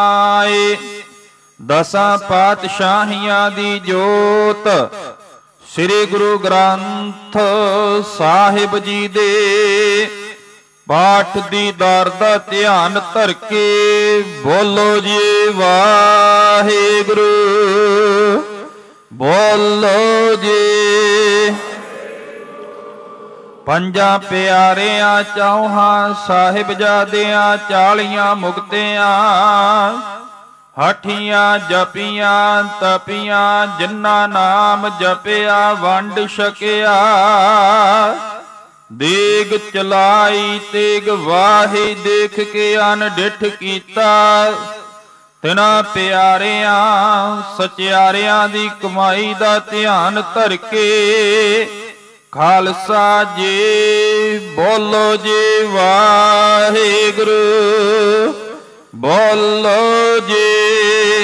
Speaker 12: ਸਹਾਈ। ਦਸਾਂ ਪਾਤਸ਼ਾਹੀਆਂ ਦੀ ਜੋਤ ਸ੍ਰੀ ਗੁਰੂ ਗ੍ਰੰਥ ਸਾਹਿਬ ਜੀ ਦੇ ਪਾਠ ਦੀ ਦਰ ਦਾ ਧਿਆਨ ਧਰ ਕੇ ਬੋਲੋ ਜੀ ਵਾਹਿਗੁਰੂ, ਬੋਲੋ ਜੀ। ਪੰਜਾਂ ਪਿਆਰਿਆਂ ਚੌਹਾਂ ਸਾਹਿਬਜ਼ਾਦਿਆਂ ਚਾਲੀਆਂ ਮੁਕਤਿਆਂ ਹਾਠੀਆਂ ਜਪੀਆਂ ਤਪੀਆਂ ਜਿਨ੍ਹਾਂ ਨਾਮ ਜਪਿਆ ਵੰਡ ਛਕਿਆ। ਦੇਗ ਚਲਾਈ ਤੇਗ ਵਾਹੀ ਦੇਖ ਕੇ ਅਨਡਿਠ ਕੀਤਾ। ਤਿਨਾਂ ਪਿਆਰਿਆਂ ਸਚਿਆਰਿਆਂ ਦੀ ਕਮਾਈ ਦਾ ਧਿਆਨ ਧਰ ਕੇ ਖਾਲਸਾ ਜੀ ਬੋਲੋ ਜੀ ਵਾਹਿਗੁਰੂ, ਬੋਲੋ ਜੀ।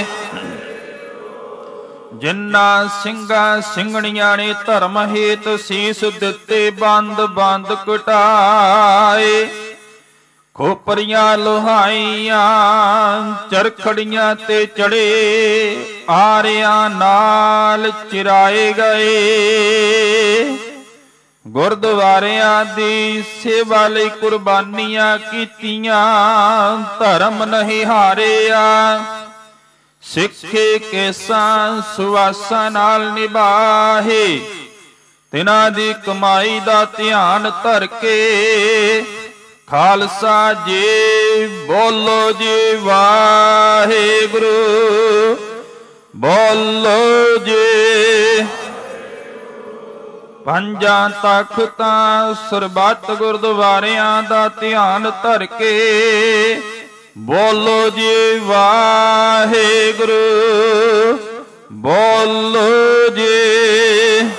Speaker 12: ਜਿਨ੍ਹਾਂ ਸਿੰਘਾਂ ਸਿੰਘਣੀਆਂ ਨੇ ਧਰਮ ਹੇਤ ਸੀਸ ਦਿੱਤੇ ਬੰਦ ਬੰਦ ਕਟਾਏ। ਖੋਪਰੀਆਂ ਲੋਹਾਈਆਂ ਚਰਖੜੀਆਂ ਤੇ ਚੜੇ ਆਰਿਆਂ ਨਾਲ ਚਿਰਾਏ ਗਏ। ਗੁਰਦੁਆਰਿਆਂ ਦੀ ਸੇਵਾ ਲਈ ਕੁਰਬਾਨੀਆਂ ਕੀਤੀਆਂ ਧਰਮ ਨਹੀਂ ਹਾਰਿਆ। ਸਿੱਖੇ ਕੇਸਾਂ ਸੁਆਸਾਂ ਨਾਲ ਨਿਭਾਹੇ ਤਿਨਾਂ ਦੀ ਕਮਾਈ ਦਾ ਧਿਆਨ ਧਰ ਕੇ ਖਾਲਸਾ ਜੀ ਬੋਲੋ ਜੀ ਵਾਹਿਗੁਰੂ, ਬੋਲੋ ਜੀ। ਪੰਜਾਂ ਤਖਤਾਂ ਸਰਬੱਤ ਗੁਰਦੁਆਰਿਆਂ ਦਾ ਧਿਆਨ ਧਰ ਕੇ ਬੋਲੋ ਜੀ ਵਾਹਿਗੁਰੂ, ਬੋਲੋ ਜੀ।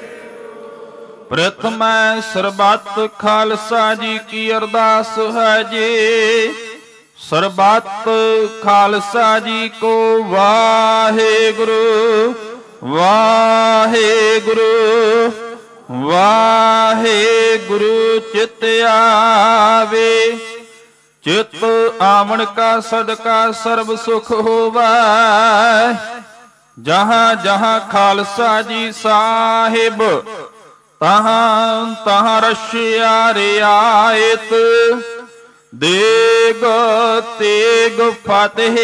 Speaker 12: ਪ੍ਰਥਮੈ ਸਰਬੱਤ ਖਾਲਸਾ ਜੀ ਕੀ ਅਰਦਾਸ ਹੈ ਜੀ। ਸਰਬੱਤ ਖਾਲਸਾ ਜੀ ਕੋ ਵਾਹਿਗੁਰੂ, ਵਾਹਿਗੁਰੂ, ਵਾਹਿਗੁਰੂ। ਚਿਤ ਆਵੇ ਚਿਤ ਆਵਣ ਕਾ ਸਦਕਾ ਸਰਬ ਸੁਖ ਹੋਵੈ। ਜਹਾਂ ਜਹਾਂ ਖਾਲਸਾ ਜੀ ਸਾਹਿਬ ਤਹਾਂ ਤਹਾਂ ਰਸ਼ਿਆ ਰਿਆਇਤ। ਦੇਗ ਤੇਗ ਫਤਿਹ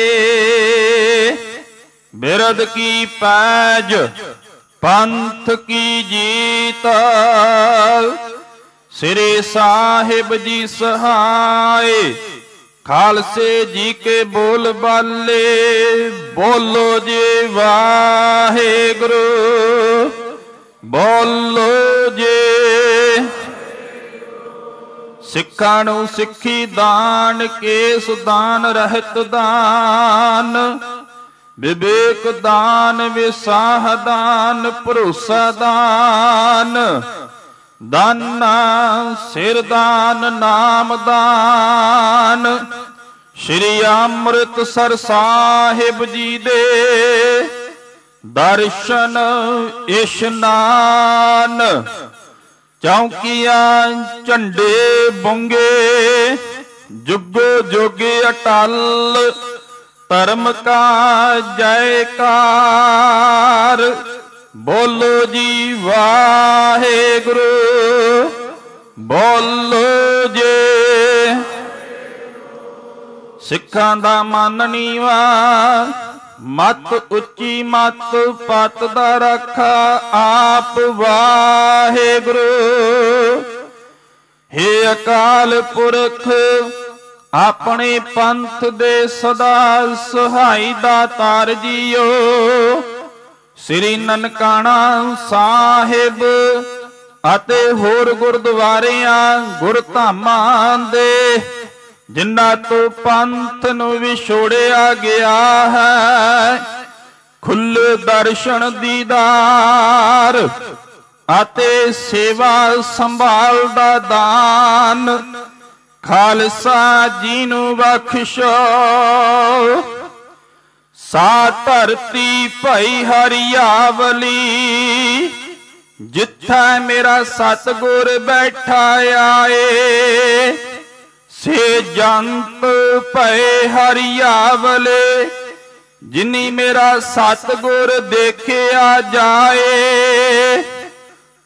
Speaker 12: ਬਿਰਦ ਕੀ ਪੈਜ ਪੰਥ ਕੀ ਜੀਤ। ਸ੍ਰੀ ਸਾਹਿਬ ਜੀ ਸਹਾਏ ਖਾਲਸੇ ਜੀ ਕੇ ਬੋਲ ਬਾਲੇ ਬੋਲੋ ਜੀ ਵਾਹਿਗੁਰੂ, ਬੋਲੋ ਜੀ। ਸਿੱਖਾਂ ਨੂੰ ਸਿੱਖੀ ਦਾਨ ਕੇਸ ਦਾਨ ਰਹਿਤ ਦਾਨ ਵਿਵੇਕ ਦਾਨ ਵਿਸਾਹ ਦਾਨ ਭਰੋਸਾ ਦਾਨ ਦਾਨਾ ਸਿਰ ਦਾਨ ਨਾਮ ਦਾਨ। ਸ਼੍ਰੀ ਅੰਮ੍ਰਿਤਸਰ ਸਾਹਿਬ ਜੀ ਦੇ ਦਰਸ਼ਨ ਇਸ਼ਨਾਨ। ਚੌਂਕੀਆਂ ਝੰਡੇ ਬੁੰਗੇ ਜੁਗੋ ਜੁਗ ਅਟਲ ਧਰਮ ਕਾ ਜੈਕਾਰ। ਬੋਲੋ ਜੀ ਵਾਹਿਗੁਰੂ, ਬੋਲੋ ਜੀ। ਸਿੱਖਾਂ ਦਾ ਮਨ ਨੀਵਾ ਮਤ ਉੱਚੀ ਮਤ ਪਤ ਦਾ ਰੱਖਾ ਆਪ ਵਾਹਿਗੁਰੂ। ਹੇ ਅਕਾਲ ਪੁਰਖ ਆਪਣੇ ਪੰਥ ਦੇ ਸਦਾ ਸਹਾਈ ਦਾਤਾਰ ਜੀਓ। ਸ੍ਰੀ ਨਨਕਾਣਾ ਸਾਹਿਬ ਅਤੇ ਹੋਰ ਗੁਰਦੁਆਰਿਆਂ ਗੁਰਧਾਮਾਂ ਦੇ ਜਿਨ੍ਹਾਂ ਤੋਂ ਪੰਥ ਨੂੰ ਵਿਛੋੜਿਆ ਗਿਆ ਹੈ ਖੁੱਲ੍ਹੇ ਦਰਸ਼ਨ ਦੀਦਾਰ ਅਤੇ ਸੇਵਾ ਸੰਭਾਲ ਦਾ ਦਾਨ ਖਾਲਸਾ ਜੀ ਨੂੰ ਬਖਸ਼ੋ। ਸਾ ਧਰਤੀ ਭਈ ਹਰਿਆਵਲੀ ਜਿੱਥੈ ਮੇਰਾ ਸਤਿਗੁਰ ਬੈਠਾ ਆਏ। ਸੇ ਜੰਤ ਭਏ ਹਰਿਆਵਲੇ ਜਿਨੀ ਮੇਰਾ ਸਤਿਗੁਰ ਦੇਖਿਆ ਜਾਏ।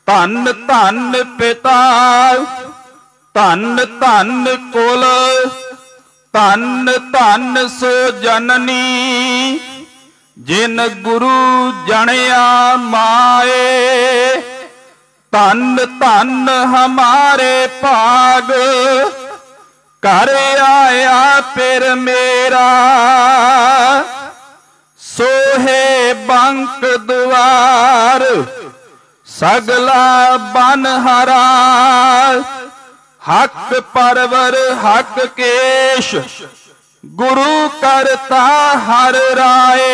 Speaker 12: ਧੰਨ ਧੰਨ ਪਿਤਾ ਧੰਨ ਧੰਨ ਕੁਲ ਧੰਨ ਧੰਨ ਸੋ ਜਨਨੀ ਜਿਨ ਗੁਰੂ ਜਣਿਆ ਮਾਏ ਧੰਨ ਧੰਨ ਹਮਾਰੇ ਭਾਗ ਘਰ ਆਇਆ ਫਿਰ ਮੇਰਾ ਸੋਹੇ ਬੰਕ ਦੁਆਰ ਸਗਲਾ ਬਨ ਹਰਾ ਹੱਕ ਪਰਵਰ ਹੱਕ ਕੇਸ਼ ਗੁਰੂ ਕਰਤਾ ਹਰ ਰਾਏ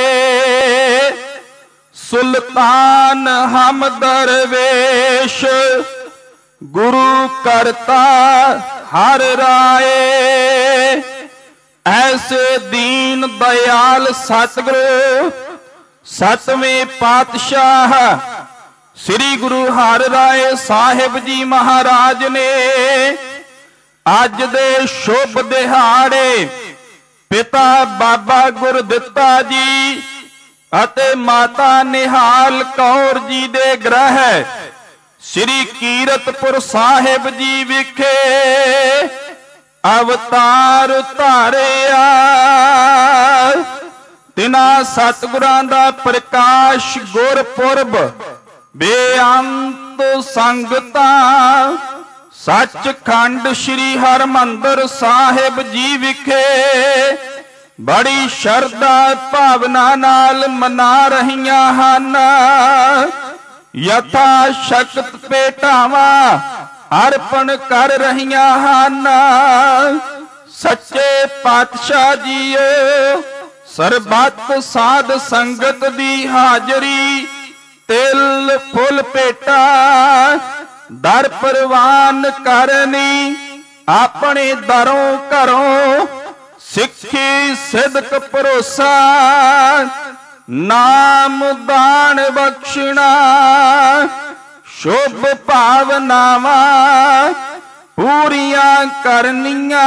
Speaker 12: ਸੁਲਤਾਨ ਹਮ ਦਰਵੇਸ਼ ਗੁਰੂ ਕਰਤਾ ਹਰ ਰਾਏ ਐਸੇ ਦੀਨ ਦਇਆਲ ਸਤਿਗੁਰੂ ਸਤਵੇਂ ਪਾਤਸ਼ਾਹ ਸ੍ਰੀ ਗੁਰੂ ਹਰਿ ਰਾਏ ਸਾਹਿਬ ਜੀ ਮਹਾਰਾਜ ਨੇ ਅੱਜ ਦੇ ਸ਼ੁਭ ਦਿਹਾੜੇ ਪਿਤਾ ਬਾਬਾ ਗੁਰਦਿੱਤਾ ਜੀ ਅਤੇ ਮਾਤਾ ਨਿਹਾਲ ਕੌਰ ਜੀ ਦੇ ਗ੍ਰਹਿ ਸ੍ਰੀ ਕੀਰਤਪੁਰ ਸਾਹਿਬ ਜੀ ਵਿਖੇ ਅਵਤਾਰ ਧਾਰਿਆ। ਤਿਨਾ ਸਤਿਗੁਰਾਂ ਦਾ ਪ੍ਰਕਾਸ਼ ਗੁਰਪੁਰਬ ਬੇਅੰਤ ਸੰਗਤਾਂ ਸੱਚਖੰਡ ਸ੍ਰੀ ਹਰਿਮੰਦਰ ਸਾਹਿਬ ਜੀ ਵਿਖੇ ਬੜੀ ਸ਼ਰਧਾ ਭਾਵਨਾ ਨਾਲ ਮਨਾ ਰਹੀਆਂ ਹਨ। ਯਥਾ ਸ਼ਕਤ ਭੇਟਾਵਾਂ ਅਰਪਣ ਕਰ ਰਹੀਆਂ ਹਨ। ਸੱਚੇ ਪਾਤਸ਼ਾਹ ਜੀਓ ਸਰਬੱਤ ਸਾਧ ਸੰਗਤ ਦੀ ਹਾਜ਼ਰੀ ਤਿਲ ਫੁੱਲ ਭੇਟਾ ਦਰ ਪ੍ਰਵਾਨ ਕਰਨੀ ਆਪਣੇ ਦਰੋਂ ਘਰੋਂ ਸਿੱਖੀ ਸਿਦਕ ਭਰੋਸਾ ਨਾਮ ਦਾਨ ਬਖਸ਼ਣਾ ਸ਼ੁਭ ਭਾਵਨਾਵਾਂ ਪੂਰੀਆਂ ਕਰਨੀਆਂ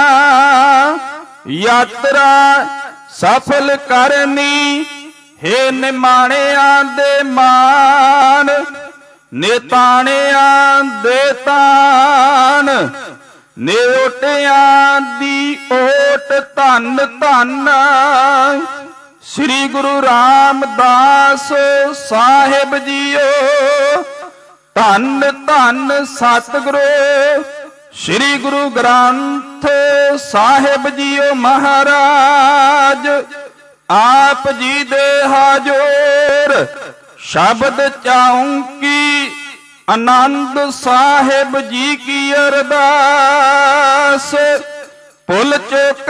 Speaker 12: ਯਾਤਰਾ ਸਫਲ ਕਰਨੀ ਹੇ ਨਿਮਾਣਿਆਂ ਦੇ ਮਾਨ ਨਿਤਾਣਿਆਂ ਦੇ ਤਾਨ ਨਿਓਟਿਆਂ ਦੀ ਓਟ ਧੰਨ ਧੰਨ ਸ੍ਰੀ ਗੁਰੂ ਰਾਮਦਾਸ ਸਾਹਿਬ ਜੀਓ ਧੰਨ ਧੰਨ ਸਤਿਗੁਰੂ ਸ੍ਰੀ ਗੁਰੂ ਗ੍ਰੰਥ ਸਾਹਿਬ ਜੀਓ ਮਹਾਰਾਜ ਆਪ ਜੀ ਦੇ ਹਾਜ਼ਰ ਸ਼ਬਦ ਚਾਉਂਕੀ ਆਨੰਦ ਸਾਹਿਬ ਜੀ ਕੀ ਅਰਦਾਸ ਭੁੱਲ ਚੁੱਕ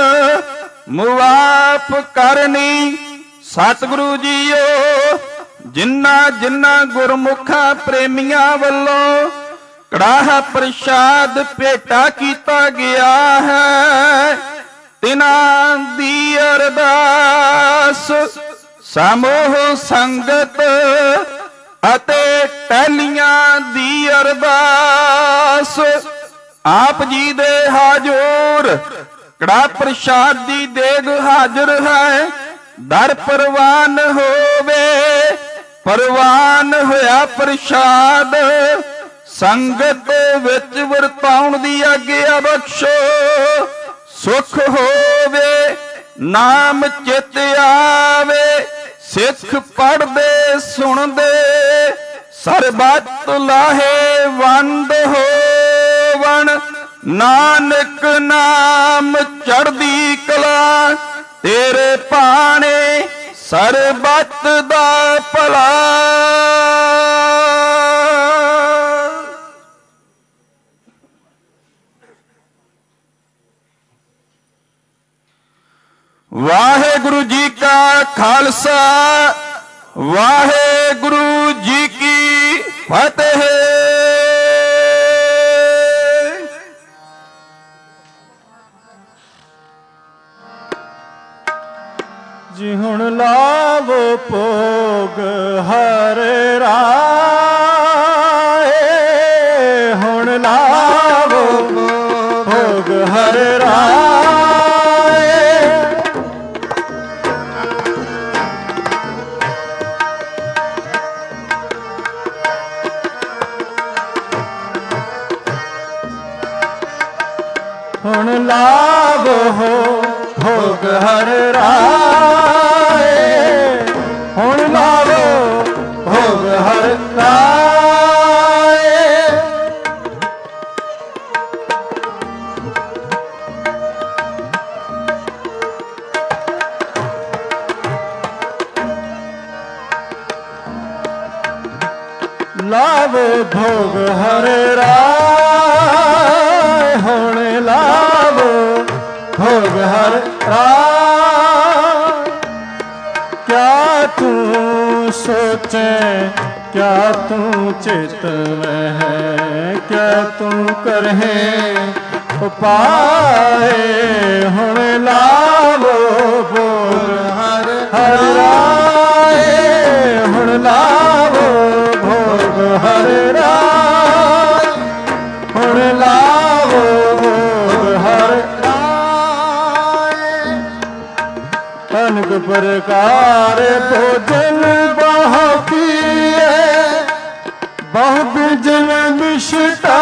Speaker 12: ਮੁਆਫ ਕਰਨੀ ਸਤਿਗੁਰੂ ਜੀਓ ਜਿਨ੍ਹਾਂ ਜਿਨ੍ਹਾਂ ਗੁਰਮੁਖਾਂ ਪ੍ਰੇਮੀਆਂ ਵੱਲੋਂ ਕੜਾਹ ਪ੍ਰਸ਼ਾਦ ਭੇਟਾ ਕੀਤਾ ਗਿਆ ਹੈ ਤਿਨਾਂ ਦੀ ਅਰਦਾਸ ਸਮੂਹ ਸੰਗਤ ਅਤੇ ਟਹਿਲੀਆਂ ਦੀ ਅਰਦਾਸ ਆਪ ਜੀ ਦੇ ਹਾਜ਼ਰ ਕੜਾ ਪ੍ਰਸ਼ਾਦ ਦੀ ਦੇਗ ਹਾਜ਼ਰ ਹੈ ਦਰ ਪ੍ਰਵਾਨ ਹੋਵੇ ਪ੍ਰਵਾਨ ਹੋਇਆ ਪ੍ਰਸ਼ਾਦ ਸੰਗਤ ਵਿੱਚ ਵਰਤਾਉਣ ਦੀ ਆਗਿਆ ਬਖਸ਼ੋ ਸੁਖ ਹੋਵੇ ਨਾਮ ਚਿਤ ਆਵੇ ਸਿੱਖ ਪੜਦੇ ਸੁਣਦੇ ਸਰਬੱਤ ਲਾਹੇ ਵੰਦ ਹੋਵਣ ਨਾਨਕ ਨਾਮ ਚੜ੍ਹਦੀ ਕਲਾ ਤੇਰੇ ਭਾਣੇ ਸਰਬੱਤ ਦਾ ਭਲਾ। ਵਾਹਿਗੁਰੂ ਜੀ ਕਾ ਖਾਲਸਾ ਵਾਹਿਗੁਰੂ ਜੀ ਕੀ ਫਤਿਹ।
Speaker 3: ਜੀ ਹੁਣ ਲਾਵੋ ਭੋਗ ਹਰਿ ਰਾਏ ਹੁਣ ਲਾਵੋ ਭੋਗ ਹਰਿ ਰਾਏ।
Speaker 2: ਰਾਏ।
Speaker 3: ਜੀ ਲਾਵੋ ਭੋਗ ਹਰ ਰਾਏ, ਹੁਣ ਲਾਵੋ ਭੋਗ ਹਰ ਰਾਏ। ਲਾਵੋ ਭੋਗ ਹਰ ਰਾਏ, ਹੁਣ ਲਾਵੋ ਭੋਗ ਹਰ ਰਾਏ। ਕਿਆ ਤੂੰ ਸੋਚੇ ਕਿਆ ਤੂੰ ਚੇਤਵੈ ਹੈ, ਕਿਆ ਤੂੰ ਕਰਹਿ ਉਪਾਏ। ਹੁਣ ਲਾਵੋ ਭੋਗ ਹਰ ਹਰ ਰਾਏ, ਹੁਣ ਲਾਵੋ ਭੋਗ ਹਰ ਰਾਏ, ਹੁਣ ਲਾਵੋ ਭੋਗ ਹਰ ਰਾਏ। ਅਨਕ ਪ੍ਰਕਾਰ ਭੋਜਨ ਬਹੁ ਕੀਏ, ਬਹੁ ਬਿਜਨ ਮਿਸ਼ਟਾਏ।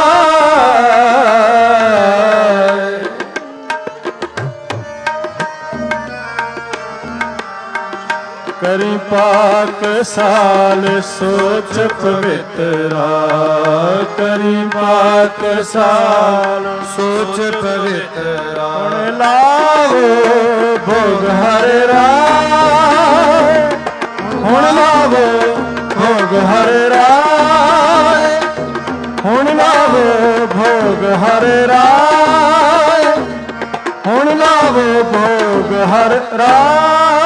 Speaker 3: ਕਰੀ ਪਾਕ ਸਾਲ ਸੋਚ ਪਵਿੱਤਰਾ, ਕਰੀ ਪਾਕ ਸਾਲ ਸੋਚ ਪਵਿੱਤਰਾ। ਹੁਣ ਲਾਵੋ ਭੋਗ ਹਰ ਰਾਏ, ਹੁਣ ਲਾਵੋ ਭੋਗ ਹਰ ਰਾਏ, ਹੁਣ ਲਾਵੋ ਭੋਗ ਹਰ ਰਾਏ, ਹੁਣ ਲਾਵੋ ਭੋਗ ਹਰ ਰਾਏ।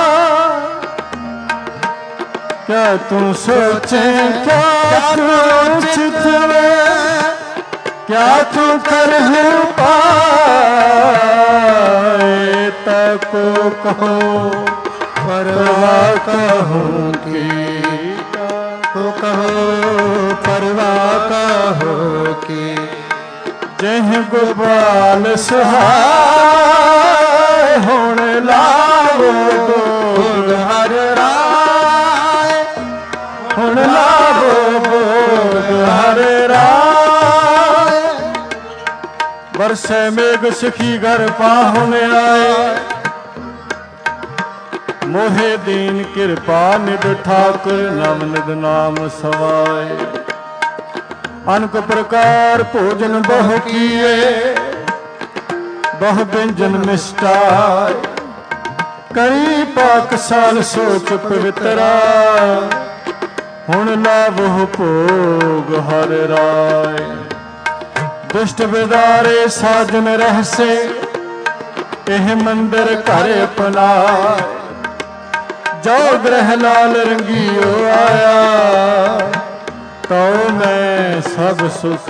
Speaker 3: ਕਿਆ ਤੂੰ ਸੋਚੇ ਕਿਆ ਤੂੰ ਚਿਤਵੇ, ਕਿਆ ਤੂੰ ਕਰਹਿ ਉਪਾਏ। ਤਕੋ ਕਹੋ ਪਰਵਾ ਕਹੂੰ ਕੀ, ਤੋ ਕਹੋ ਪਰਵਾ ਕਹੋ ਕੀ। ਜਿਹ ਗੁਰਬਾਲ ਸੁਹਾਏ, ਹੁਣ ਲਾਵੋ ਭੋਗ ਹਰ ਰਾਏ, ਹੁਣ ਲਾਵੋ ਭੋਗ ਹਰ ਰਾਏ। ਬਰਸੇ ਮੇਘ ਸਖੀ ਘਰ ਪਾਹੁਨ ਆਏ, ਮੋਹੇ ਦੀਨ ਕਿਰਪਾ ਨਿਧ ਠਾਕੁਰ ਨਵ ਨਿਧ ਨਾਮ ਸਵਾਏ। ਅਨਕ ਪ੍ਰਕਾਰ ਭੋਜਨ ਬਹੁ ਕੀਏ, ਬਹੁ ਬਿੰਜਨ ਮਿਸ਼ਟਾਏ। ਕਰੀ ਪਾਕਸਾਲ ਸੋਚ ਪਵਿੱਤਰਾ, ਹੁਣ ਲਾਵੋ ਭੋਗ ਹਰ ਰਾਏ। ਦੁਸ਼ਟ ਵਿਦਾਰੇ ਸਾਜਨ ਰਹਸੇ, ਇਹ ਮੰਦਰ ਘਰ ਅਪਨਾਏ। ਜੋ ਗ੍ਰਹਿ ਲਾਲ ਰੰਗੀਓ ਆਇਆ, ਤੋ ਮੈਂ ਸਭ ਸੁਖ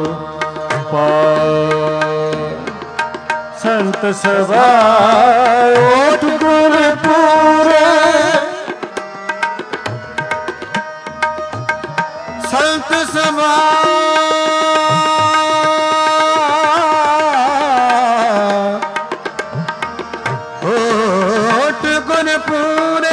Speaker 3: ਪਾਇਆ। ਸੰਤ ਸਭਾ ਓਟ ਗੁਰ ਪੂਰੇ, ਸੰਤ ਸਭਾ ਓਟ ਗੁਰ ਪੂਰੇ।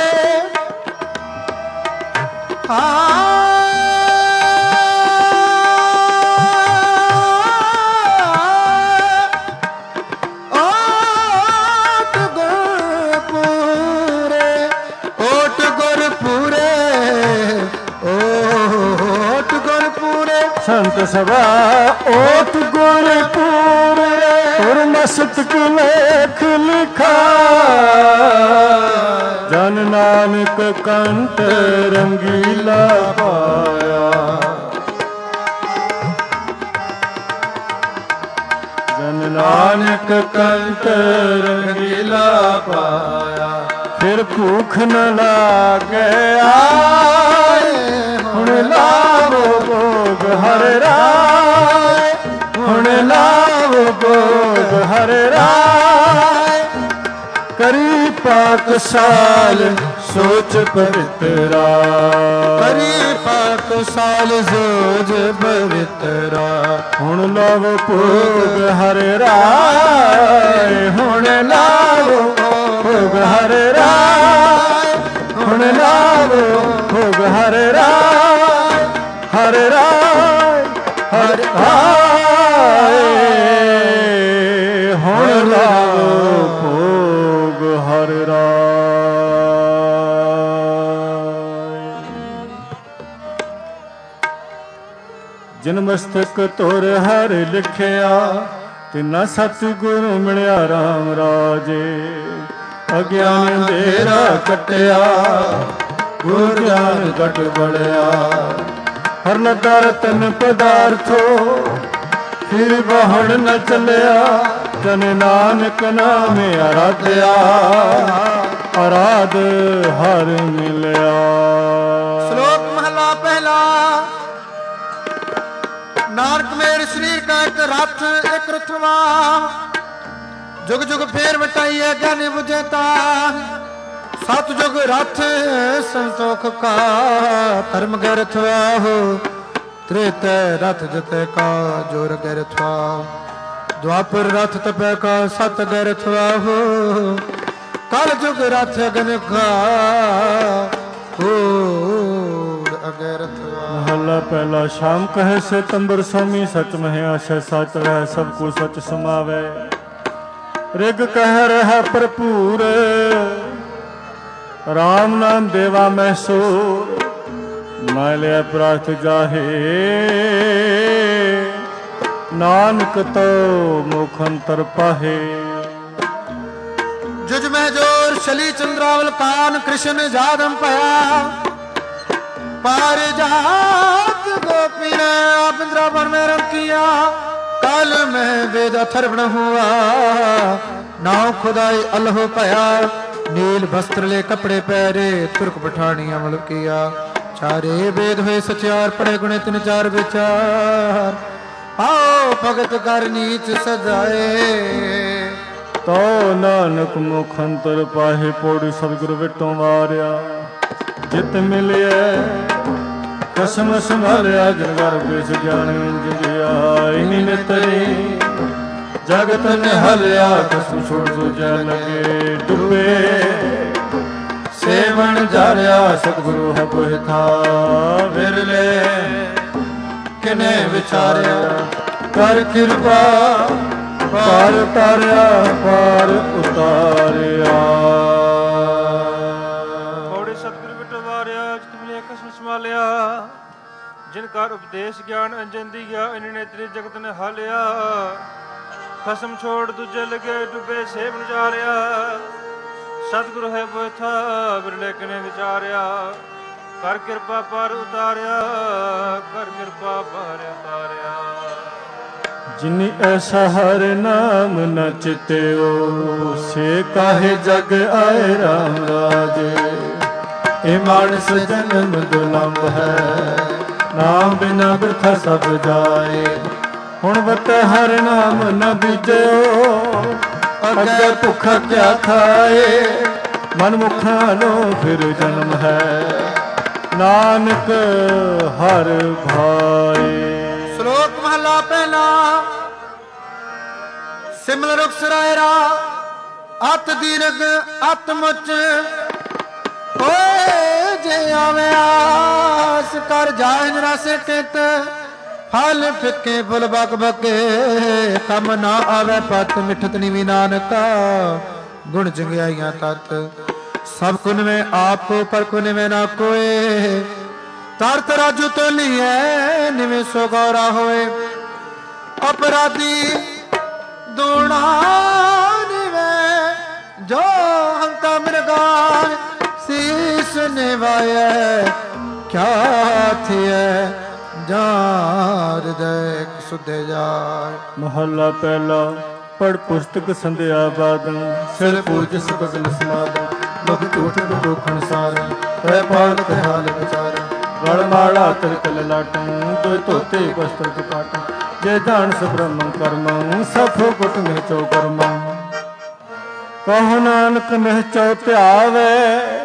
Speaker 3: ਸੰਤ ਸਭਾ ਓਟ ਗੁਰ ਪੂਰੇ, ਤੁਰ ਮਸਤਕ ਲੇਖ ਲਿਖਾ। ਜਨ ਨਾਨਕ ਕੰਟ ਰੰਗੀਲਾ ਪਾਇਆ, ਜਨ ਨਾਨਕ ਕੰਟ ਰੰਗੀਲਾ ਪਾਇਆ। ਫਿਰ ਭੂਖ ਨ ਲਾਗੇ ਆਏ, ਹੁਣ ਲਾਵੋ ਭੋਗ ਹਰ ਰਾਏ, ਹੁਣ ਲਾਵੋ ਭੋਗ ਹਰ ਰਾਏ। ਕਰੀ ਪਾਕਸਾਲ ਸੋਚ ਪਵਿੱਤਰਾ, ਕਰੀ ਪਾਕਸਾਲ ਸੋਚ ਪਵਿੱਤਰਾ। ਹੁਣ ਲਾਵੋ ਭੋਗ ਹਰ ਰਾਏ, ਹੁਣ ਲਾਵੋ ਭੋਗ ਹਰ ਰਾਏ, ਹੁਣ ਲਾਵੋ ਭੋਗ ਹਰ ਰਾਏ, ਹਰ ਰਾਏ, ਹਰ ਰਾਏ। ਹੁਣ ਜਿਨ ਮਸਤਕ ਤੁਰ ਹਰ ਲਿਖਿਆ ਤਿਨਾ ਸਤਿਗੁਰੂ ਮਿਲਿਆ RAM ਰਾਜੇ। ਅਗਿਆਨ ਅੰਧੇਰਾ ਕਟਿਆ ਗੁਰ ਗਿਆਨ ਘਟ ਬੜਿਆ। ਹਰ ਲਗਾ ਰਤਨ ਪਦਾਰਥੋ ਫਿਰ ਬਹੁੜ ਨ ਚੱਲਿਆ। ਜਨ ਨਾਨਕ ਨਾਮ ਅਰਾਧਿਆ ਅਰਾਧ ਹਰ ਮਿਲਿਆ।
Speaker 2: ਸ਼ਲੋਕ ਮਹਲਾ ਪਹਿਲਾ। ਨਾਨਕ ਮੇਰ ਸਰੀਰ ਕਾ ਇੱਕ ਰਥ ਇੱਕ ਰਥਵਾ। ਜੁਗ ਜੁਗ ਫੇਰ ਵਟਾਈਐ ਗਿਆਨੀ ਬੁਝੇ ਤਾ। ਸਤ ਜੁਗ ਰਥ ਸੰਤੋਖ ਕਾ। ਧਰਮ ਗੈ ਰਥਵਾ ਹੋ ਤ੍ਰੇਤੈ ਰਥ ਜਤੈ ਕਾ। ਜੋਰ ਗੈ ਰਥਵਾ ਦੁਆਪਰ ਰਥ ਤਪੈ ਕਾ। ਸਤ ਗੈ ਰਥਵਾ ਹੋ ਕਲ ਜੁਗ ਰਥ ਅਗਨ ਕਾ। ਅਗੈ ਰਥਵਾ।
Speaker 3: ਮਹਲਾ ਪਹਿਲਾ। ਸ਼ਾਮ ਕਹੈ ਸਿਤੰਬਰ ਸੋਮੀ ਸਚ ਮਹਿ ਆਸ਼ੈ। ਸਚ ਰਹਿ ਸਭ ਕੋ ਸਚ ਸਮਾਵੈ। ਰਿਗ ਕਹਿ ਰਹਿ ਭਰਪੂਰ ਰਾਮ ਨਾਮ ਦੇਵਾ ਮਹਿਸੂਰ। ਨਾ ਲਿਆ ਪ੍ਰਾਰਥ ਜਾਹੇ ਨਾਨਕ ਤੋ ਮੁਖ ਅੰਤਰ ਪਾਹੇ।
Speaker 2: ਜੁਜ ਮੈਂ ਜੋਰ ਸ਼ਲੀ ਚੰਦਰਾਵਲ ਕਾਨ ਕ੍ਰਿਸ਼ਨ ਜਾਦਮ ਭਇਆ। ਪਾਰ ਜਾਤ ਗੋਪੀ ਨੇ ਆਪ ਇੰਦਰਾ ਬਨ में रखिया। काल में वेद अथर्वण हुआ। नाव खुदाई अल्लाह भया। नील वस्त्र ले कपड़े पहरे तुर्क पठानी अमल किया। चारे वेद हुए सचार पढ़े गुणे तिन चार विचार। आओ भगत कर नीच सजाए।
Speaker 3: तो नानक मुख अंतर पाहे। पौड़ी सतगुरु विटों वारिया। जित मिलिए कसम संभालिया। जिन घर बेस ज्ञान जिया। इनी नितरी जगत निहालिया। कसम छोड़ दूजा लगे डुबे सेवन जारिया। सतगुरु है कोई था विरले किने विचारिया। कर कृपा पार उतारिया पार उतारिया।
Speaker 1: ਥੋੜੇ ਸਤਿਗੁਰੂ ਬਿਟੋ ਵਾਰਿਆ ਜਿਤ ਮਿਲਿਆ ਕਸਮ ਸੰਭਾਲਿਆ। ਜਿਨ ਕਰ ਉਪਦੇਸ਼ ਗਿਆਨ ਅੰਜਨ ਦੀਆ। ਇਨ ਨੇਤਰੀ ਜਗਤ ਨੇ ਹਾਲਿਆ। ਖਸਮ ਛੋੜ ਦੂਜੇ ਲਗੇ ਡੁੱਬੇ ਸੇਵ ਨਜਾਰਿਆ। ਸਤਿਗੁਰੂ ਹੈ ਬੋਥਾ ਬਿਰਲੇ ਕਨੇ ਵਿਚਾਰਿਆ। ਕਰ ਕਿਰਪਾ ਪਰ ਉਤਾਰਿਆ ਕਰ ਕਿਰਪਾ ਪਰ ਉਤਾਰਿਆ।
Speaker 3: ਜਿਨੀ ਐਸਾ ਹਰ ਨਾਮ ਨ ਚਿਤਿਓ। ਸੇ ਕਾਹੇ ਜਗ ਆਏ RAM ਰਾਜੇ। ਇਹ ਮਾਨਸ ਜਨਮ ਦੁਲੰਭ ਹੈ। ਨਾਮ ਬਿਨਾ ਬਿਰਥਾ ਸਭ ਜਾਏ। ਹੁਣ ਵਤ ਹਰ ਨਾਮ ਨ ਬੀਜਿਓ। ਅੱਗੇ ਭੁੱਖਾ ਕਿਆ ਖਾਏ। ਮਨ ਮੁਖਾਂ ਨੂੰ ਫਿਰ ਜਨਮ ਹੈ। ਨਾਨਕ ਹਰ ਭਾਏ।
Speaker 2: ਸ਼ਲੋਕ ਮਹਲਾ ਪਹਿਲਾ। ਸਿਮਲ ਰੁਖ ਸਰਾਇਰਾ ਅਤ ਦੀਰਘ ਅਤ ਮੁਚ। ਓਏ ਜੇ ਆਵੇ ਆਸ ਕਰ ਜਾਇਨ ਰਸ ਕਿਤ। ਫਲ ਫਿੱਕੇ ਫੁੱਲ ਬਕ ਬਕੇ। ਕੰਮ ਨਾ ਆਵੇ ਪਤ ਮਿਠਤ ਨੀਵੀ ਨਾਨਕਾ। ਗੁਣ ਚੰਗਿਆਈਆਂ ਤਤ ਸਭ ਕੁਨ ਮੈਂ ਆਪ ਕੋ ਪਰ ਕੁਨ ਮੈਂ ਨਾ ਕੋਏ। ਤਰਤ ਰਾਜੂ ਤੋਂ ਲਿਐ ਨਿਵੇਂ ਸੋ ਗੌਰਾ ਹੋਏ। ਅਪਰਾਧੀ ਦੂਣਾ ਨਿਵੇਂ ਜੋ ਹੰਤਾ ਮਿਰਗਾਏ। ਸੀਸ ਨਿਵਾਇਐ ਕਿਆ ਥਿਐ ਜਾਰ ਦੇ ਸੁਧੇ ਜਾਏ।
Speaker 3: ਮਹੱਲਾ ਪਹਿਲਾ। ਪੜ ਪੁਸਤਕ ਸੰਧਿਆ ਬਾਦਨ। ਸਿਰ ਪੂਜ ਸਬਗਲ ਸਮਾਦਨ। ਮੁਖ ਝੂਠ ਦੁਖਣ ਸਾਰ। ਰਹਿ ਪਾਲ ਹਾਲ ਵਿਚਾਰ। ਗਲ ਮਾਲਾ ਤਿਲਕਲ ਲਾਟੂ। ਦੋ ਧੋਤੇ ਬਸਤਰ ਦੁਪਾਟੂ। ਜੇ ਜਾਣ ਸਬ੍ਰਹਮ ਕਰਮਉ। ਸਫੋ ਗੁਟ ਨਿਹਚੋ ਕਰਮਉ। ਕਹੋ ਨਾਨਕ ਨਿਹਚੋ ਧਿਆਵੇ।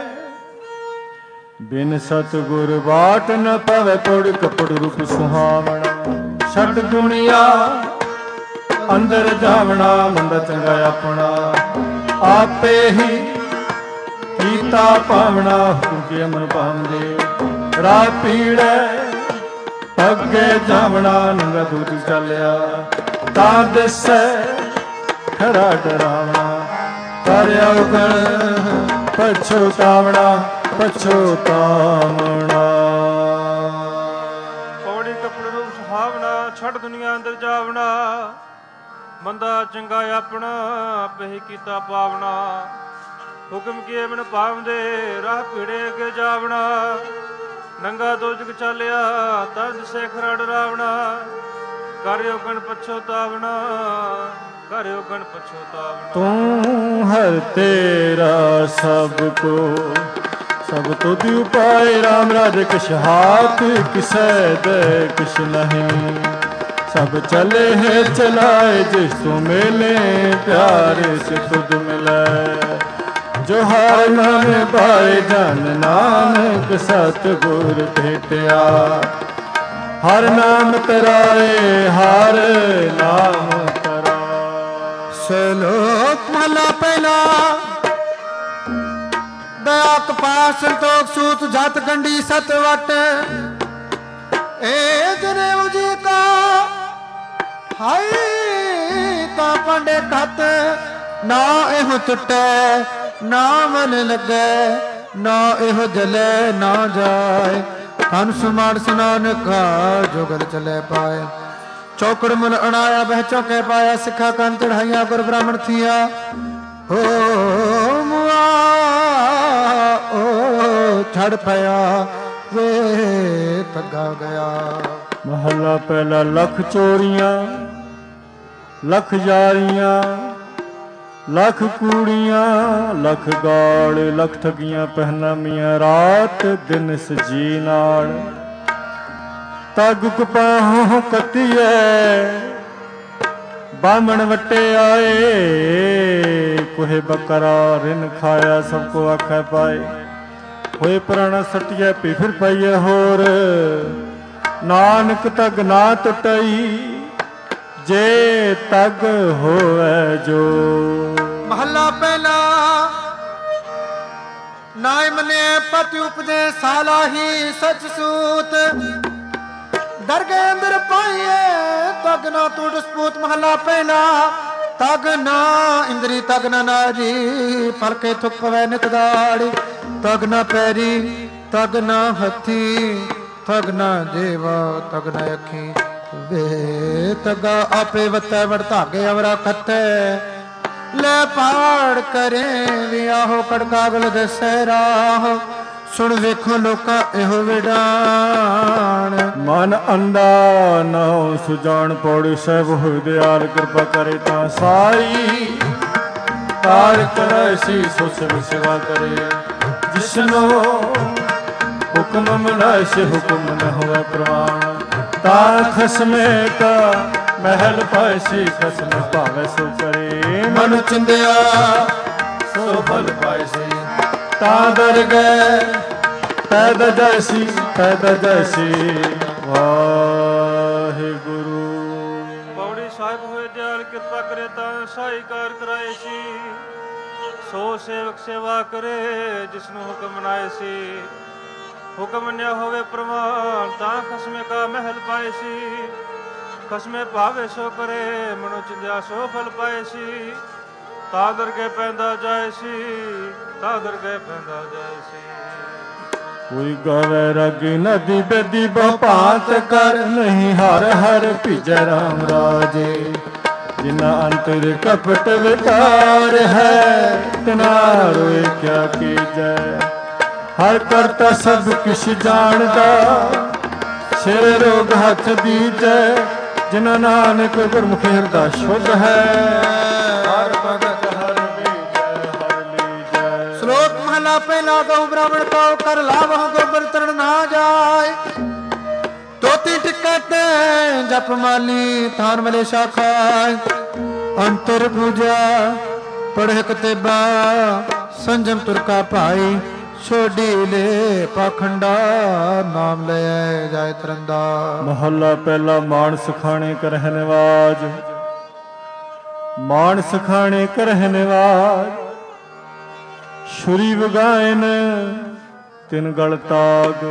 Speaker 3: ਬਿਨ ਸਤਿਗੁਰ ਬਾਟ ਨ ਪਵੈ। ਪੌੜ ਕਪੜ ਰੂਪ ਸੁਹਾਵਣਾ। ਛੱਡ ਦੁਨੀਆ ਅੰਦਰ ਜਾਵਣਾ। ਮੰਦਾ ਚੰਗਾ ਆਪਣਾ ਆਪੇ ਹੀ ਕੀਤਾ ਪਾਵਣਾ। ਹੁਕਮ ਕੇ ਅਮਨ ਪਾਉਂਦੇ ਰਾਹ ਪੀੜੈ। ਅੱਗੇ ਜਾਵਣਾ ਨੰਗਾ ਦੂਤ ਚੱਲਿਆ। ਤਾਂ ਦਿਸੈ ਖਰਾ ਡਰਾਵਣਾ। ਕਰ ਅਵਗਣ ਪਛਤਾਵਣਾ ਪਛਤਾਵਣਾ।
Speaker 1: ਪੌੜੀ ਕਪੜ ਰੂਪ ਸੁਹਾਵਣਾ। ਛੱਡ ਦੁਨੀਆ ਅੰਦਰ ਜਾਵਣਾ, ਮੰਦਾ ਚੰਗਾ ਆਪਣਾ ਆਪੇ ਹੀ ਕੀਤਾ ਪਾਵਣਾ। ਹੁਕਮ ਕੀਏ ਮਨ ਪਾਵਦੇ ਰਾਹ ਪੀੜੇ ਅੱਗੇ ਜਾਵਣਾ, ਨੰਗਾ ਦੋਜਕ ਚਾਲਿਆ ਤਦ ਸੇ ਖਰੜ ਰਾਵਣਾ। ਕਰਿਓ ਗਣ ਪਛੋਤਾਵਣਾ, ਕਰਿਓ ਗਣ ਪਛੋਤਾਵਣਾ।
Speaker 3: ਤੂੰ ਹਰ ਤੇਰਾ ਸਭ ਕੋ ਸਭ ਤੁਧ ਉਪਾਏ, ਰਾਮ ਰਾਜ ਕਿਛ ਹਾਥ ਕਿਸੈ ਦੇ ਕਿਛ ਨਹੀਂ। ਸਭ ਚਲੇ ਹੈ ਚਲਾਏ ਜਿਸ ਤੂੰ ਮਿਲੇ, ਪਿਆਰ ਸੇ ਤੁਧ ਮਿਲੈ। ਜੋ ਹਰ ਨਾਮ ਪਾਏ ਜਨ ਨਾਨਕ ਸਤਿਗੁਰ ਭੇਟਿਆ। ਹਰ ਨਾਮ ਤਰਾਏ, ਹਰ ਨਾਮ ਤਰਾਏ।
Speaker 2: ਸ਼ਲੋਕ ਮਹਲਾ ਪਹਿਲਾ। ਦਇਆ ਕਪਾਸ ਸੰਤੋਖ ਸੂਤ ਜਤ ਗੰਢੀ ਸਤ ਵਟ। ਏ ਜਨੇ ਉਜੀ ਕਾ ਹਾਈ ਤਾਂ ਪਾਂਡੇ ਖਤ। ਨਾ ਇਹੋ ਟੁੱਟੈ ਨਾ ਮਨ ਲੱਗੈ, ਨਾ ਇਹੋ ਜਲੇ ਨਾ ਜਾਏ। ਧਨ ਸੁਮਾਨ ਸੁਨਾਨਕਾ ਜੋਗਲ ਚਲੇ ਪਾਏ। ਚੌਕੜ ਮਨ ਅਣਾਇਆ ਬਹਿ ਚੌਕੇ ਪਾਇਆ। ਸਿੱਖਾ ਕੰਨ ਚੜਾਈਆਂ ਗੁਰ ਬ੍ਰਾਹਮਣ ਥੀਆ। ਹੋ ਮੁਆ ਓ ਛੜ ਪਿਆ ਵੇ ਤੱਗਾ ਗਿਆ।
Speaker 3: ਮਹੱਲਾ ਪਹਿਲਾ। ਲੱਖ ਚੋਰੀਆਂ ਲੱਖ ਯਾਰੀਆਂ, ਲੱਖ ਕੂੜੀਆਂ ਲੱਖ ਗਾਲ, ਲੱਖ ਠੱਗੀਆਂ ਪਹਿਨਾਮੀਆਂ ਰਾਤ ਦਿਨ ਸਜੀ ਨਾਲ। ਤਗ ਕਪਾਹੋਂ ਕੱਤੀਐ ਬਾਮਣ ਵਟੇ ਆਏ। ਕੋਹੇ ਬਕਰਾ ਰਿਨ ਖਾਇਆ ਸਭ ਕੋ ਆਖੈ ਪਾਏ। ਹੋਏ ਪੁਰਾਣਾ ਸਟਿਐ ਪੀ ਫਿਰ ਪਈਐ ਹੋਰ। ਨਾਨਕ ਤਗ ਨਾ ਟੁੱਟਈ ਜੇ ਤਗ ਹੋਵੇ ਜੋ।
Speaker 2: ਮਹੱਲਾ ਪਹਿਲਾ। ਨਾਇ ਮਨੇ ਪਤਿ ਉਪਜੇ ਸਾਲਾਹੀ ਸਚ ਸੂਤ। ਦਰਗੇ ਅੰਦਰ ਪਾਈਏ ਤਗ ਨਾ ਟੁੱਟ ਸਪੂਤ। ਮਹੱਲਾ ਪਹਿਲਾ। ਤਗ ਨਾ ਇੰਦਰੀ ਤਗ ਨਾ ਨਾਰੀ, ਪਲਕੇ ਥੁੱਕ ਪਵੈ ਨਿਤ ਦਾੜੀ। ਤਗ ਨਾ ਪੈਰੀ ਤਗ ਨਾ ਹੱਥੀ, ਤਗ ਨਾ ਦੇਵਾ ਤਗ ਨਾ ਅੱਖੀ। ਵੇ ਤਗਾ ਆਪੇ ਵਤੈ ਵੜ ਧਾਗੇ ਅਵਰਾ ਖੱਤੈ। ਲੈ ਪਾੜ ਕਰੇ ਵਿਆਹੋ ਕੜਕਾਗਲ ਦਸੈ ਰਾਹ। ਸੁਣ ਵੇਖੋ ਲੋਕਾਂ ਇਹੋ ਵਿਡਾਣ।
Speaker 3: ਮਨ ਅੰਧਾ ਨਾਉ ਸੁਜਾਨ ਪੌੜੀ ਸਹਿਬ ਹੋਇ ਦਿਆਲ ਕਿਰਪਾ ਕਰੇ ਤਾਂ ਸਾਈ। ਕਾਰ ਕਰੈ ਸੀ ਸੋ ਸਭ ਸੇਵਾ ਕਰੇ। ਜਿਸਨੋ ਹੁਕਮ ਮਨਾਇ ਸੇ ਹੁਕਮ ਨ ਹੋਵੇ ਪ੍ਰਵਾਨ। ਤਾ ਖਸਮੇ ਕਾ ਮਹਿਲ ਪਾਇ ਸੀ, ਖਸਮ ਭਾਵੇ ਸੋ ਕਰੇ।
Speaker 2: ਮਨ ਚਿੰਦਿਆ
Speaker 3: ਸੋ ਫਲ ਪਾਇ ਸੀ। ਤਾਂ ਦਰ ਗਏ ਪੈਦਾ ਜੈਸੀ ਪੈਦਾ ਜੈਸੀ। ਵਾਹਿਗੁਰੂ।
Speaker 1: ਪੌੜੀ ਸਾਹਿਬ ਹੋਏ ਦਿਆਲ ਕਿਰਪਾ ਕਰੇ ਤਾਂ ਸਾਈ ਕਾਰ ਕਰਾਏ ਸੀ। ਸੋ ਸੇਵਕ ਸੇਵਾ ਕਰੇ ਜਿਸਨੂੰ ਹੁਕਮ ਮਨਾਏ ਸੀ। ਹੁਕਮ ਨਿਆ ਹੋਵੇ ਪ੍ਰਮਾਨ ਤਾਂ ਖਸਮੇ ਕਾ ਮਹਿਲ ਪਾਏ ਸੀ। ਖਸਮੇ ਭਾਵੇ ਸੋ ਕਰੇ ਮਨੋ ਚਿੰਦਿਆ ਸੋ ਫਲ ਪਾਏ ਸੀ। ਤਾਂ ਦਰਗੇ ਪੈਂਦਾ ਜਾਏ ਸੀ, ਤਾਂ ਦਰਗੇ ਪੈਂਦਾ ਜਾਏ ਸੀ।
Speaker 3: ਕੋਈ ਗਾਵੇ ਰਾਗੀ ਨਦੀ ਬੇਦੀ ਬਹੁ-ਭਾਂਤ ਕਰ। ਨਹੀਂ ਹਰ ਹਰ ਭੀਜੈ ਰਾਮ ਰਾਜੇ। ਜਿਨਾ ਅੰਤਰ ਕਪਟ ਵਿਕਾਰ ਹੈ, ਤਿਨਾ ਰੋਏ ਕਿਆ ਕੀਜੈ। ਹਰ ਕਰਤਾ ਸਭ ਕਿਛ ਜਾਣਦਾ, ਸਿਰ ਰੋਗ ਹੱਥ ਦੀਜੈ। ਜਿਨਾ ਨਾਨਕ ਗੁਰਮੁਖੀ ਹਿਰਦਾ ਸ਼ੁੱਧ ਹੈ। ਹਰ ਭਗਤ ਹਰ ਬੀਜੈ ਹਰ ਲੀਜੈ।
Speaker 2: ਸ਼ਲੋਕ ਮਹਲਾ ਪਹਿਲਾ। ਗਉ ਬ੍ਰਾਹਮਣ ਕਉ ਕਰ ਲਾਵਹੁ ਗੋਬਰ ਤਰਨ ਨਾ ਜਾਏ। ਤੋਤੀ ਟਿਕਟ ਜਪ ਮਾਲੀ ਥਾਨ ਮਲੇ ਸ਼ਾਖਾਇ। ਅੰਤਰ ਪੂਜਾ ਪੜ੍ਹ ਕਤੇਬਾ, ਸੰਜਮ ਤੁਰਕਾ ਭਾਈ। ਛੋਡੀ ਲੈ ਪਾਖੰਡਾ, ਨਾਮ ਲੈ ਜਾਇ ਤਰੰਦਾ।
Speaker 3: ਮਹੱਲਾ ਪਹਿਲਾ। ਮਾਨਸ ਖਾਣੇ ਕਰਹਿ ਨਿਵਾਜ, ਮਾਨਸ ਖਾਣੇ ਕਰਹਿ ਨਿਵਾਜ। ਛੁਰੀ ਵਗਾਇਨ ਤਿਨ ਗਲ ਤਾਗ,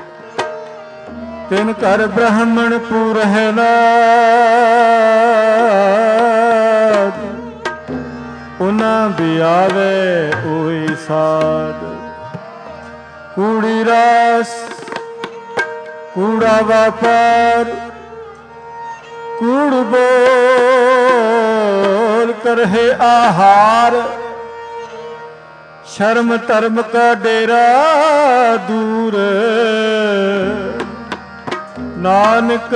Speaker 3: ਤਿਨ ਘਰ ਬ੍ਰਾਹਮਣ ਪੂਰਹਿ ਲਾਜ। ਉਨਾ ਬਿਆਵੇ ਓਈ ਸਾਧ। ਕੂੜੀ ਰਾਸ ਕੂੜਾ ਵਾਪਾਰ, कूड़ बोल करहे आहार, शर्म धर्म का डेरा दूर, नानक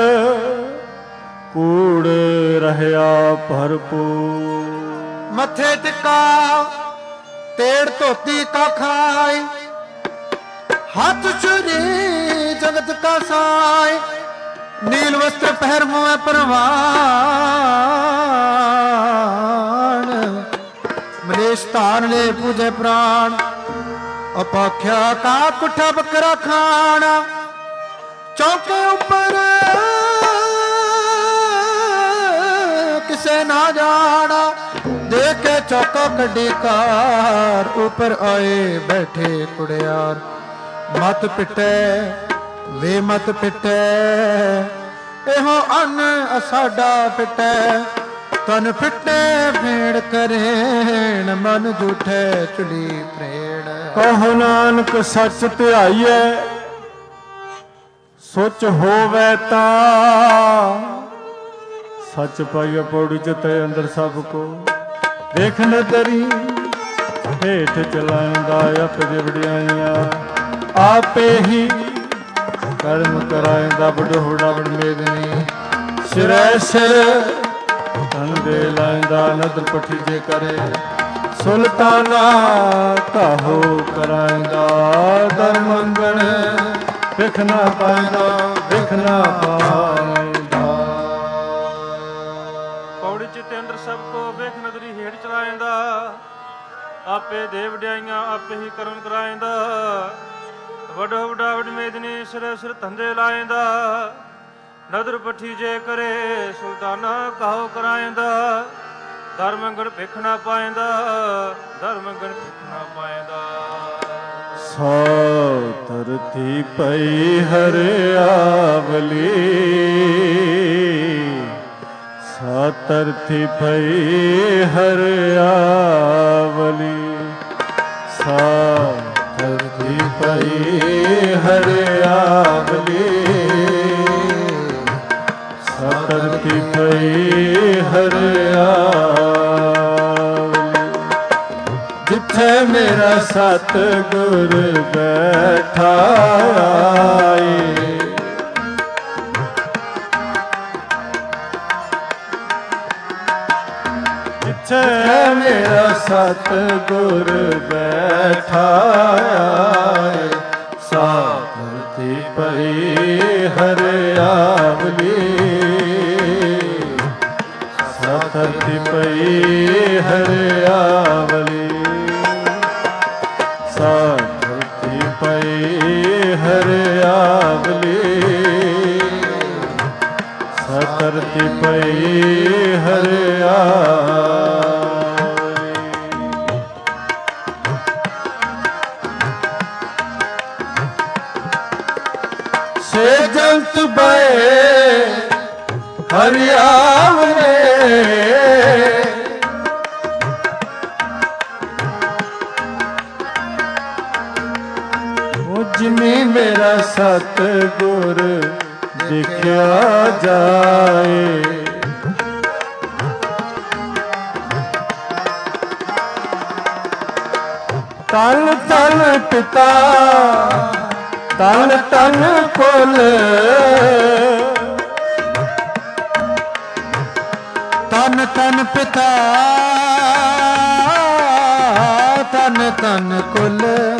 Speaker 3: कूड़ रहया भरपूर।
Speaker 2: मथे टिका तेड़ धोती का खाए, हाथ छुरी जगत का साय, नील वस्त्र पहर मुँह परवान, मलेश तान ले पूजे प्राण, अपाख्या का कुठा बकरा खाना, चौके ऊपर किसे ना जाना, देखे चौका कड्डी कार, ऊपर आए बैठे कुड़ियार। मत पिटे वे मत पिटे, एहो अन असाडा पिटे, तन पिटे भेड़ करेण, मन झूठे चुली प्रेण।
Speaker 3: कहो नानक सच ध्याइए, सोच होवे ता, सच पाइए पौड़ी चिते अंदर सबको, देख नदरी हेठ चलांदा अप देवड़ियाइया, आपे ही कर्म कराएंदा बड़ोड़ा बड़ मेदनी, सिरै सिर धंधे लाएंदा नदर पठी जे करे, सुल्ताना काहो कराएंदा दर मंगण, विख ना पाएंदा विख ना पाएंदा।
Speaker 1: पौड़ी चिते अंदर सबको वेख नदरी हेठ चलाएंदा, आपे देव वड्याइयां आपे ही कर्म कराएंदा, वडो वडा वड मेदनी सिर सिर धंधे लाएंदा, नदर पठी जे करे सुल्ताना काहो कराएंदा, धर्मगण भिख ना पाएंदा धर्मगण भिख ना पाएंदा।
Speaker 3: सौ धरती पई हरियावली, सा धरती पई हरियावली, सा धरती पई हरियावली, सा धरती पई हरियावली, जिथे मेरा सतगुर बैठा आए, जिथे मेरा सतगुर बैठा आए, सा धरती पई हरियावली, सा धरती पई हरियावली, सा धरती पई हरियावली, सा धरती पई हरियावली। से जंत बे हरियावले, जिमी मेरा सतगुर दिखया जाए, तन तन पिता तन तन कुल,
Speaker 2: तन तन पिता तन तन कुल,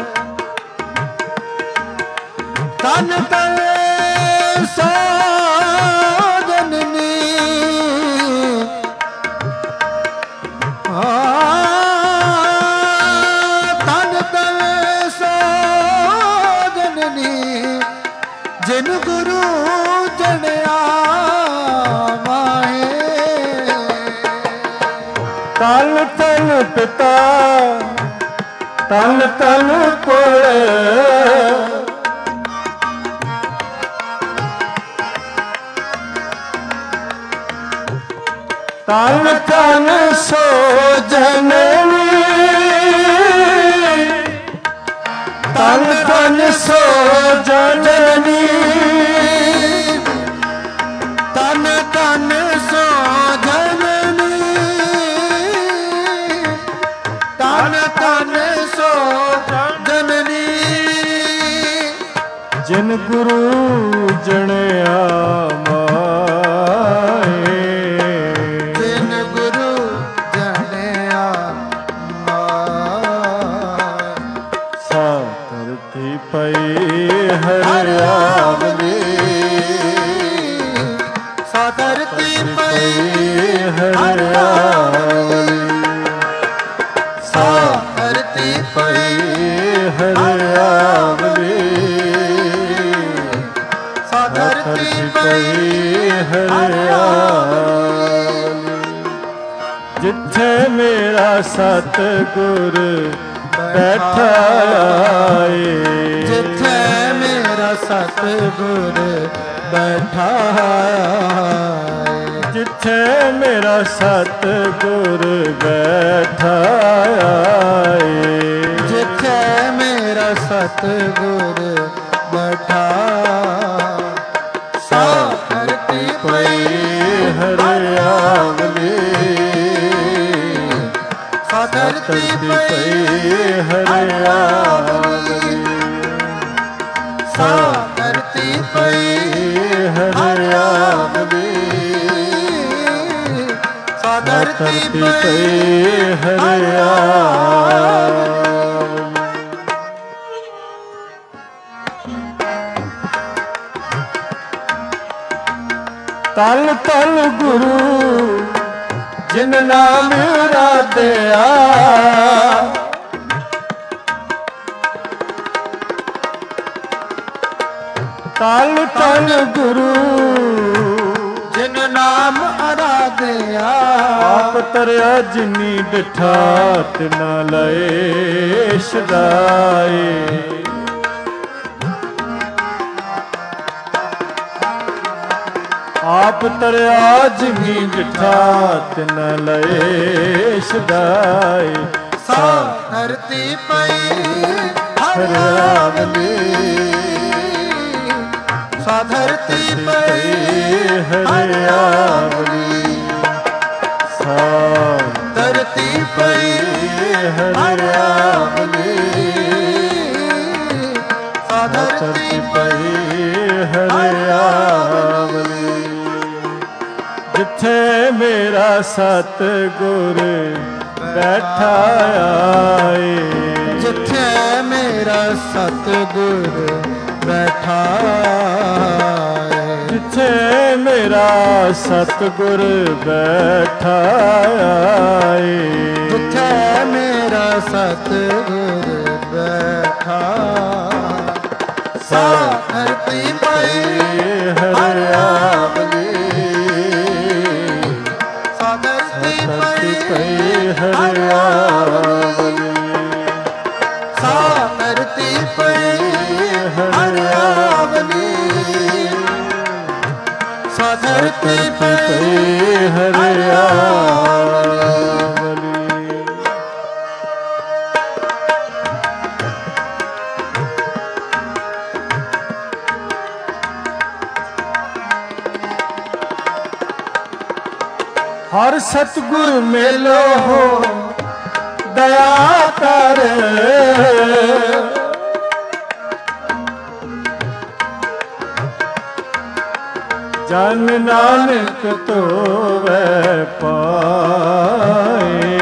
Speaker 2: तन तन सो जननी, तन तन सो जननी, जिन गुरु जड़िया माहे।
Speaker 3: तन तन पिता तन तन कुल, तन तन सो जननी, तन तन सो जननी,
Speaker 2: तन तन
Speaker 3: ਜਣਿਆ ਮਾਏ,
Speaker 2: ਬਿਨ ਗੁਰੂ ਜਣਿਆ ਮਾਏ।
Speaker 3: ਸਾ ਧਰਤੀ ਪਈ ਹਰਿਆਵਲੀ,
Speaker 2: ਸਾ ਧਰਤੀ ਪਈ
Speaker 3: ਹਰਿਆਵਲੀ, ਸਾ ਧਰਤੀ ਪਈ ਹਰਿਆਵਲੀ, ਸਾ ਧਰਤੀ ਪਈ ਹਰਿਆਵਲੀ। ਜਿੱਥੇ ਮੇਰਾ ਸਤਿਗੁਰ ਬੈਠਾ ਆਏ,
Speaker 2: ਜਿੱਥੇ ਮੇਰਾ ਸਤਿਗੁਰ ਬੈਠਾ ਆਏ,
Speaker 3: ਜਿੱਥੇ ਮੇਰਾ ਸਤਿਗੁਰ ਬੈਠਾ ਆਏ,
Speaker 2: ਜਿੱਥੇ ਮੇਰਾ ਸਤਿਗੁਰ ਬੈਠਾ। ਸਾ ਧਰਤੀ ਪਈ
Speaker 3: ਹਰਿਆਵਲੀ,
Speaker 2: ਸਾ ਧਰਤੀ ਪਈ
Speaker 3: ਹਰਿਆਵਲੀ,
Speaker 2: ਸਾ ਧਰਤੀ ਪਈ
Speaker 3: ਹਰਿਆਵਲੀ,
Speaker 2: ਸਾ ਧਰਤੀ ਪਈ
Speaker 3: ਹਰਿਆਵਲੀ। ਤਲ ਤਲ ਗੁਰੂ ਜਿਨ ਨਾਮ ਰਾਧਿਆ, ਤਲ ਤਲ ਗੁਰੂ
Speaker 2: ਜਿਨ ਨਾਮ ਅਰਾਧਿਆ,
Speaker 3: ਆਪ ਤਰਿਆ ਜਿਨੀ ਡਿਠਾ ਤਿਨਾ ਲਏ ਛਡਾਏ, ਆਪ ਤਰਿਆ ਜਿਨੀ ਡਿਠਾ ਤਿਨਾ ਲਏ ਛਡਾਏ।
Speaker 2: ਸਾ ਧਰਤੀ ਪਈ
Speaker 3: ਹਰਿਆਵਲੀ,
Speaker 2: ਸਾ ਧਰਤੀ ਪਈ
Speaker 3: ਹਰਿਆਵਲੀ, ਸਾ
Speaker 2: ਧਰਤੀ ਪਈ
Speaker 3: ਹਰਿਆਵਲੀ,
Speaker 2: ਸਾ ਧਰਤੀ
Speaker 3: ਪਈ ਹਰਿਆਵਲੀ। ਜਿੱਥੇ ਮੇਰਾ ਸਤਿਗੁਰ ਬੈਠਾ ਆਏ,
Speaker 2: ਜਿੱਥੇ ਮੇਰਾ ਸਤਿਗੁਰ ਬੈਠਾ ਆਏ,
Speaker 3: ਜਿੱਥੇ ਮੇਰਾ ਸਤਿਗੁਰ ਬੈਠਾ ਆਏ,
Speaker 2: ਜਿੱਥੇ ਮੇਰਾ ਸਤਿਗੁਰ ਬੈਠਾ। ਸਾ ਧਰਤੀ ਪਈ
Speaker 3: ਹਰਿਆਵਲੀ,
Speaker 2: ਸਾ ਧਰਤੀ
Speaker 3: ਧਰਤੀ
Speaker 2: ਪਈ
Speaker 3: ਪਈ ਹਰਿਆਵਲੀ,
Speaker 2: ਸਾ ਧਰਤੀ ਪਈ
Speaker 3: ਹਰਿਆਵਲੀ,
Speaker 2: ਸਾ ਧਰਤੀ ਪਈ
Speaker 3: ਹਰਿਆਵਲੀ। ਹਰ ਸਤਿਗੁਰ ਮੇਲੋ ਹੋ ਦਇਆ ਕਰ, ਜਨ ਨਾਨਕ ਧੋਵੈ ਪਾਏ,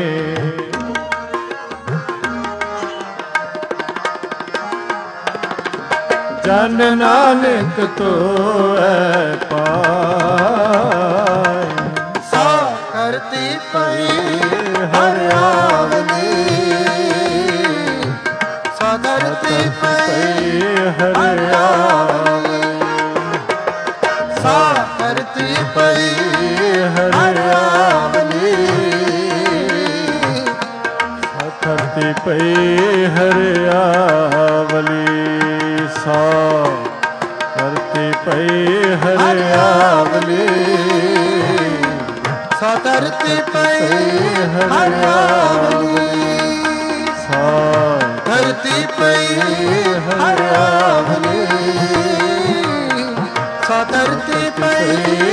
Speaker 3: ਜਨ ਨਾਨਕ ਧੋਵੈ ਪਾਏ।
Speaker 2: ਸਾ ਧਰਤੀ ਪਈ
Speaker 3: ਹਰਿਆਵਲੀ,
Speaker 2: ਸਾ ਧਰਤੀ ਪਈ
Speaker 3: ਹਰਿਆਵਲੀ,
Speaker 2: ਸਾ ਧਰਤੀ ਪਈ
Speaker 3: ਹਰਿਆਵਲੀ, ਸਾ ਧਰਤੀ ਪਈ ਹਰਿਆਵਲੀ, ਸਾ ਧਰਤੀ ਪਈ ਹਰਿਆਵਲੀ,
Speaker 2: ਸਾ ਧਰਤੀ ਪਈ ਹਰਿਆਵਲੀ,
Speaker 3: ਸਾ
Speaker 2: ਧਰਤੀ ਪਈ ਹਰਿਆਵਲੀ, ਸਾ ਧਰਤੀ ਪਈ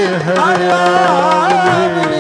Speaker 2: ਹਰਿਆਵਲੀ।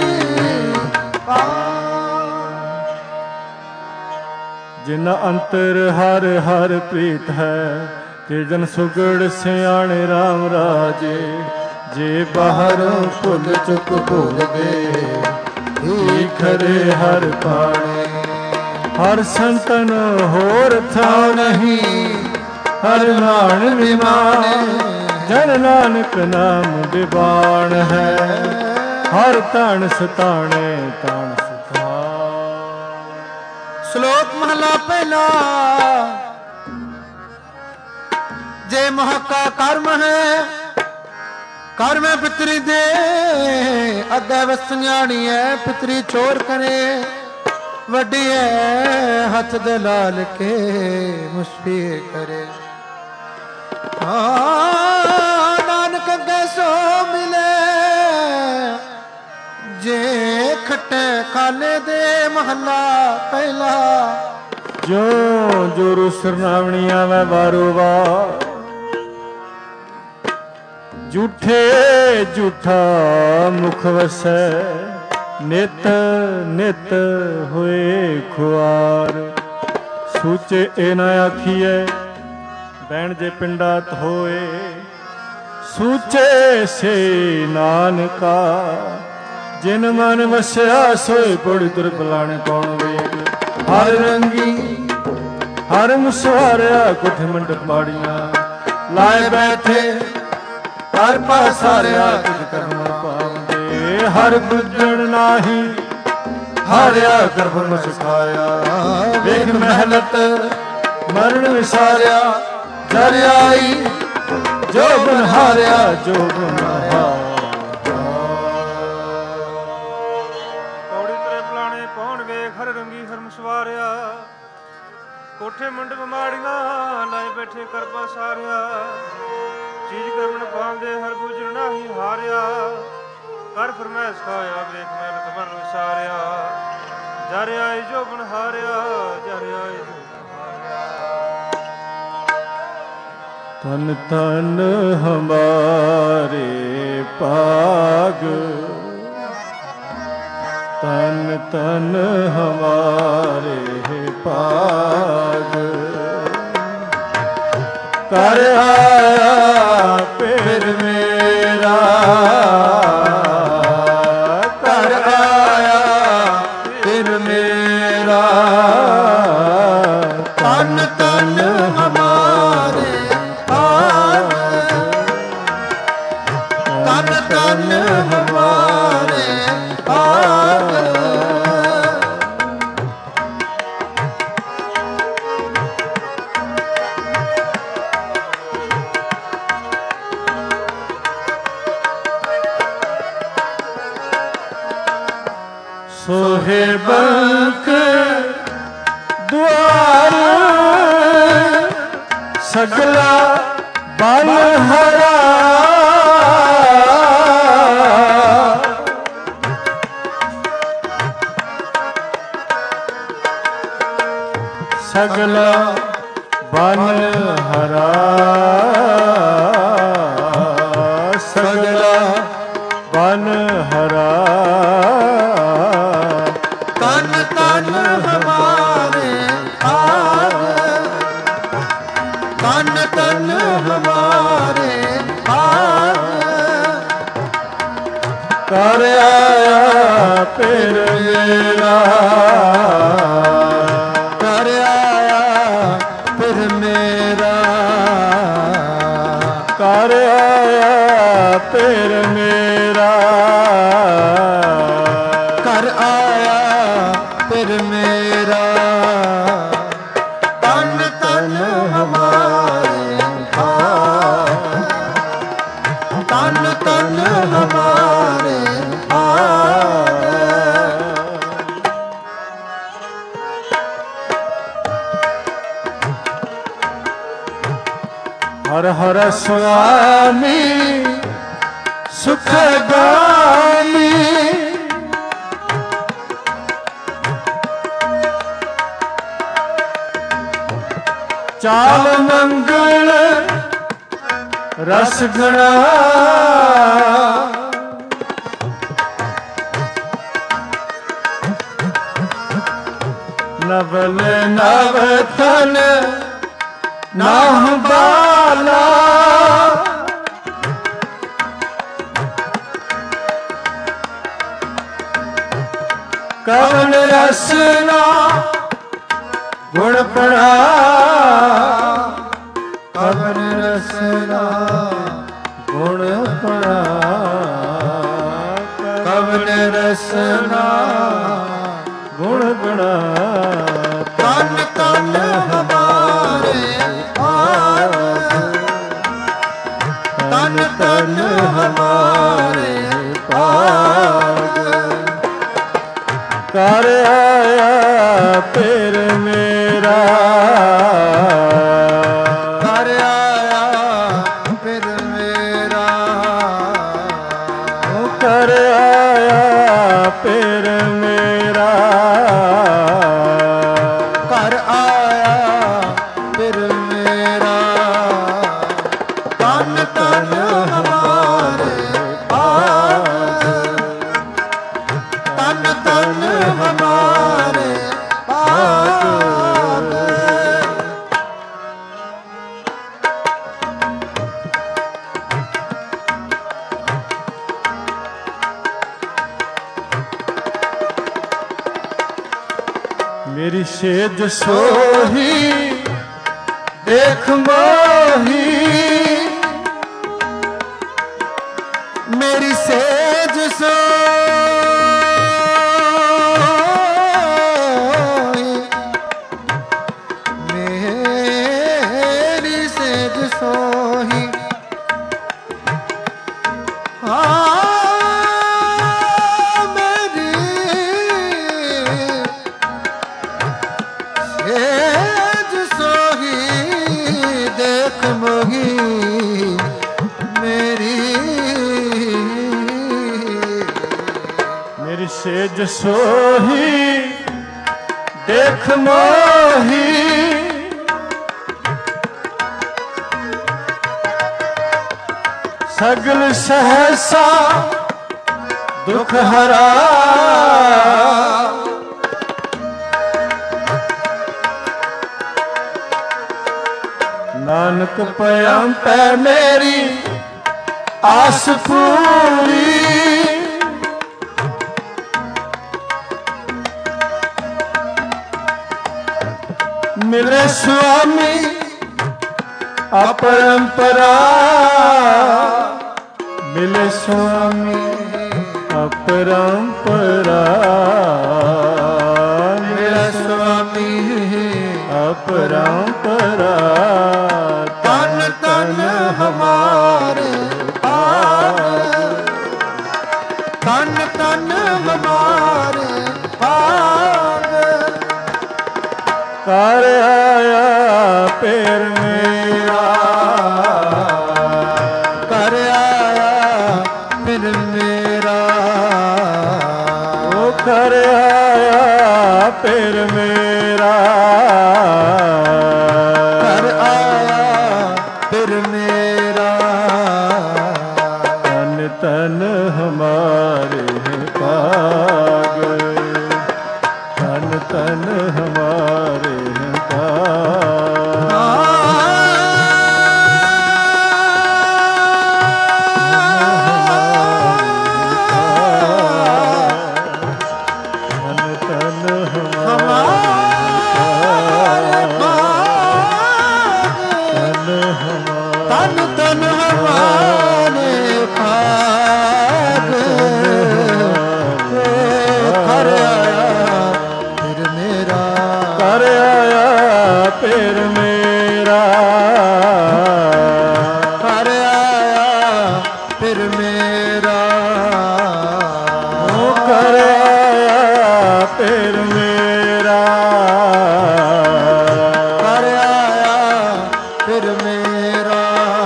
Speaker 3: ਜਿਨ ਅੰਤਰ ਹਰ ਹਰ ਪ੍ਰੀਤ ਹੈ, ਕਿ ਜਨ ਸੁਗੜ ਸਿਆਣੇ ਰਾਮ ਰਾਜੇ, ਜੇ ਬਾਹਰੋਂ ਭੁੱਲ ਚੁੱਕ ਭੁੱਲ ਗਏ, ਹੀ ਖਰੇ ਹਰ ਪਾਣੇ। ਹਰ ਸੰਤਨ ਹੋਰ ਥਾਂ ਨਹੀਂ, ਹਰ ਨਾਣ ਵਿਮਾਨ, ਜਨ ਨਾਨਕ ਨਾਮ ਵਿਬਾਨ ਹੈ। ਹਰ ਤਣ ਸਤਾਣੇ ਤਣ ਸਤਾ।
Speaker 2: ਸ਼ਲੋਕ ਮਹਲਾ ਪਹਿਲਾ। ਜੇ ਮਹੱਕਾ ਕਰਮ ਹੈ, ਕਰਮ ਹੈ ਪਿਤਰੀ ਦੇ, ਅੱਗੇ ਵਸਣਿਆਣੀ ਹੈ ਪਿਤਰੀ ਚੋਰ ਕਰੇ। ਵੱਡੀ ਹੈ ਹੱਥ ਦੇ ਲਾਲ ਕੇ ਮੁਸ਼ਫੀ ਕਰੇ। ਹਾਂ ਨਾਨਕ ਅੱਗੇ ਸੋ ਮਿਲੇ, ਜੇ ਖੱਟੇ ਖਾਲੇ ਦੇ ਮਹੱਲਾ ਪਹਿਲਾ।
Speaker 3: ਜੋ ਜੋ ਸਰਨਾਵਣੀ ਆਵੇ ਵਾਰੋ ਵਾਰ, ਝੂਠੇ ਝੂਠਾ ਮੁਖ ਵਸੈ, ਨਿਤ ਨਿਤ ਹੋਏ ਖੁਆਰ। ਸੂਚੇ ਇਹ ਨਾ ਆਖੀਐ, ਬੈਣ ਜੇ ਪਿੰਡਾਤ ਹੋਏ। ਸੂਚੇ ਸੇ ਨਾਨਕਾ, ਜਿਨ ਮਨ ਵਸਿਆ ਸੋਏ ਪੁੜ ਤੁਰ ਬਲਾਣੇ ਕੌਣ ਵੇਗ। ਹਰ ਰੰਗੀ ਹਰ ਮੁਸਵਾਰਿਆ, ਕੁਠ ਮੰਡਪ ਮਾੜੀਆਂ ਲਾਏ ਬੈਠੇ। ਹਰ ਪਾਸਾਰਿਆ ਕੁਝ ਕਰਮ ਪਾਉਂਦੇ, ਹਰ ਬੁੱਝਣ ਨਾਹੀ ਹਾਰਿਆ ਗਰਭ ਸਿਖਾਇਆ। ਵੇਖ ਮਹਿਲਤ ਮਰਨ ਵਿਸਾਰਿਆ, ਜਰ ਆਈ ਜੋ ਬਨ ਹਾਰਿਆ ਜੋ ਬਨ ਹਾਰਿਆ।
Speaker 1: ਪੌੜੀ ਤਰੇ ਪਲਾਣੇ ਪੌਣ ਵੇਖ, ਹਰ ਰੰਗੀ ਹਰ ਮੁਸਵਾਰਿਆ। ਕੋਠੇ ਮੰਡਪ ਮਾੜੀਆਂ ਲਾਏ ਬੈਠੇ ਕਰ ਪਾਸਾਰਿਆ। ਚੀਜ਼ ਕਰਮਣ ਪਾਉਂਦੇ, ਹਰ ਬੁੱਝਣ ਨਾਹੀ ਹਾਰਿਆ। ਕਰ ਫਰਮੈਸ ਖਾਇਆ, ਵੇਖ ਮਿਹਨਤ ਮਨ ਵਿਸਾਰਿਆ। ਜਰ ਆਏ ਜੋ ਬਨ ਹਾਰਿਆ, ਜਰ ਆਏ ਜੋ ਬਨ ਹਾਰਿਆ।
Speaker 3: ਤਨ ਤਨ ਹਮਾਰੇ ਪਾਗ, ਤਨ ਤਨ ਹਮਾਰੇ ਪਾਗ। ਕਰ ਆਇਆ ਫਿਰ ਮੇਰਾ, ਕਰ ਆਇਆ ਫਿਰ ਮੇਰਾ। ਤਨ ਤਨ ਹਮਾਰੇ ਪਾਗ, ਤਨ ਤਨ ਹਮਾਰੇ ਪਾਗ। सोहे बंक द्वार, सगला बल हरा। सगला बन हरा, सगला बन हरा। तन तन हमारे आग, तन तन हमारे आग। कर आया फिर मेरा, कर आया फिर मेरा। कर आया फिर मेरा, कर आया फिर मेरा। तन तन हमारे आग, तन तन हमारे आग। हर हर स्वामी सुखगामी, चाल मंगल रस घना। नवल नव तन नाह बा ਵਾਲਾ ਕਵਨ ਰਸਨਾ ਗੁਣ ਪੜਾ ਕਵਨ ਰਸਨਾ ਗੁਣ ਪੜਾ ਕਵਨ ਰਸਨਾ ਗੁਣ ਬਣਾ ਤਨ ਤਨ ਹਮਾਰੇ ਭਾਗ ਤਨ ਤਨ ਹਮਾਰੇ ਭਾਗ ਕਰ ਆਇਆ ਫਿਰ ਮੇਰਾ ਕਰ ਆਇਆ ਫਿਰ ਮੇਰਾ ਉਹ ਕਰ ਆਇਆ ਫਿਰ ਮੇਰਾ ਕਰ ਆਇਆ ਫਿਰ ਮੇਰਾ ਤਨ ਤਨ ਹਮਾਰੇ ਭਾਗ ਤਨ ਤਨ ਹਮਾਰੇ ਭਾਗ ਮੇਰੀ ਸੇਜ ਸੋਹੀ ਦੇਖ ਮੋਹੀ ਮੇਰੀ ਸੇਜ ਸੋਹੀ ਮੇਰੀ ਸੇਜ ਸੋਹੀ ਹਾਂ ਸੇਜ ਸੋਹੀ ਦੇਖ ਮੋਹੀ ਸਗਲ ਸਹਸਾ ਦੁਖ ਹਰਾ ਨਾਨਕ ਪਿਆਮ ਪੈ ਮੇਰੀ ਆਸ ਪੂਰੀ ਮਿਲੇ ਸੁਆਮੀ ਅਪਰੰਪਰਾ ਮਿਲੇ ਸੁਆਮੀ ਅਪਰੰਪਰਾ ਮਿਲੇ ਸੁਆਮੀ ਅਪਰੰਪਰਾ ਤਨ ਤਨ ਹਮਾਰੇ ਭਾਗ ਤਨ ਤਨ ਹਮਾਰੇ ਭਾਗ ਕਰ ਆਇਆ ਫਿਰ ਮੇਰਾ ਕਰ ਆਇਆ ਫਿਰ ਮੇਰਾ ਉਹ ਕਰ ਆਇਆ ਫਿਰ ਮੇਰਾ ਕਰ ਆਇਆ ਫਿਰ ਮੇਰਾ ਤਨ ਤਨ ਹਮਾਰੇ ਭਾਗ ਤਨ ਤਨ ਹਮਾਰੇ ਫਿਰ ਮੇਰਾ ਕਰ ਆਇਆ ਫਿਰ ਮੇਰਾ ਉਹ ਕਰ ਆਇਆ ਫਿਰ ਮੇਰਾ ਕਰ ਆਇਆ ਫਿਰ ਮੇਰਾ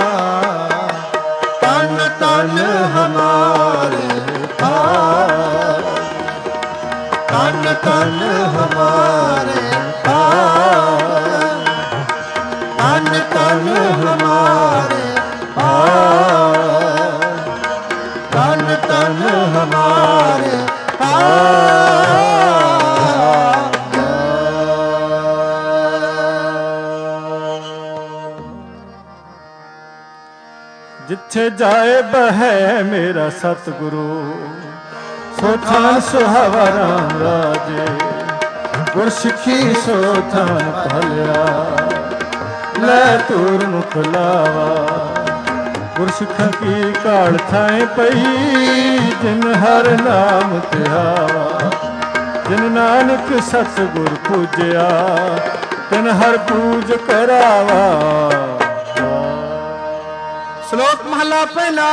Speaker 3: ਤਨ ਤਨ ਹਮਾਰੇ ਭਾਗ ਤਨ ਤਨ ਹਮਾਰੇ ਭਾਗ ਤਨ ਤਨ ਹਮਾਰੇ ਭਾਗ ਤਨ ਤਨ ਹਮਾਰੇ ਭਾਗ ਜਿੱਥੇ ਜਾਏ ਬਹਿ ਮੇਰਾ ਸਤਿਗੁਰੂ, ਸੋ ਥਾਨ ਸੁਹਾਵਾ ਰਾਮ ਰਾਜੇ। ਗੁਰ ਸਿੱਖੀ ਸੋ ਥਾਨ ਭਲਿਆ, ਲੈ ਤੂਰ ਮੁਖ ਲਾਵਾ। ਗੁਰ ਸਿੱਖਾਂ ਕੀ ਕਾਲ ਥਾਏ ਪਈ, ਜਿਨ ਹਰ ਨਾਮ ਧਿਆਵਾ। ਜਿਨ ਨਾਨਕ ਸਤਿਗੁਰ ਪੂਜਿਆ, ਤਿਨ ਹਰ ਪੂਜ ਕਰਾਵਾ।
Speaker 2: ਸ਼ਲੋਕ ਮਹਲਾ ਪਹਿਲਾ।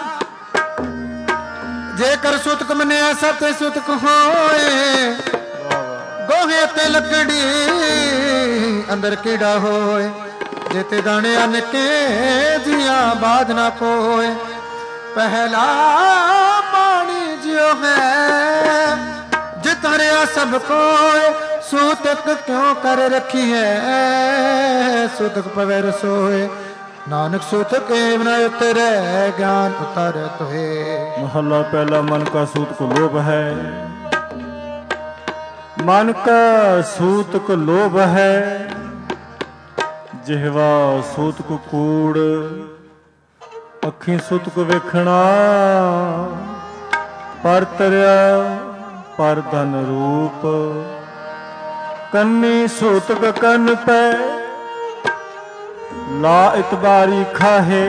Speaker 2: ਜੇਕਰ ਸੁਤਕ ਮੰਨਿਆ ਸਤਿ ਸੁਤਕ ਹੋਏ, ਗੋਹੇ ਤੇ ਲੱਕੜੀ ਅੰਦਰ ਕੀੜਾ ਹੋਏ। ਜਿਤੇ ਦਾਣੇ ਅੰਨ ਕੇ ਜੀਆਂ ਬਾਧ ਨਾ ਕੋਏ। ਪਹਿਲਾ ਪਾਣੀ ਜਿਉ ਹੈ, ਜਿਤ ਹਰਿਆ ਸਭ ਕੋਏ। ਸੂਤਕ ਕਿਉਂ ਕਰ ਰੱਖੀ ਹੈ, ਸੂਤਕ ਪਵੇ ਰਸੋਏ। ਨਾਨਕ ਸੂਤਕ ਏਵ ਨ ਉਤਰੈ, ਗਿਆਨ ਉਤਰਤ ਹੋਏ।
Speaker 3: ਮਹਲਾ ਪਹਿਲਾ। ਮਨ ਕਾ ਸੂਤਕ ਲੋਭ ਹੈ, ਮਨ ਕਾ ਸੂਤਕ ਲੋਭ ਹੈ। ਜਿਹਵਾ ਸੂਤਕ ਕੂੜ, ਅੱਖੀਂ ਸੂਤਕ ਵੇਖਣਾ। ਪਰ ਤਰਿਆ ਪਰ ਧਨ ਰੂਪ, ਕੰਨੀ ਸੂਤਕ ਕੰਨ ਪੈ। ਲਾ ਇਤਬਾਰੀ ਖਾਹੇ,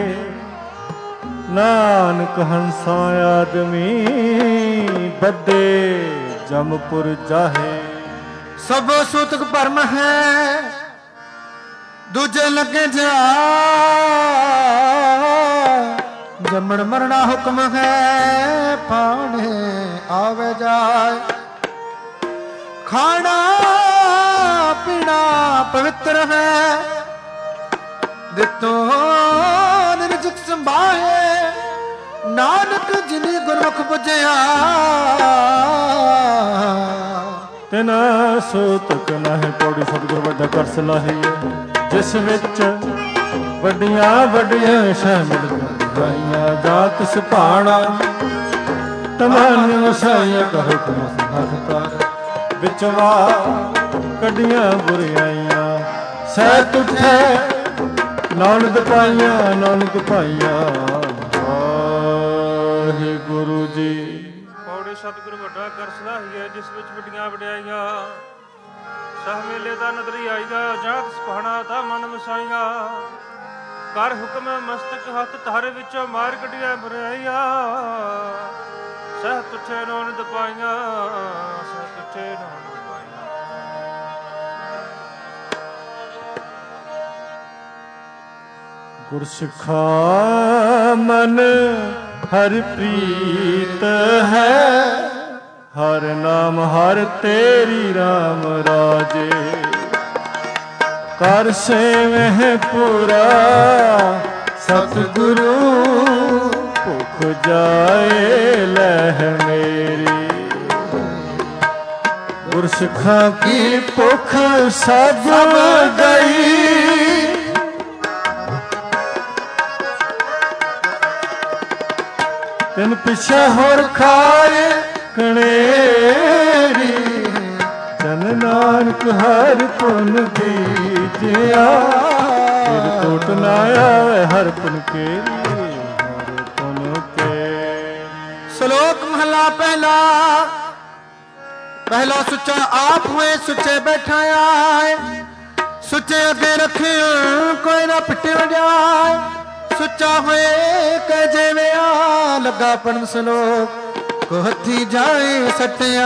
Speaker 3: ਨਾਨਕ ਹੰਸਾ ਆਦਮੀ। ਬੱਦੇ ਜਮਪੁਰ ਜਾਹੇ।
Speaker 2: ਸਭ ਸੂਤਕ ਭਰਮ ਹੈ, ਦੂਜੇ ਲੱਗੇ ਜਾ। ਜੰਮਣ ਮਰਣਾ ਹੁਕਮ ਹੈ, ਪਾਣੇ ਆਵੇ ਜਾਏ। ਖਾਣਾ ਪੀਣਾ ਪਵਿੱਤਰ ਹੈ, ਦਿੱਤੋ ਨਿਰਜਿਤ ਸੰਭਾਏ। ਨਾਨਕ ਜਿਨੀ ਗੁਰਮੁਖ ਬੁਝਿਆ,
Speaker 3: ਤਿਨ ਸੂਤਕ ਨਾਹਿ। ਪੌੜੀ ਸਤਿਗੁਰ ਵੱਡਾ ਕਰ ਸਲਾਹੀਏ, ਜਿਸ ਵਿੱਚ ਵੱਡੀਆਂ ਵੱਡੀਆਂ ਸ਼ਾਮਿਲ ਗਾਈਆਂ। ਜਾਤ ਸੁਭਾਣਾ ਤਮਾਨ ਵਸਾਈਆਂ, ਕਰੋ ਕਮਾ ਸੰਭਾਗਤਾ। ਵਿਚਵਾ ਕੱਢੀਆਂ ਬੁਰਿਆਈਆਂ, ਸਹਿ ਤੁਠੇ ਨਾਨਕ ਪਾਈਆਂ, ਨਾਨਕ ਪਾਈਆਂ। ਵਾਹਿਗੁਰੂ ਜੀ।
Speaker 1: ਪੌੜੀ ਸਤਿਗੁਰ ਵੱਡਾ ਕਰ ਸਲਾਹੀਏ, ਜਿਸ ਵਿੱਚ ਵੱਡੀਆਂ ਵਡਿਆਈਆਂ। ਸਹ ਮੇਲੇ ਦਾ ਨਦਰੀ ਆਈਗਾ, ਜਾਤ ਸੁਭਾਣਾ ਤਾਂ ਮਨ ਵਸਾਈਆਂ। ਕਰ ਹੁਕਮ ਮਸਤਕ ਹੱਥ ਧਾਰੇ ਵਿੱਚੋਂ ਮਾਰ ਕੱਢਿਆ ਬੁਰਾਈਆਂ। ਸਹ ਤੁਠੇ ਨਾਨਕ ਪਾਈਆਂ, ਸਹ ਤੁਠੇ ਨਾਨਕ ਪਾਈਆਂ।
Speaker 3: ਗੁਰਸਿੱਖਾ ਮਨ ਹਰਿ ਪ੍ਰੀਤ ਹੈ, ਹਰ ਨਾਮ ਹਰ ਤੇਰੀ ਰਾਮ ਰਾਜੇ। ਕਰ ਸੇਵਹਿ ਪੁਰਾ ਸਤਿਗੁਰੂ, ਭੁਖ ਜਾਏ ਲਹਿ ਮੇਰੀ। ਗੁਰਸਿੱਖਾਂ ਕੀ ਭੁਖ ਸਭ ਗਈ, ਤਿਨ ਪਿਛੇ ਹੋਰ ਖਾਏ ਕਣੇਰੀ। ਜਨ ਨਾਨਕ ਹਰਿ ਪੁਨ ਦੀਜਿਆ, ਫਿਰ ਕੋਟ ਨਾ ਆਵੇ ਹਰਿ ਪੁਨ ਕੇਰੀ, ਹਰਿ ਪੁਨ ਕੇਰੀ।
Speaker 2: ਸ਼ਲੋਕ ਮਹਲਾ ਪਹਿਲਾ। ਪਹਿਲਾ ਸੁੱਚਾ ਆਪ ਹੋਏ, ਸੁੱਚੇ ਬੈਠਾ ਆਏ। ਸੁੱਚੇ ਅੱਗੇ ਰੱਖਿਓ, ਕੋਈ ਨਾ ਪਿੱਟਿਓ ਜਾਏ। ਸੁੱਚਾ ਹੋਏ ਕਹਿ ਜਿਵੇਂ ਆ, ਲੱਗਾ ਪੜਨ ਸ਼ਲੋਕ। ਕੋ ਹੱਥੀ ਜਾਏ ਸੱਟਿਆ,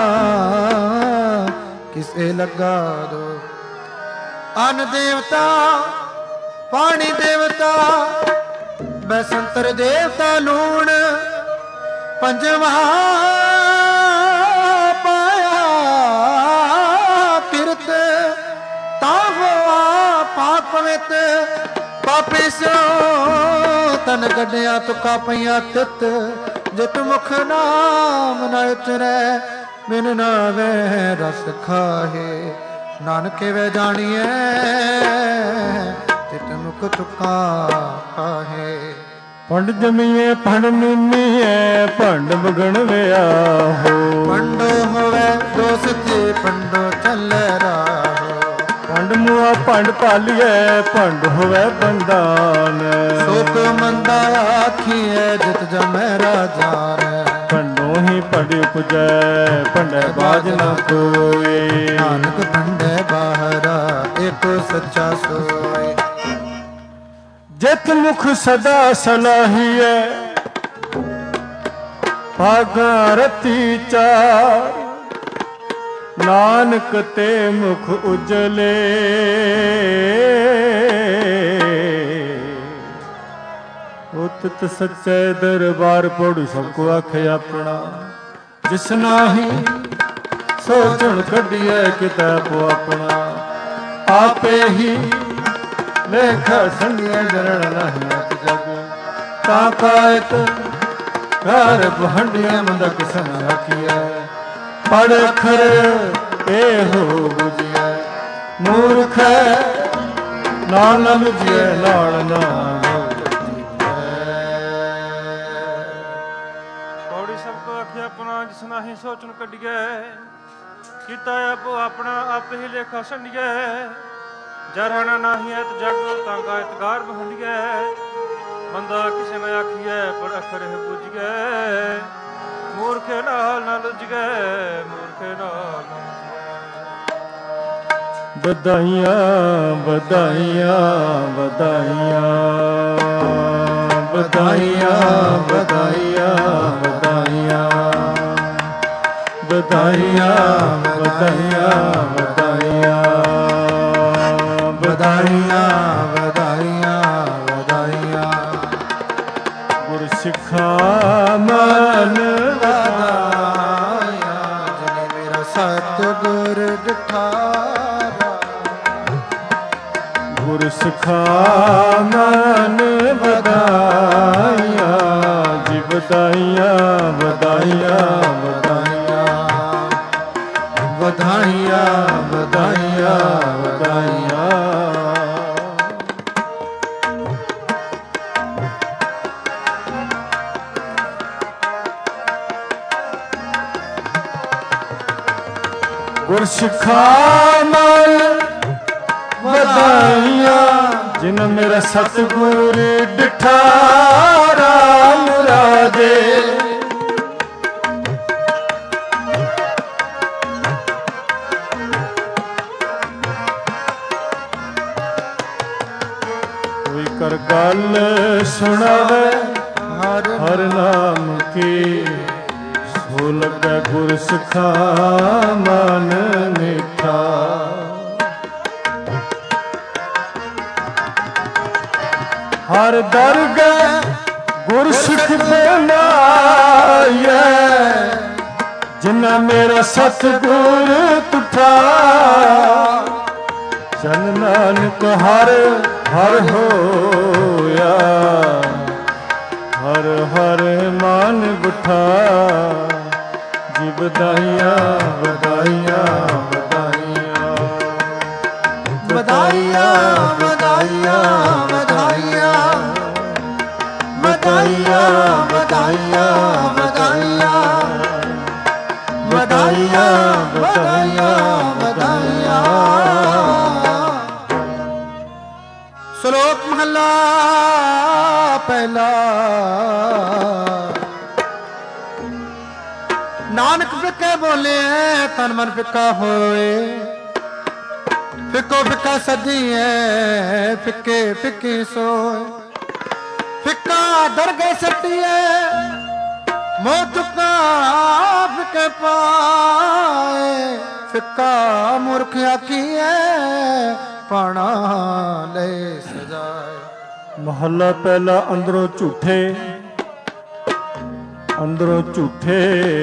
Speaker 2: ਕਿਸੇ ਲੱਗਾ ਦੋ। ਅਨ ਦੇਵਤਾ ਪਾਣੀ ਦੇਵਤਾ, ਬੈਸੰਤਰ ਦੇਵਤਾ ਲੂਣ। ਪੰਜਵਾ ਪਾਇਆ ਕਿਰਤ, ਤਾਂ ਹੋਆ ਪਾਕ ਪਵਿੱਤ। ਪਾਪੀ ਸੋ ਤਨ ਕੱਢਿਆ, ਤੁਕਾ ਪਈਆਂ ਤਿਤ। ਜਿਤ ਮੁਖ ਨਾਮ ਨ ਉਤਰੈ, ਬਿਨ ਨਾਵੇ ਰਸ ਖਾਹੇ। ਨਾਨਕ ਵੇ ਜਾਣੀਐ, ਤਿਤ ਮੁਖ ਤੁਕਾ ਖਾਹੇ।
Speaker 3: ਪੰਡ ਜਮੀਏ ਪੰਡ ਨੀਮੀਏ, ਭੰਡ ਬਗਣ ਵਿਆਹੋ।
Speaker 2: ਪੰਡੋ ਹੋਵੇ ਦੋਸਤੀ, ਪੰਡੋ ਚੱਲ ਰਾਹੋ।
Speaker 3: ਪੰਡ ਮੁਆ ਭੰਡ ਭਾਲੀਐ ਭੰਡ ਹੋਵੇ ਬੰਦਾਨ।
Speaker 2: ਸੁਖ ਮੰਦਾ ਆਖੀਐ ਜਿਤ ਜਮੈ ਰਾਜਾਨ।
Speaker 3: ਭੰਡੋ ਹੀ ਭੰਡ ਉਪਜੈ ਭੰਡੈ ਬਾਜ ਨਾ ਕੋਏ।
Speaker 2: ਨਾਨਕ ਭੰਡੈ ਬਾਹਰਾ ਏਕ ਸੱਚਾ ਸੋਏ।
Speaker 3: ਜਿਤ ਮੁਖ ਸਦਾ ਸਲਾਹੀਐ ਭਾਗਾ ਰਤੀ ਚਾਰ। ਨਾਨਕ ਤੇ ਮੁਖ ਉਜਲੇ ਉਤਤ ਸੱਚੇ ਦਰਬਾਰ ਪੜੂ ਸਭ ਕੋ ਆਖੇ ਆਪਣਾ। ਜਿਸ ਨਾਹੀ ਸੋਚਣ ਕੱਢੀਐ ਕਿਤਾਬੋ ਆਪਣਾ। ਆਪੇ ਹੀ ਲੇਖਾ ਸੰਗਿਆ ਜਰਣ ਨਹੀਂ ਅਤ ਜਗ। ਤਾਂ ਕਾਇਤ ਘਰ ਬਹੰਡੀਆਂ ਮੰਦਕ ਸਨ ਆਖੀਐ। ਪੜ ਅਖਰ ਇਹੋ ਬੁਝਿਐ। ਮੂਰਖ ਨਾਮ ਨ ਬੁਝਿਐ ਨਾਲ ਨਾ।
Speaker 1: ਪੌੜੀ ਸਭ ਕੋ ਆਖਿਆ ਆਪਣਾ ਜਿਸ ਨਾਹੀ ਸੋਚਣ ਕੱਢੀਐ। ਕੀਤਾ ਆਪੋ ਆਪਣਾ ਆਪੇ ਹੀ ਲੇਖਾ ਸੰਡੀਐ। ਜਰਹਣ ਨਾਹੀ ਐਤ ਜਗ ਤਾਂ ਕਾ ਇਤਗਾਰ ਬਹੰਡੀਐ। ਬੰਦਾ ਕਿਸੇ ਨੇ ਆਖੀਐ ਪਰ ਅਖਰ ਇਹ ਬੁਝੀਐ। ਮੂਰਖੇ ਨਾਲ ਨਾ ਲੁਝਗੈ ਮੂਰਖੇ ਨਾਲ ਨਾ
Speaker 3: ਵਧਾਈਆਂ ਵਧਾਈਆਂ ਵਧਾਈਆਂ ਵਧਾਈਆਂ ਵਧਾਈਆਂ ਵਧਾਈਆਂ ਵਧਾਈਆਂ ਵਧਾਈਆਂ ਵਧਾਈਆਂ
Speaker 2: ਵਧਾਈਆਂ ਵਧਾਈਆਂ ਵਧਾਈਆਂ।
Speaker 3: ਗੁਰ ਸਿੱਖਾ ਮਨ
Speaker 2: ਵਧਾਈਆਂ ਜਿਨੇ ਮੇਰਾ ਸਤਿਗੁਰ ਦਿਠਾਰਾ।
Speaker 3: ਗੁਰ ਸਿੱਖਾ ਮਨ ਵਧਾਈਆਂ ਜੀ ਵਧਾਈਆਂ ਵਧਾਈਆਂ ਵਧਾਈਆਂ ਵਧਾਈਆਂ ਵਧਾਈਆਂ ਵਧਾਈਆਂ। ਗੁਰ ਸਿੱਖਾ ਮਨ ਵਧਾਈਆਂ ਜਿਨ ਮੇਰਾ ਸਤਿਗੁਰ ਡਿਠਾ ਰਾਮ ਰਾਜੇ। ਕੋਈ ਕਰ ਗੱਲ ਸੁਣਾਵੇ ਹਰ ਨਾਮ ਕੀ। ਸੋ ਲੱਗਾ ਗੁਰ ਸਿੱਖਾ ਮਨ ਮਿੱਠਾ। ਹਰ ਦਰਗਹਿ ਗੁਰ ਸਿੱਖ ਬਨਾਈਐ ਜਿਨ੍ਹਾਂ ਮੇਰਾ ਸਤਿਗੁਰ ਤੁਠਾ। ਜਨ ਨਾਨਕ ਹਰ ਹਰ ਹੋਇਆ ਹਰ ਹਰ ਮਨ ਬਿਠਾ। ਜੀ ਵਧਾਈਆਂ ਵਧਾਈਆਂ ਵਧਾਈਆਂ
Speaker 2: ਵਧਾਈਆਂ ਵਧਾਈਆਂ ਵਧਾਈਆਂ ਵਧਾਈਆਂ ਵਧਾਈਆਂ ਵਧਾਈਆਂ ਵਧਾਈਆਂ ਵਧਾਈਆਂ ਵਧਾਈਆਂ। ਸ਼ਲੋਕ ਮਹਲਾ ਪਹਿਲਾ। ਨਾਨਕ ਫਿੱਕੇ ਬੋਲੇ ਤਨ ਮਨ ਫਿੱਕਾ ਹੋਏ। ਫਿੱਕੋ ਫਿੱਕਾ ਸਜੀਏ ਫਿੱਕੇ ਫਿੱਕੀ ਸੋਏ। ਫਿੱਕਾ ਦਰਗੇ ਸੱਟੀਏ ਮੋਹ ਚੁੱਕਾ ਫਿੱਕੇ ਪਾਏ। ਫਿੱਕਾ ਮੂਰਖ ਆਖੀਏ ਪਾਣਾ ਲੈ ਸਜਾਏ।
Speaker 3: ਮਹੱਲਾ ਪਹਿਲਾ। ਅੰਦਰੋਂ ਝੂਠੇ ਅੰਦਰੋਂ ਝੂਠੇ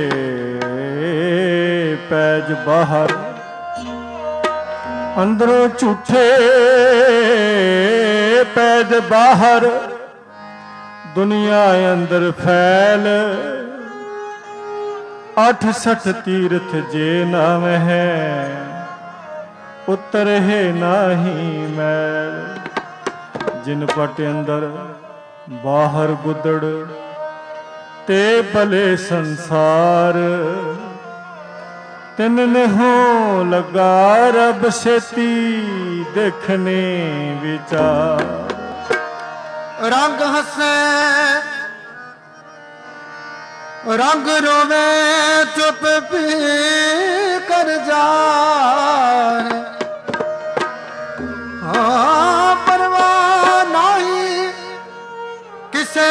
Speaker 3: ਪੈਜ ਬਾਹਰ। ਅੰਦਰੋਂ ਝੂਠੇ ਪੈਜ ਬਾਹਰ ਦੁਨੀਆ ਅੰਦਰ ਫੈਲ। ਅੱਠ ਸੱਠ ਤੀਰਥ ਜੇ ਨਾਮ ਹੈ ਉਤਰੇ ਨਾਹੀ ਮੈਲ। ਜਿਨ ਪਟ ਅੰਦਰ ਬਾਹਰ ਗੁੱਦੜ ਤੇ ਭਲੇ ਸੰਸਾਰ। ਤਿੰਨ ਨਿਹੋ ਲਗਾ ਰਬ ਛੇਤੀ ਦੇਖਨੇ ਵਿਚਾਰ।
Speaker 2: ਰੰਗ ਹੱਸੇ ਰੰਗ ਰੋਵੇ ਚੁੱਪ ਪੀ ਕਰ ਜਾਏ। ਹਾਂ ਪਰਵਾਹ ਨਹੀਂ ਕਿਸੇ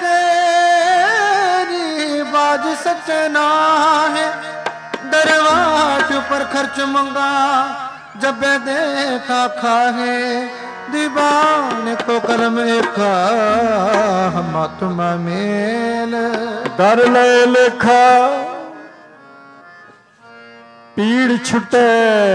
Speaker 2: ਤੇਰੀ ਬਾਜ ਸੱਚੇ ਨਾ ਹੈ। दरवाज पर खर्च मंगा जब देखा खाहे दीवान को कलम एका मातमा मेल।
Speaker 3: दर ले लेखा पीड़ छुटे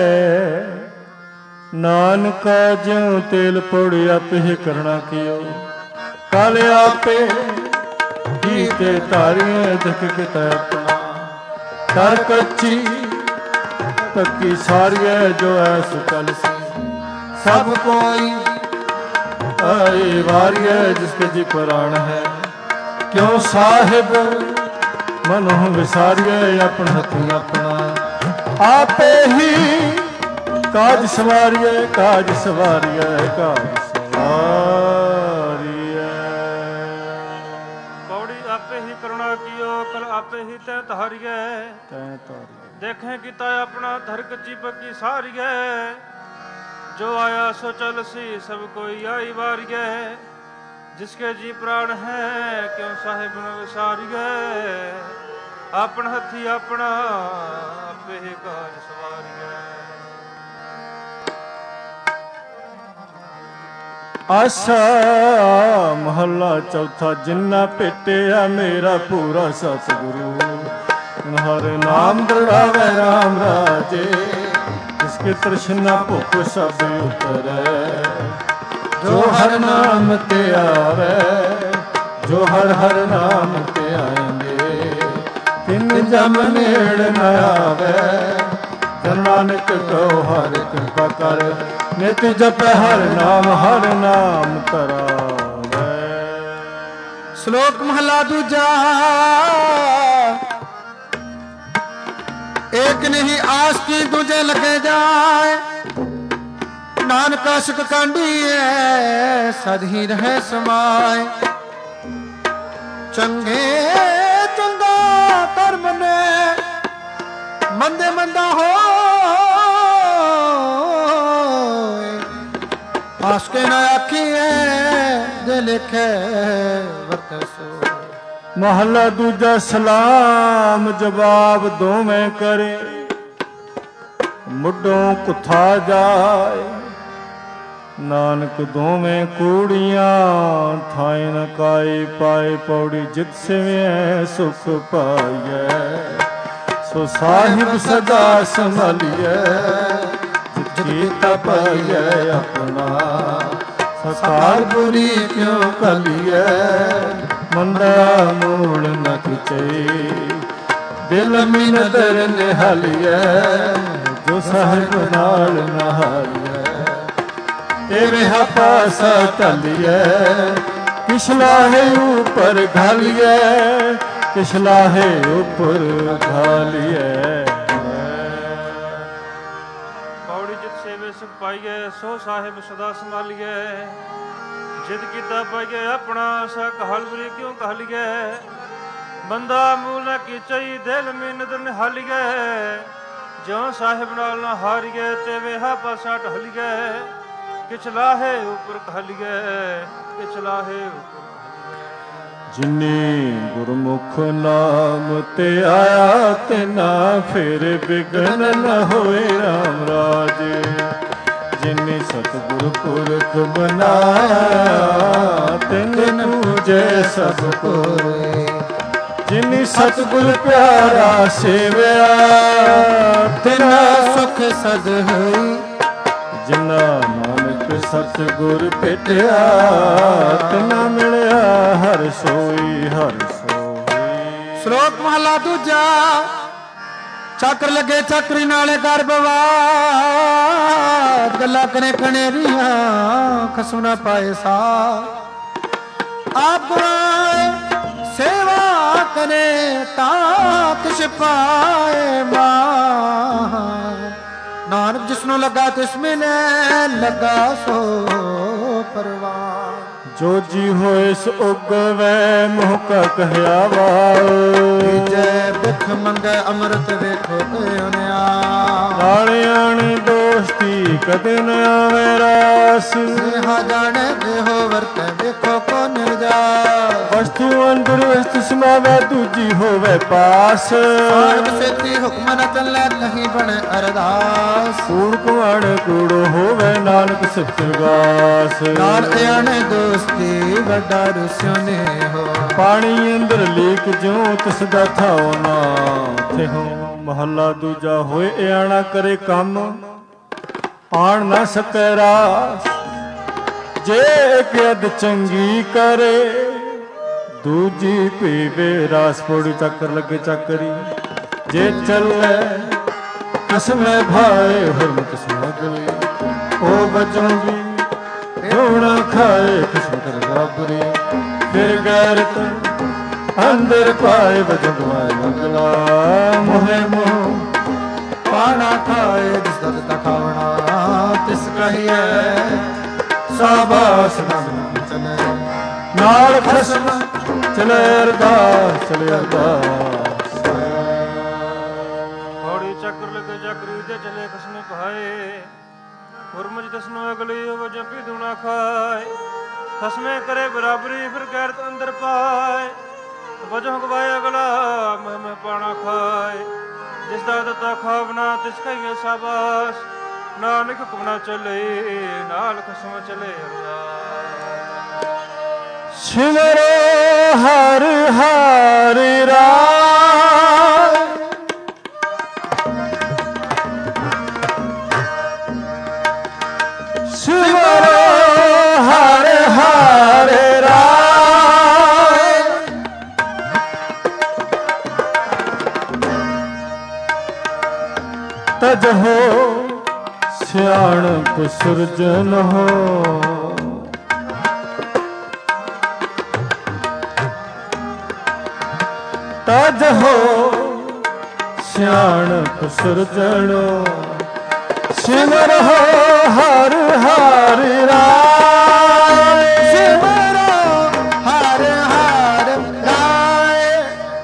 Speaker 3: नानका ज्यों तेल पौड़ी आप ही करना कियो। काले आपे कीते तारियां देख के तै अपना कर कच्ची पक्की सारिया जो ऐस कल सी। सब कोई आई वारिया जिसके जी प्राण है। क्यों साहिब मनो विसारिया अपन हथी अपना। आपे ही काज सवारिया काज सवारिया काज सवारिया।
Speaker 1: पौड़ी आपे ही करुणा कियो कल आपे ही तै तारिए। देखें कि ता अपना धर कच्ची पक्की सारिए। जो आया सो चल सी सब कोई आई वारिए। जिसके जी प्राण है क्यों साहिब न विसारिए। अपन हथी अपना आपे ही काज सवारिए।
Speaker 3: आशा महला चौथा जिन्ना भेटिया मेरा पूरा सतगुरु। हर नाम दृढ़ावे राम राजे जिसके तृष्णा भुख सब उतरे। जो हर नाम ते आवे जो हर हर नाम ते आएंगे तिन जम नेड़ न आवे। नानक कहो हर कृपा कर नित जप हर नाम हर नाम तरावे।
Speaker 2: श्लोक महला दूजा। एक नहीं आस की दूजे लगे जाए। नानक आशिक कांडी है सद ही रहे समाए। चंगे चंगा कर्म ने मंदे मंदा हो। आस के ना आखी है जे लिखे वर्त सो।
Speaker 3: महला दूजा सलाम जवाब दोवें करे। मुड्डों कुथा जाए नानक दोवें कूड़ियां थाई न काई पाए। पौड़ी जित सिवें सुख पाइए सो साहिब सदा संभालिए। जीता पाइए अपना सकार बुरी क्यों कलिए। मंदा मूल न खिचे दिल में नदर निहालिए। जो साहिब नाल नहालिए एवे पासा टलिए। किसला है ऊपर घालिए किसला है ऊपर घालिए।
Speaker 1: पाइए सो साहिब सदा संभालिए। जिद किता पाइए अपना सा कहलवरी क्यों कहलिए। बंदा मूल की चई दिल में नदर निहालिए। ज्यों साहिब नाल न हारिए ते वेहा पासा टहलिए। किछ लाहे ऊपर कहलिए किछ लाहे ऊपर।
Speaker 3: जिन्नी गुरमुख नाम ते आया ते ना फिर बिघन न होए राम राजे। जिन्नी सतगुर पुरख बनाया तिन पूजे सब कोय। जिन्नी सतगुर प्यारा सेवया तिना सुख सद होई। जिन्ना नानक सतगुर भेटिया तिना मिलिया हर सोई हर सोई।
Speaker 2: श्लोक महला दूजा। चक्र लगे चक्री नाले कर बवाद। गला करे कनेरिया खसम ना पाए सा। आप सेवा करे ਤਾਂ ਕਿਛ ਪਾਏ ਮਾਹ। ਨਾਨਕ ਜਿਸਨੂੰ ਲੱਗਾ ਤਿਸ ਮਿਲੇ, ਲੱਗਾ ਸੋ ਪਰਵਾਨ।
Speaker 3: ਜੋ ਜੀ ਹੋਏ ਸੋ ਉਗਵੈ ਮੋਹ ਕਾ ਕਹਿਆ ਵਾਉ।
Speaker 2: ਜੈ ਬਿਖ ਮੰਗੈ ਅੰਮ੍ਰਿਤ ਵੇਖੋ ਅਨਿਆ।
Speaker 3: ਨਾਲਿਆਣੀ ਦੋਸਤੀ ਕਦੇ ਨ ਆਵੇ ਰਾਸ।
Speaker 2: ਸੇਹਾ ਜਾਣੇ ਦੇਹੋ ਵਰਤੈ ਵੇਖੋ ਕੋ ਨਿਰਜਾ।
Speaker 3: ਵਸਤੂ ਅੰਦਰ ਵਸਤੂ ਸਮਾਵੈ ਦੂਜੀ ਹੋਵੇ ਪਾਸ।
Speaker 2: ਸਾਰਬ ਸੇਤੀ ਹੁਕਮ ਨ ਚੱਲੈ ਕਹੀਂ ਬਣੇ ਅਰਦਾਸ।
Speaker 3: ਕੂੜ ਕੁਆੜ ਕੂੜੋ ਹੋਵੇ ਨਾਨਕ ਸਿਫਤ ਗਾਸ।
Speaker 2: ਨਾਲ ਅਣੇ ਦੋਸਤੀ ਵੱਡਾ ਰੁਸਿਓ ਨੇ ਹੋ।
Speaker 3: ਪਾਣੀ ਅੰਦਰ ਲੀਕ ਜਿਉ ਤਿਸ ਦਾ ਥਾਉ ਨਾ ਥੇ ਹੋ। ਮਹੱਲਾ ਦੂਜਾ ਹੋਏ ਇਆਣਾ ਕਰੇ ਕੰਮ, ਆਣ ਨਾ ਸਕੈ ਰਾਸ। ਜੇ ਇੱਕ ਅਦ ਚੰਗੀ ਕਰੇ, ਦੂਜੀ ਪੀਵੇ ਰਾਸ। ਪੌੜੀ ਚੱਕਰ ਲੱਗੇ ਚੱਕਰੀ ਜੇ ਚੱਲੇ ਕਸਮੇ ਭਾਏ ਹੁਰਮਤ ਸਮਗਲੀ। ਉਹ ਬਚੋਂ ਵੀ ਰੋਣਾ ਖਾਏ ਕਿਸਮ ਕਰ ਗਾਬਰੀ। ਫਿਰ ਗੈਰਤ ਅੰਦਰ ਪਾਏ ਵਜੋਂ ਗਵਾਏ ਮੰਗਲਾ। ਮੋਹੇ ਮੋਹ ਪਾਣਾ ਖਾਏ ਜਿਸ ਦਾ ਦਿੱਤਾ ਖਾਵਣਾ। ਤਿਸ ਕਹੀਏ ਸਾਬਾਸ ਨਾਮ ਚਲੇ, ਨਾਲ ਖਸਮ ਚਲੇ ਅਰਦਾਸ ਚਲੇ ਅਰਦਾਸ।
Speaker 1: ਹੌੜੀ ਚੱਕਰ ਲੱਗੇ ਚੱਕਰੀ ਤੇ ਚਲੇ ਖਸਮੇ ਭਾਏ। ਹੁਰਮਜ ਦਸਨੋ ਅਗਲੀ ਹੋਵੇ ਜੰਪੀ ਦੂਣਾ ਖਾਏ। ਖਸਮੇ ਕਰੇ ਬਰਾਬਰੀ ਫਿਰ ਗੈਰਤ ਅੰਦਰ ਪਾਏ। ਵਜੋਂ ਗਵਾਏ ਅਗਲਾ ਮਹਿ ਮਹਿ ਪਾਣਾ ਖਾਏ। ਜਿਸ ਦਾ ਦਿੱਤਾ ਖਾਵਨਾ ਤਿਸ ਕਹੀਏ ਸਾਬਾਸ। ਨਾਨਕ ਹੁਕਮ ਨਾ ਚੱਲੇ ਨਾਲ ਖਸਮ ਚਲੇ ਅਰਦਾਸ।
Speaker 3: ਸਿਮਰੋ ਹਰ ਹਰ ਰਾਏ। ਸਿਮਰੋ ਹਰ ਹਰ ਰਾਏ। ਤਜਹੋ ਸਿਆਣਪ ਸੁਰਜਨ ਹੋ। ਤਜਹੋ ਸਿਆਣਪ ਸੁਰਜਣੋ। ਸਿਮਰੋ ਹਰ ਹਰ ਰਾਏ।
Speaker 2: ਸਿਮਰੋ ਹਰ ਹਰ ਰਾਏ।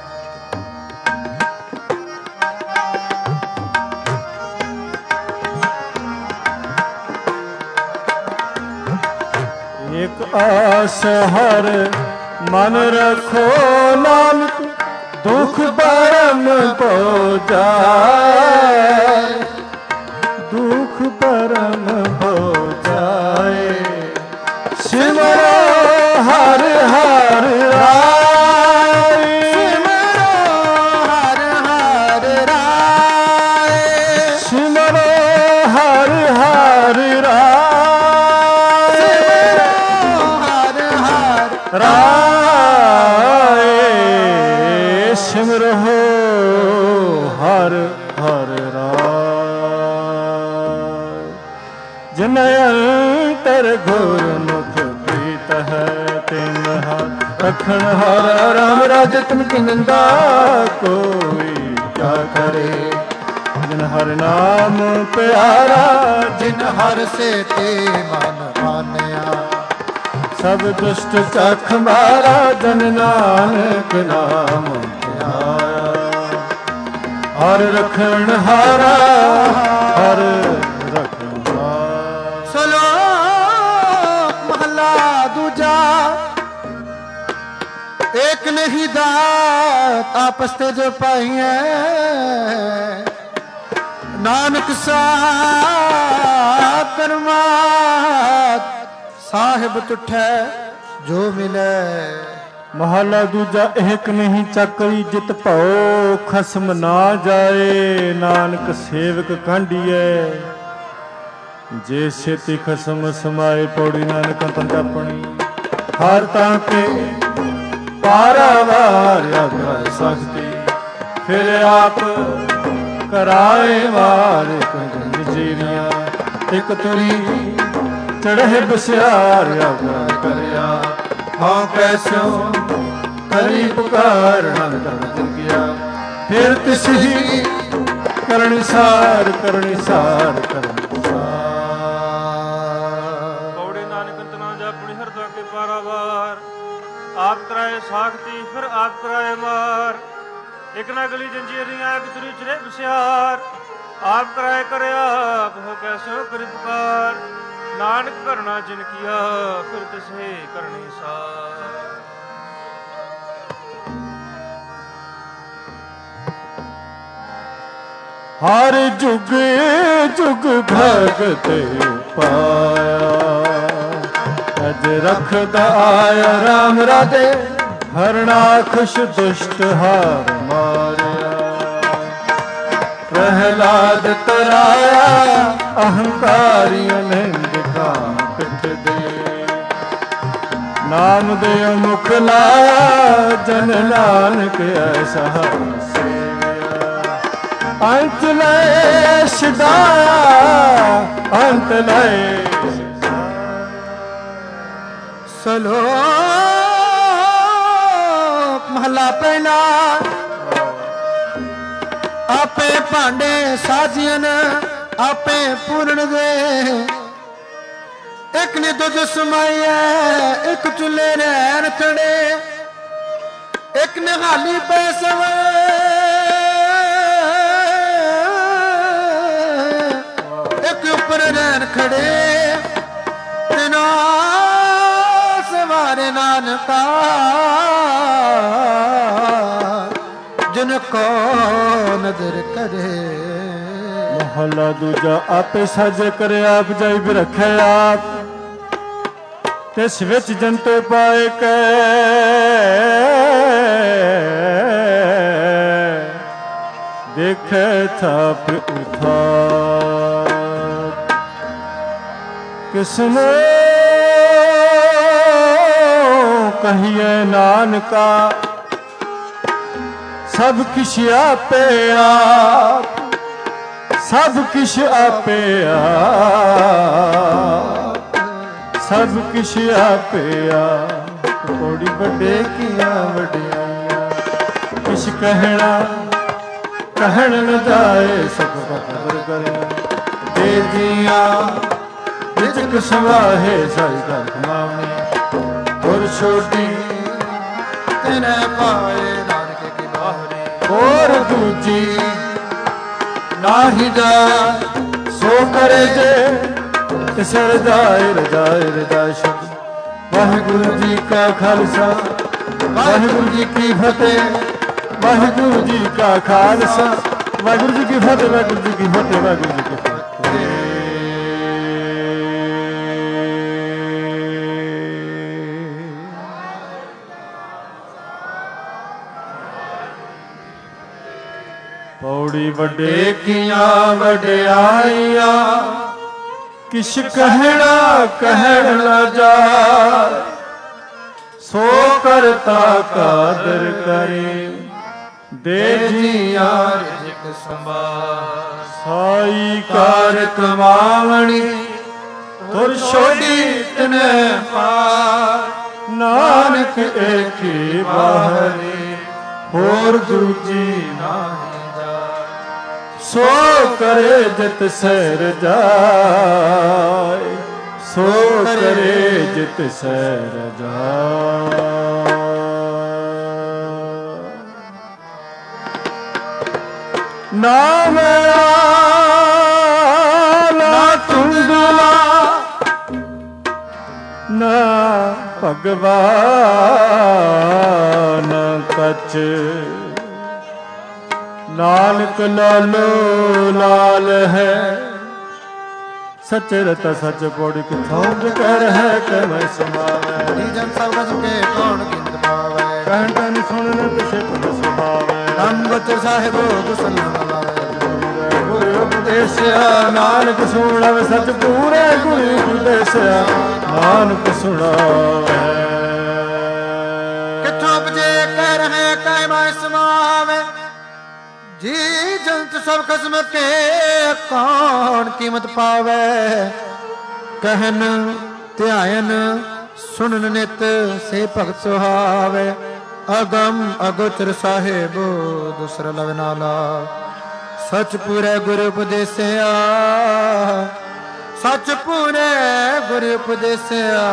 Speaker 3: ਇਕ ਆਸ ਹਰ ਮਨ ਰੱਖੋ ਨਾਨਕ। ਦੁਖ ਪਰਮ ਭੋ ਜਾਏ। ਦੁਖ ਪਰਮ ਭੋ ਜਾਏ। ਸਿਮਰੋ ਹਰ ਹਰ ਰਾਏ।
Speaker 2: ਸਿਮਰੋ ਹਰ ਹਰ ਰਾਏ।
Speaker 3: ਸਿਮਰੋ ਹਰ ਹਰ ਰਾਏ।
Speaker 2: ਸਿਮਰੋ ਹਰ ਹਰ
Speaker 3: ਰਾਏ। ਸਿਮਰੋ ਹਰ ਹਰ ਰਾਏ। ਜਿਨ ਅੰਤਰ ਗੁਰ ਮੁਖ ਪ੍ਰੀਤ ਹੈ ਤਿਨ ਹਰ ਰਖਣ ਹਾਰ। ਰਾਮ ਰਾਜ ਤੁਮ ਕੀ ਨਿੰਦਾ ਕੋਈ ਕਿਆ ਕਰੇ। ਜਿਨ ਹਰ ਨਾਮ ਪਿਆਰਾ,
Speaker 2: ਜਿਨ ਹਰ ਸੇ ਤੇ ਮਨ ਮਾਨਿਆ।
Speaker 3: ਸਭ ਦੁਸ਼ਟ ਚਖ ਮਾਰਾ, ਜਨ ਨਾਨਕ ਨਾਮ ਧਿਆਇਆ। ਹਰ ਰਖਣ ਹਾਰਾ, ਹਰ ਰਖਣ ਹਾਰਾ।
Speaker 2: ਸਲੋਕ ਮਹਲਾ ਦੂਜਾ। ਏਕ ਨਹੀਂ ਦਾਤ ਆਪਸ ਤੇ ਜੋ ਪਾਈਐ। ਨਾਨਕ ਸਾ ਕਰਮਾਤ ਸਾਹਿਬ ਤੁਠੈ ਜੋ ਮਿਲੈ।
Speaker 3: ਮਹਲਾ ਦੂਜਾ। ਏਕ ਨਹੀਂ ਚੱਕਰੀ ਜਿਤ ਭਉ ਖਸਮ ਨਾ ਜਾਏ। ਨਾਨਕ ਸੇਵਕ ਕਾਂਢੀਐ ਜੇ ਛੇਤੀ ਖਸਮ ਸਮਾਏ। ਪੌੜੀ ਨਾਨਕ ਤਨ ਆਪਣੀ ਹਰ ਤਾਂ ਕੇ ਪਾਰਾਵਾਰ ਆਗ੍ਰਹਿ ਸਖਤੀ। ਫਿਰ ਆਪ ਕਰਾਏ ਵਾਰ ਕੰਨ ਜੀਵੀਆਂ। ਇਕ ਤੁਰੀ ਚੜ੍ਹੇ ਬਸਿਆਰ ਆਗ੍ਰਹਿ ਕਰਿਆ। ਹਾਂ ਕੈਸਿਓ हरि पुकार नानक जन किया फिर तिस ही करणी सार करणी सार करणी
Speaker 1: पौड़े नानक तना जा पुनि हरदा के पारावार आप कराए साखती फिर आप कराए मार एक ना गली जंजीरियां एक तुरी चरे बसियार आप कराए करे आप हो कैसो कर पुकार नानक करना जिन किया फिर तिसे करनी सार
Speaker 3: हर जुग जुग भगत पाया अज रखदा आया राम राधे हरना खुश दुष्ट हार मारिया प्रहलाद तराया अहंकारियों ने दिखा पिठ दे नाम दे मुख लाया जन नानक ऐसा अंत लय सदाया अंत लय
Speaker 2: सलोक महला पहला आपे भांडे साजियन आपे पूर्ण दे एक ने दुध समाइया एक चुले रहन थड़े एक ने हाली पैसवे एक ऊपर रहन खड़े तेना सवारे नानका जिनको नजर करे
Speaker 3: मोहल्ला दूजा आपे साजे करे आप जाई भी रखे आप तिस विच जनते पाए के देखे थाप उठा किसने कहिए नानका सब किश आपे आप सब किश आपे आप सब किश आपे आप थोड़ी बड़े किया वडियाइया किश कहना कहन न जाए सब खबर करे दे दिया रिजक सवाहे साई कर मावनी और छोटी तेने पाए नानक की बाहरी और दूजी नाही जा सो करे जे तिस रजाए रजाए रजाए शब्द वाहिगुरु जी का खालसा वाहिगुरु जी की फतेह वाहिगुरु जी का खालसा वाहिगुरु जी की फतेह वाहिगुरु जी की फतेह वाहिगुरु जी की फतेह। पौड़ी वडे किया वडियाइया किश कहना कहन न जा सो करता कादर करे दे जिया रिज़्क़ संभाल साई कार कमावणी तुर छोड़ी तने पार नानक एकी बाहरी होर दूजी नाही सो करे जित सैर जाए सो करे जित सैर जाए ना मेरा ना तुंगला ना भगवान कच नानक लालो लाल है सच रता सच पौड़ी किथों कर है कि मैं समावे जन सब रस के कौन गिनत पावे कहन तन सुनने पिछे पद सुभावे धन बच साहिब गुसल नवावे गुरु उपदेशया नानक सुनावे सच पूरे गुरु उपदेशया नानक सुनावे
Speaker 2: किथों बजे कर है कि मैं समावे जी जंत सब खस्म के कौन कीमत पावे कहन ध्यान सुनन नित से भगत सुहावे ਅਗਮ ਅਗੋਚਰ ਸਾਹਿਬ ਦੁਸਰ ਲਵਨਾਲਾ ਸਚ ਪੂਰੇ ਗੁਰ ਉਪਦੇਸਿਆ ਸਚ ਪੂਰੇ ਗੁਰ ਉਪਦੇਸਿਆ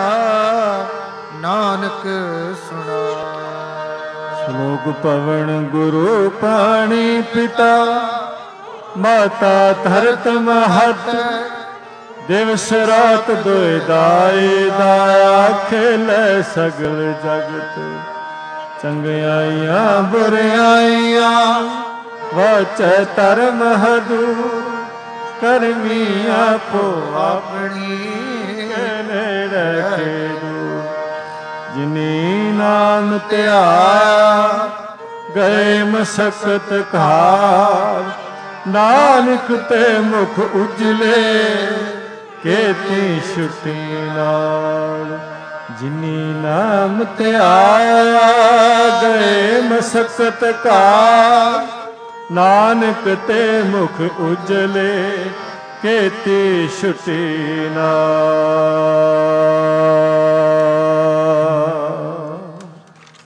Speaker 2: ਨਾਨਕ ਸੁਣਾ।
Speaker 3: ਸ਼ਲੋਕ ਪਵਨ ਗੁਰੂ ਪਾਣੀ ਪਿਤਾ ਮਾਤਾ ਧਰਤ ਮਹਤ ਦਿਵਸ ਰਾਤ ਦੋਇ ਦਾਈ ਦਾਇਆ ਖੇਲੇ ਸਗਲ ਜਗਤ ਚੰਗਿਆਈਆਂ ਬੁਰਿਆਈਆਂ ਵਾਚੈ ਧਰਮ ਹਦੂ ਕਰਮੀ ਆਪੋ ਆਪਣੀ ਨੇੜੇ ਖੇਦੂ ਜਿਨੀ ਨਾਮ ਧਿਆਇਆ ਗਏ ਮਸਕਤ ਘਾਰ ਨਾਨਕ ਤੇ ਮੁਖ ਉਜਲੇ ਕੇਤੀ ਛੁਟੀ ਨਾਲ ਜਿਨੀ ਨਾਮ ਧਿਆਇਆ ਗਏ ਮਸਕਤ ਘਾਰ ਨਾਨਕ ਤੇ ਮੁਖ ਉਜਲੇ ਕੇਤੀ ਛੁਟੀ ਨਾਲ।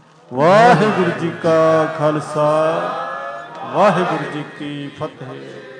Speaker 3: ਵਾਹਿਗੁਰੂ ਜੀ ਕਾ ਖਾਲਸਾ ਵਾਹਿਗੁਰੂ ਜੀ ਕੀ ਫਤਿਹ।